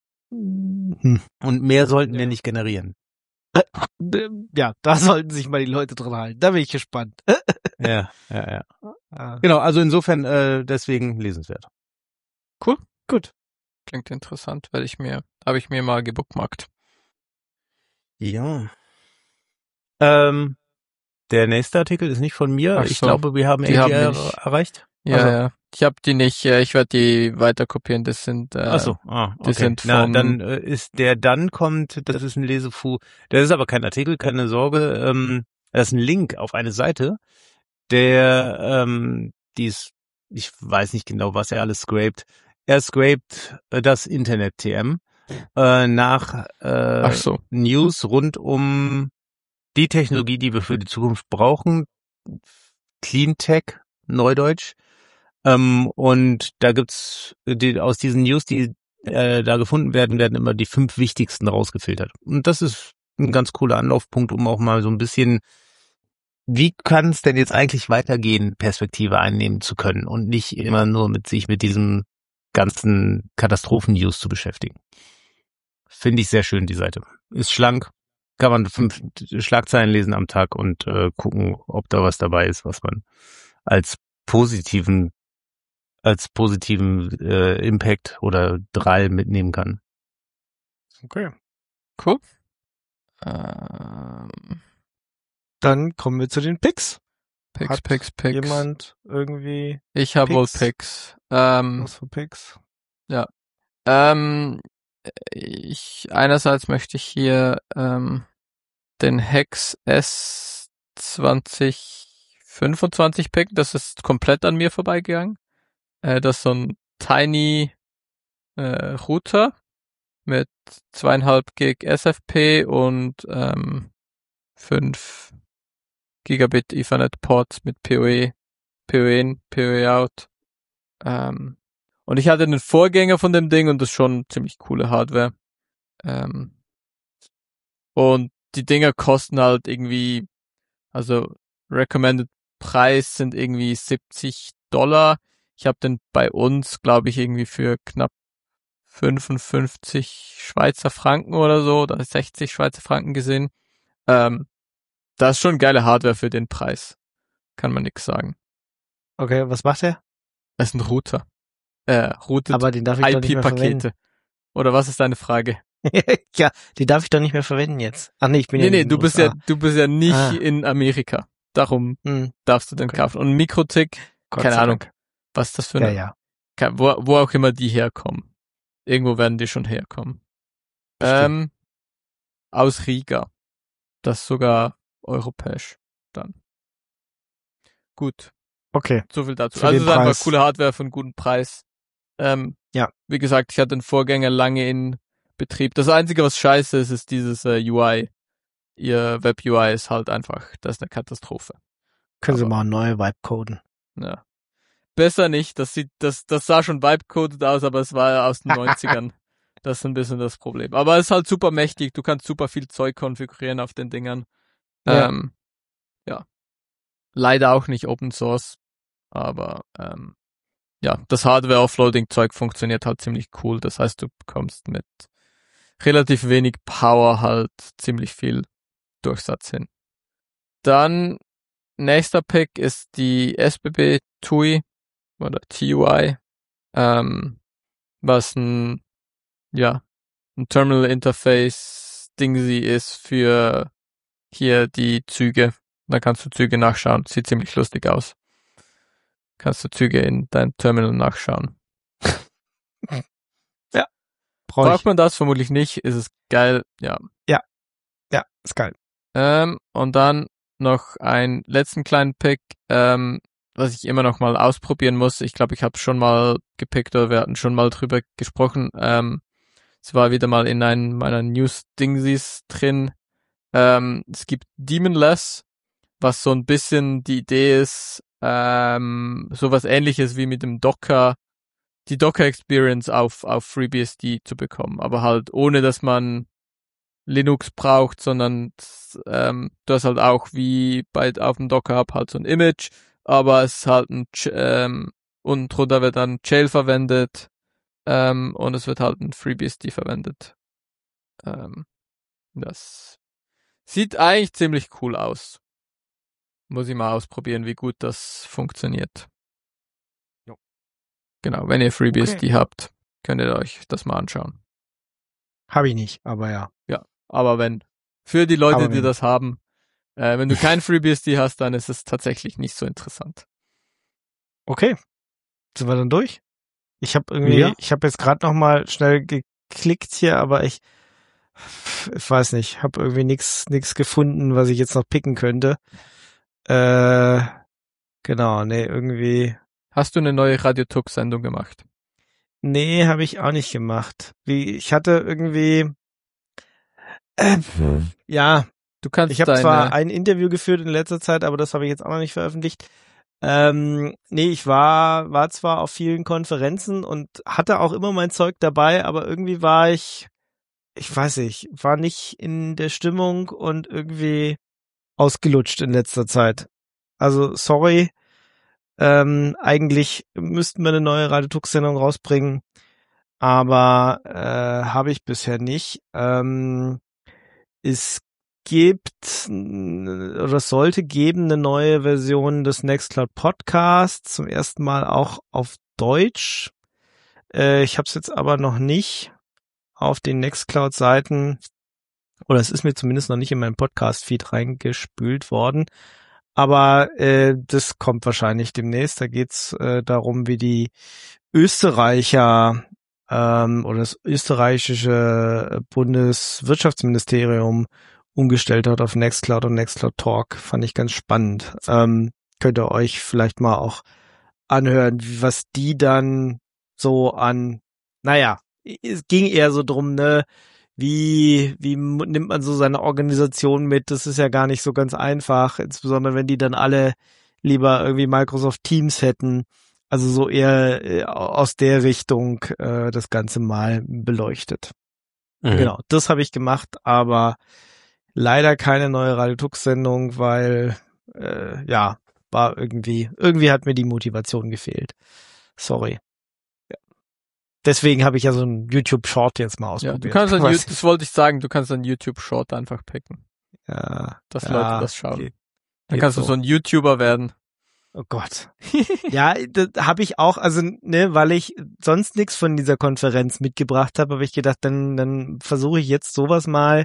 Und mehr sollten wir nicht generieren. Ja, da sollten sich mal die Leute dran halten. Da bin ich gespannt. Ja. Genau, also insofern deswegen lesenswert. Cool. Gut. Klingt interessant, habe ich mir mal gebookmarkt. Ja. Der nächste Artikel ist nicht von mir. Ach Ich so. glaube, wir haben Die AGR haben nicht. erreicht. Ja, Also. ja. Ich habe die nicht, ich werde die weiter kopieren, das sind, Okay. die sind Na, vom, dann ist der dann kommt, das ist ein Lesefu, das ist aber kein Artikel, keine Sorge, das ist ein Link auf eine Seite, der, ich weiß nicht genau, was er alles scrapt. Er scrapt das Internet TM nach ach so. News rund um die Technologie, die wir für die Zukunft brauchen, Clean Tech, Neudeutsch. Und da gibt's aus diesen News, die da gefunden werden immer die 5 wichtigsten rausgefiltert. Und das ist ein ganz cooler Anlaufpunkt, um auch mal so ein bisschen, wie kann es denn jetzt eigentlich weitergehen, Perspektive einnehmen zu können und nicht immer nur sich mit diesem ganzen Katastrophen-News zu beschäftigen. Finde ich sehr schön, die Seite. Ist schlank, kann man 5 Schlagzeilen lesen am Tag und gucken, ob da was dabei ist, was man als positiven Impact oder Drall mitnehmen kann. Okay. Cool. Dann kommen wir zu den Picks. Picks. Jemand irgendwie Ich habe wohl Picks? Picks. was für Picks? Einerseits möchte ich hier den Hex S2025 picken. Das ist komplett an mir vorbeigegangen. Das ist so ein tiny Router mit 2,5 Gig SFP und 5 Gigabit Ethernet Ports mit PoE in, PoE out. Und ich hatte einen Vorgänger von dem Ding und das ist schon ziemlich coole Hardware. Und die Dinger kosten halt irgendwie, also Recommended Preis sind irgendwie $70. Ich habe den bei uns, glaube ich, irgendwie für knapp 55 Schweizer Franken oder so, oder 60 Schweizer Franken gesehen. Das ist schon geile Hardware für den Preis. Kann man nix sagen. Okay, was macht er? Das ist ein Router. Routet Aber den darf ich doch nicht mehr verwenden. IP-Pakete. Oder was ist deine Frage? Ja, die darf ich doch nicht mehr verwenden jetzt. Ach nee, ich bin ja in den du bist USA. ja nicht in Amerika. Darum darfst du den kaufen. Und Mikrotik, Gott keine sei Ahnung, Dank. was ist das für eine, Ja. wo auch immer die herkommen. Irgendwo werden die schon herkommen. Aus Riga. Das ist sogar europäisch dann. Gut. Okay. So viel dazu. Für Also den es ist einfach Preis. coole Hardware für einen guten Preis. Ja. Wie gesagt, ich hatte den Vorgänger lange in Betrieb. Das Einzige, was scheiße ist, ist dieses UI. Ihr Web-UI ist halt einfach, das ist eine Katastrophe. Können Sie Aber- mal neue Vibe coden. Ja. Besser nicht, das sah schon Vibe-coded aus, aber es war ja aus den 90ern. Das ist ein bisschen das Problem. Aber es ist halt super mächtig, du kannst super viel Zeug konfigurieren auf den Dingern. Ja. Ja. Leider auch nicht Open Source, aber ja, das Hardware-Offloading-Zeug funktioniert halt ziemlich cool. Das heißt, du bekommst mit relativ wenig Power halt ziemlich viel Durchsatz hin. Dann nächster Pick ist die SBB TUI oder TUI, was ein Terminal Interface Ding sie ist für hier die Züge. Da kannst du Züge nachschauen. Sieht ziemlich lustig aus. kannst du Züge in deinem Terminal nachschauen. Braucht man das? Vermutlich nicht. Ist es geil? Ja. Ja, ist geil. Und dann noch einen letzten kleinen Pick, was ich immer noch mal ausprobieren muss. Ich glaube, ich habe schon mal gepickt oder wir hatten schon mal drüber gesprochen. Es war wieder mal in meiner News-Dingsies drin. Es gibt Daemonless, was so ein bisschen die Idee ist, sowas Ähnliches wie mit dem Docker, die Docker-Experience auf FreeBSD zu bekommen, aber halt ohne, dass man Linux braucht, sondern du hast halt auch wie auf dem Docker Hub halt so ein Image, aber es ist halt unten drunter wird dann Jail verwendet und es wird halt ein FreeBSD verwendet. Das sieht eigentlich ziemlich cool aus. Muss ich mal ausprobieren, wie gut das funktioniert. Jo. Genau, wenn ihr FreeBSD habt, könnt ihr euch das mal anschauen. Habe ich nicht, aber ja. Ja, aber für die Leute, die das haben, wenn du kein FreeBSD hast, dann ist es tatsächlich nicht so interessant. Okay. Sind wir dann durch? Ich habe jetzt gerade noch mal schnell geklickt hier, aber ich weiß nicht, habe irgendwie nichts gefunden, was ich jetzt noch picken könnte. Genau, nee, irgendwie. Hast du eine neue Radio-Tux-Sendung gemacht? Nee, habe ich auch nicht gemacht. Ich hatte irgendwie, ja, ich habe zwar ein Interview geführt in letzter Zeit, aber das habe ich jetzt auch noch nicht veröffentlicht. Nee, ich war zwar auf vielen Konferenzen und hatte auch immer mein Zeug dabei, aber irgendwie war ich weiß nicht, war nicht in der Stimmung und irgendwie ausgelutscht in letzter Zeit. Also, sorry, eigentlich müssten wir eine neue Radio-Tux-Sendung rausbringen, aber habe ich bisher nicht. Es gibt oder es sollte geben eine neue Version des Nextcloud Podcasts, zum ersten Mal auch auf Deutsch. Ich habe es jetzt aber noch nicht auf den Nextcloud-Seiten, oder es ist mir zumindest noch nicht in meinen Podcast-Feed reingespült worden. Aber das kommt wahrscheinlich demnächst. Da geht's darum, wie die Österreicher oder das österreichische Bundeswirtschaftsministerium umgestellt hat auf Nextcloud und Nextcloud Talk. Fand ich ganz spannend. Könnt ihr euch vielleicht mal auch anhören, was die dann so es ging eher so drum, ne, wie nimmt man so seine Organisation mit? Das ist ja gar nicht so ganz einfach, insbesondere wenn die dann alle lieber irgendwie Microsoft Teams hätten. Also so eher aus der Richtung das Ganze mal beleuchtet. Genau, das habe ich gemacht, aber leider keine neue Radio-Tux-Sendung, weil war irgendwie hat mir die Motivation gefehlt. Sorry. Deswegen habe ich ja so einen YouTube-Short jetzt mal ausprobiert. Ja, das wollte ich sagen, du kannst einen YouTube-Short einfach picken. Ja. Dass Leute das schauen. Dann Geht kannst du so ein YouTuber werden. Oh Gott. Ja, das habe ich auch, also, ne, weil ich sonst nichts von dieser Konferenz mitgebracht habe ich gedacht, dann versuche ich jetzt sowas mal.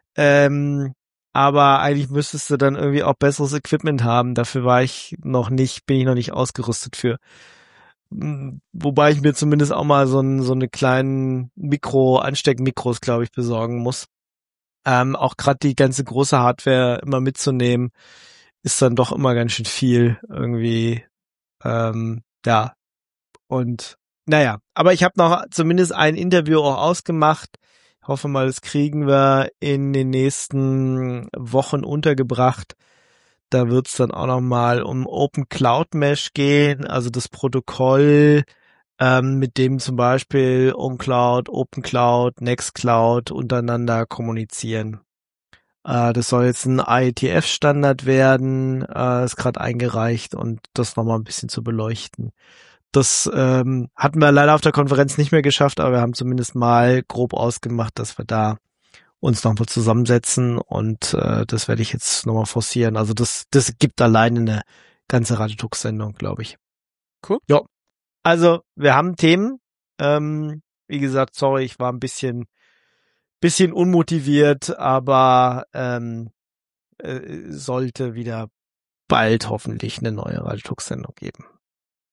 Aber eigentlich müsstest du dann irgendwie auch besseres Equipment haben. Dafür bin ich noch nicht ausgerüstet für. Wobei ich mir zumindest auch mal so eine kleinen Ansteckmikros, glaube ich, besorgen muss. Auch gerade die ganze große Hardware immer mitzunehmen, ist dann doch immer ganz schön viel irgendwie. Ja. Und naja, aber ich habe noch zumindest ein Interview auch ausgemacht. Ich hoffe mal, das kriegen wir in den nächsten Wochen untergebracht. Da wird's dann auch noch mal um Open Cloud Mesh gehen, also das Protokoll, mit dem zum Beispiel OnCloud, Open Cloud, Nextcloud untereinander kommunizieren. Das soll jetzt ein IETF-Standard werden, ist gerade eingereicht und das noch mal ein bisschen zu beleuchten. Das hatten wir leider auf der Konferenz nicht mehr geschafft, aber wir haben zumindest mal grob ausgemacht, dass wir da uns nochmal zusammensetzen und das werde ich jetzt nochmal forcieren. Also das gibt alleine eine ganze Radio-Tux-Sendung, glaube ich. Cool. Ja. Also wir haben Themen. Wie gesagt, sorry, ich war ein bisschen unmotiviert, aber sollte wieder bald hoffentlich eine neue Radio-Tux-Sendung geben.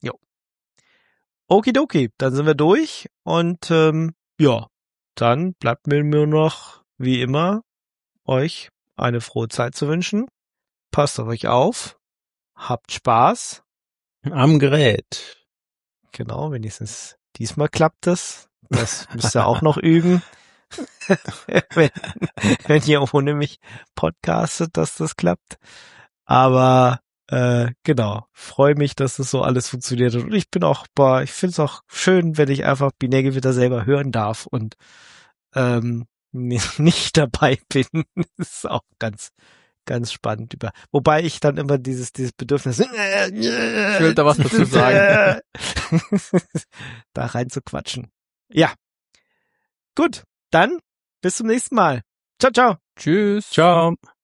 Okidoki, dann sind wir durch und ja, dann bleibt mir nur noch, wie immer, euch eine frohe Zeit zu wünschen. Passt auf euch auf, habt Spaß. Am Gerät. Genau, wenigstens diesmal klappt es. Das müsst ihr auch noch üben. wenn ihr ohne mich podcastet, dass das klappt. Aber genau, freue mich, dass das so alles funktioniert hat. Und ich bin auch ich finde es auch schön, wenn ich einfach Binärgewitter selber hören darf und nicht dabei bin. Das ist auch ganz, ganz spannend. Wobei ich dann immer dieses Bedürfnis Ich will da was dazu sagen. da rein zu quatschen. Ja. Gut, dann bis zum nächsten Mal. Ciao, ciao. Tschüss. Ciao.